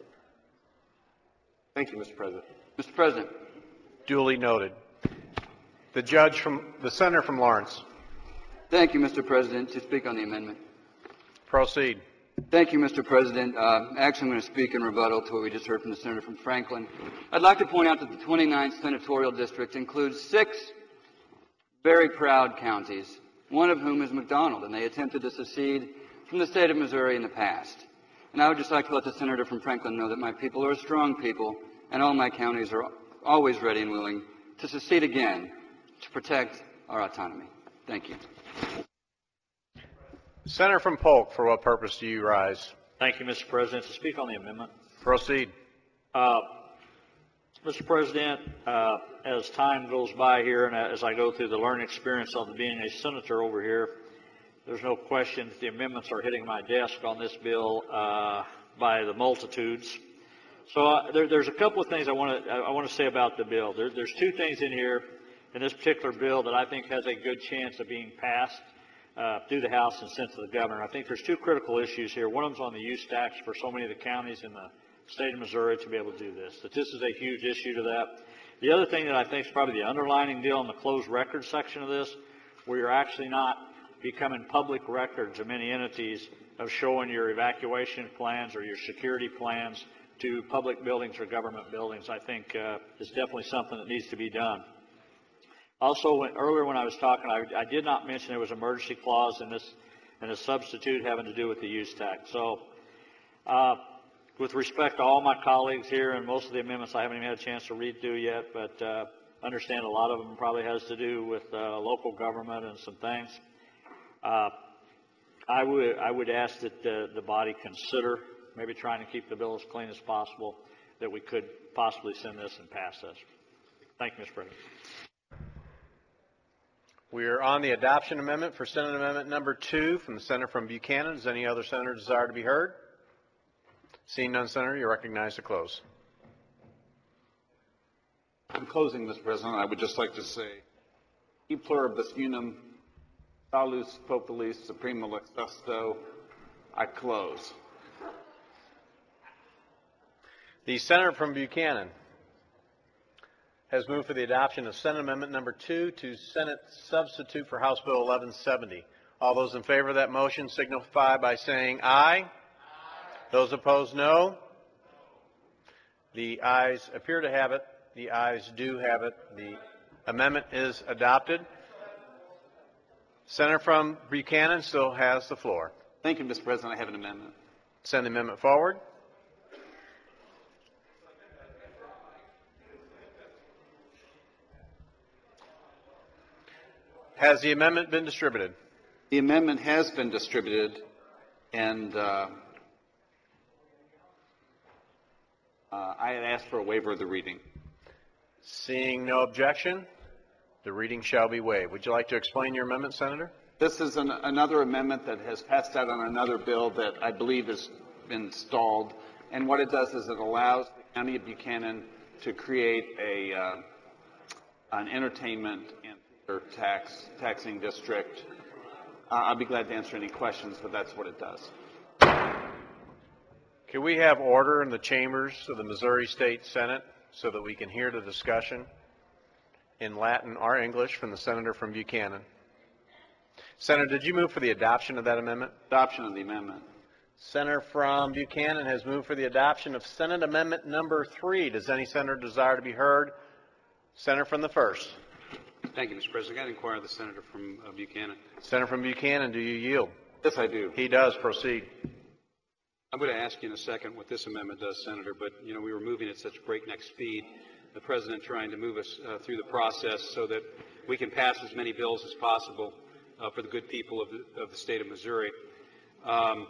Thank you, Mister President. Mister President. Duly noted. The judge from the senator from Lawrence. Thank you, Mister President. To speak on the amendment. Proceed. Thank you, Mister President. Uh, actually, I'm going to speak in rebuttal to what we just heard from the senator from Franklin. I'd like to point out that the twenty-ninth senatorial district includes six very proud counties, one of whom is McDonald, and they attempted to secede from the state of Missouri in the past. And I would just like to let the senator from Franklin know that my people are a strong people, and all my counties are always ready and willing to secede again to protect our autonomy. Thank you. Senator from Polk, for what purpose do you rise? Thank you, Mister President. To speak on the amendment. Proceed. Uh, Mister President, uh, as time goes by here and as I go through the learning experience of being a senator over here, there's no question that the amendments are hitting my desk on this bill uh, by the multitudes. So uh, there, there's a couple of things I want to I want to say about the bill. There, there's two things in here in this particular bill that I think has a good chance of being passed uh, through the House and sent to the governor. I think there's two critical issues here. One of them's on the use tax for so many of the counties in the state of Missouri to be able to do this. That this is a huge issue to that. The other thing that I think is probably the underlining deal in the closed record section of this, where you're actually not becoming public records of many entities of showing your evacuation plans or your security plans to public buildings or government buildings, I think uh, is definitely something that needs to be done. Also, when, earlier when I was talking, I, I did not mention there was an emergency clause in this, and a substitute having to do with the use tax. So, uh, with respect to all my colleagues here, and most of the amendments I haven't even had a chance to read through yet, but uh, understand a lot of them probably has to do with uh, local government and some things. Uh, I would I would ask that uh, the body consider maybe trying to keep the bill as clean as possible, that we could possibly send this and pass this. Thank you, Mister President. We are on the adoption amendment for Senate Amendment number two from the senator from Buchanan. Does any other senator desire to be heard? Seeing none, Senator, you're recognized to close. In closing, Mister President, I would just like to say, e pluribus unum, salus populis suprema lex testo, I close. The senator from Buchanan has moved for the adoption of Senate Amendment number two to Senate substitute for House Bill eleven seventy. All those in favor of that motion signify by saying aye. Aye. Those opposed, no. The ayes appear to have it. The ayes do have it. The amendment is adopted. Senator from Buchanan still has the floor. Thank you, Mister President. I have an amendment. Send the amendment forward. Has the amendment been distributed? The amendment has been distributed, and uh, uh, I had asked for a waiver of the reading. Seeing no objection, the reading shall be waived. Would you like to explain your amendment, Senator? This is an, another amendment that has passed out on another bill that I believe has been stalled, and what it does is it allows the County of Buchanan to create a uh, an entertainment and tax taxing district. Uh, I'll be glad to answer any questions, but that's what it does. Can we have order in the chambers of the Missouri State Senate so that we can hear the discussion in Latin or English from the senator from Buchanan? Senator, did you move for the adoption of that amendment? Adoption of the amendment. Senator from Buchanan has moved for the adoption of Senate Amendment number three. Does any senator desire to be heard? Senator from the first. Thank you, Mister President. I got to inquire of the senator from uh, Buchanan. Senator from Buchanan, do you yield? Yes, I do. He does. Proceed. I'm going to ask you in a second what this amendment does, Senator, but, you know, we were moving at such breakneck speed, the President trying to move us uh, through the process so that we can pass as many bills as possible uh, for the good people of the, of the state of Missouri. Um,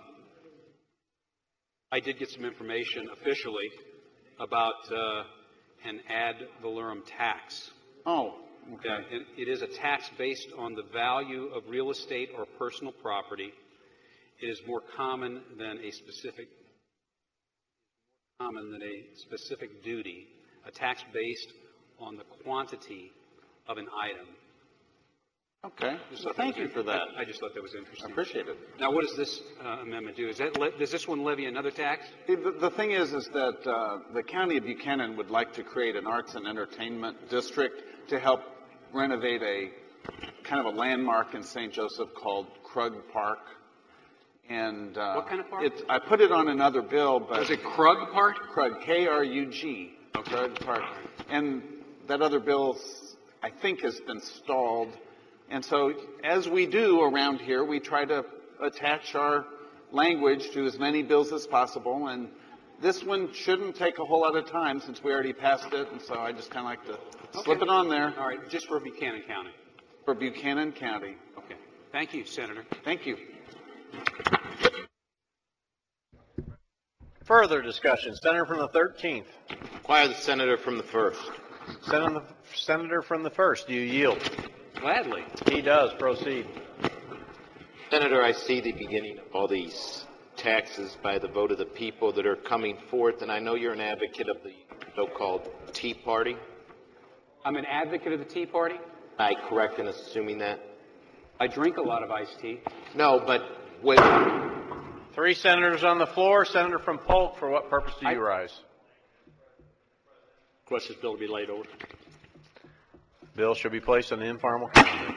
I did get some information officially about uh, an ad valorem tax. Oh. Okay. Yeah, it, it is a tax based on the value of real estate or personal property. It is more common than a specific common than a specific duty. A tax based on the quantity of an item. Okay. So thank you for that. I just thought that was interesting. I appreciate it. Now, what does this uh, amendment do? Is that le- does this one levy another tax? The, the thing is, is that uh, the County of Buchanan would like to create an arts and entertainment district to help renovate a kind of a landmark in Saint Joseph called Krug Park. And uh, What kind of park? It's, I put it on another bill, but Was it Krug Park? Krug, K R U G, Krug Park. And that other bill, I think, has been stalled. And so, as we do around here, we try to attach our language to as many bills as possible. And this one shouldn't take a whole lot of time since we already passed it. And so I just kind of like to slip Okay. it on there. All right, just for Buchanan County. For Buchanan County. Okay. Thank you, Senator. Thank you. Further discussion. Senator from the thirteenth. Inquire the senator from the first. Senator, Senator from the first. Do you yield? Gladly. He does. Proceed. Senator, I see the beginning of all these taxes by the vote of the people that are coming forth, and I know you're an advocate of the so-called Tea Party. I'm an advocate of the Tea Party. Am I correct in assuming that? I drink a lot of iced tea. No, but with Three senators on the floor. Senator from Polk, for what purpose do you rise? Request this bill to be laid over. Bill shall be placed on the informal calendar.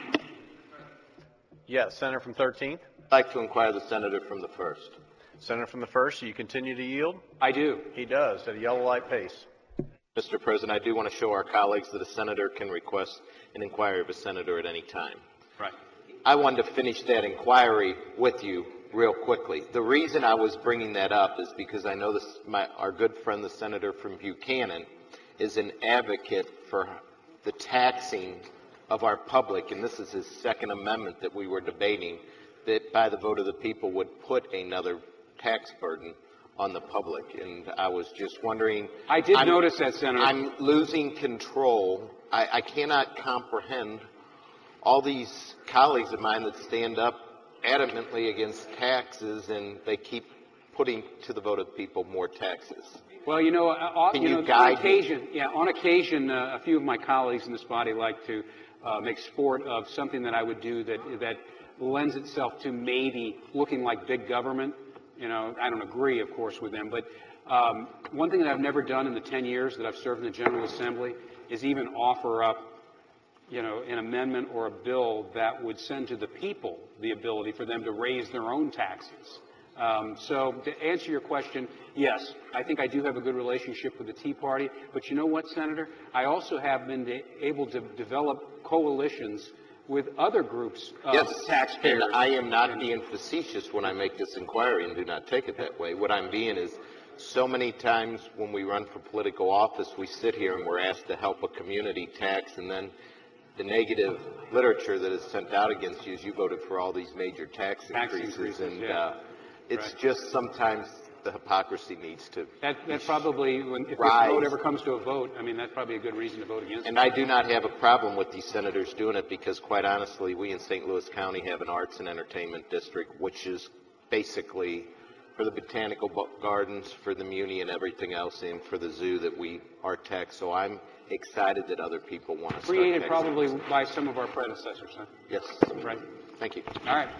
Yes, Senator from thirteenth. I'd like to inquire the senator from the first. Senator from the first, do you continue to yield? I do. He does, at a yellow light pace. Mister President, I do want to show our colleagues that a senator can request an inquiry of a senator at any time. Right. I wanted to finish that inquiry with you real quickly. The reason I was bringing that up is because I know this, my, our good friend, the senator from Buchanan, is an advocate for the taxing of our public, and this is his second amendment that we were debating, that by the vote of the people would put another tax burden on the public. And I was just wondering. I did I'm, notice that, Senator. I'm losing control. I, I cannot comprehend all these colleagues of mine that stand up adamantly against taxes, and they keep putting to the vote of people more taxes. Well, you know, uh, Can you you know, guide on occasion, yeah, on occasion, uh, a few of my colleagues in this body like to uh, make sport of something that I would do that that lends itself to maybe looking like big government. You know, I don't agree, of course, with them, but um, one thing that I've never done in the ten years that I've served in the General Assembly is even offer up, you know, an amendment or a bill that would send to the people the ability for them to raise their own taxes. Um, so to answer your question, yes, I think I do have a good relationship with the Tea Party, but you know what, Senator? I also have been de- able to develop coalitions with other groups of Yes, taxpayers. and I am not being facetious when I make this inquiry, and do not take it that way. What I'm being is, so many times when we run for political office, we sit here and we're asked to help a community tax, and then the negative literature that is sent out against you is you voted for all these major tax, Tax increases, increases, and yeah. uh, it's Right. just sometimes the hypocrisy needs to That, that probably, when, if this rise. vote ever comes to a vote, I mean, that's probably a good reason to vote against And it. I do not have a problem with these senators doing it because, quite honestly, we in Saint Louis County have an arts and entertainment district, which is basically for the botanical bu- gardens, for the Muni and everything else, and for the zoo that we are taxed. So I'm excited that other people want to start Created taxing probably us. by some of our predecessors, huh? Yes. Right. Thank you. All right.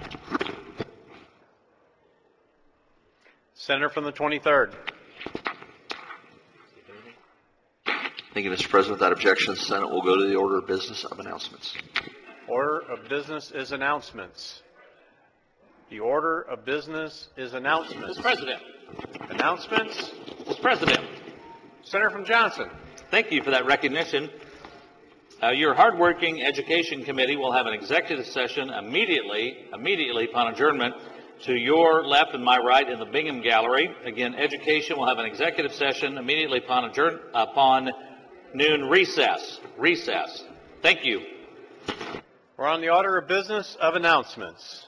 Senator from the twenty-third. Thank you, Mister President. Without objection, the Senate will go to the order of business of announcements. Order of business is announcements. The order of business is announcements. Mister President. Announcements. Mister President. Senator from Johnson. Thank you for that recognition. Uh, your hardworking Education Committee will have an executive session immediately, immediately upon adjournment to your left and my right in the Bingham Gallery. Again, Education will have an executive session immediately upon adjourn, upon noon recess. Recess. Thank you. We're on the order of business of announcements.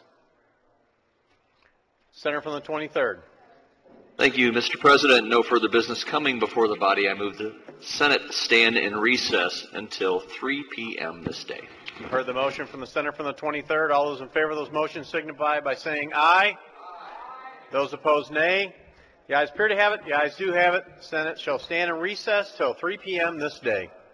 Senator from the twenty-third. Thank you, Mister President. No further business coming before the body. I move the Senate stand in recess until three p.m. this day. You've heard the motion from the Senator from the twenty-third. All those in favor of those motions signify by saying aye. Aye. Those opposed, nay. The ayes appear to have it. The ayes do have it. The Senate shall stand in recess till three p.m. this day.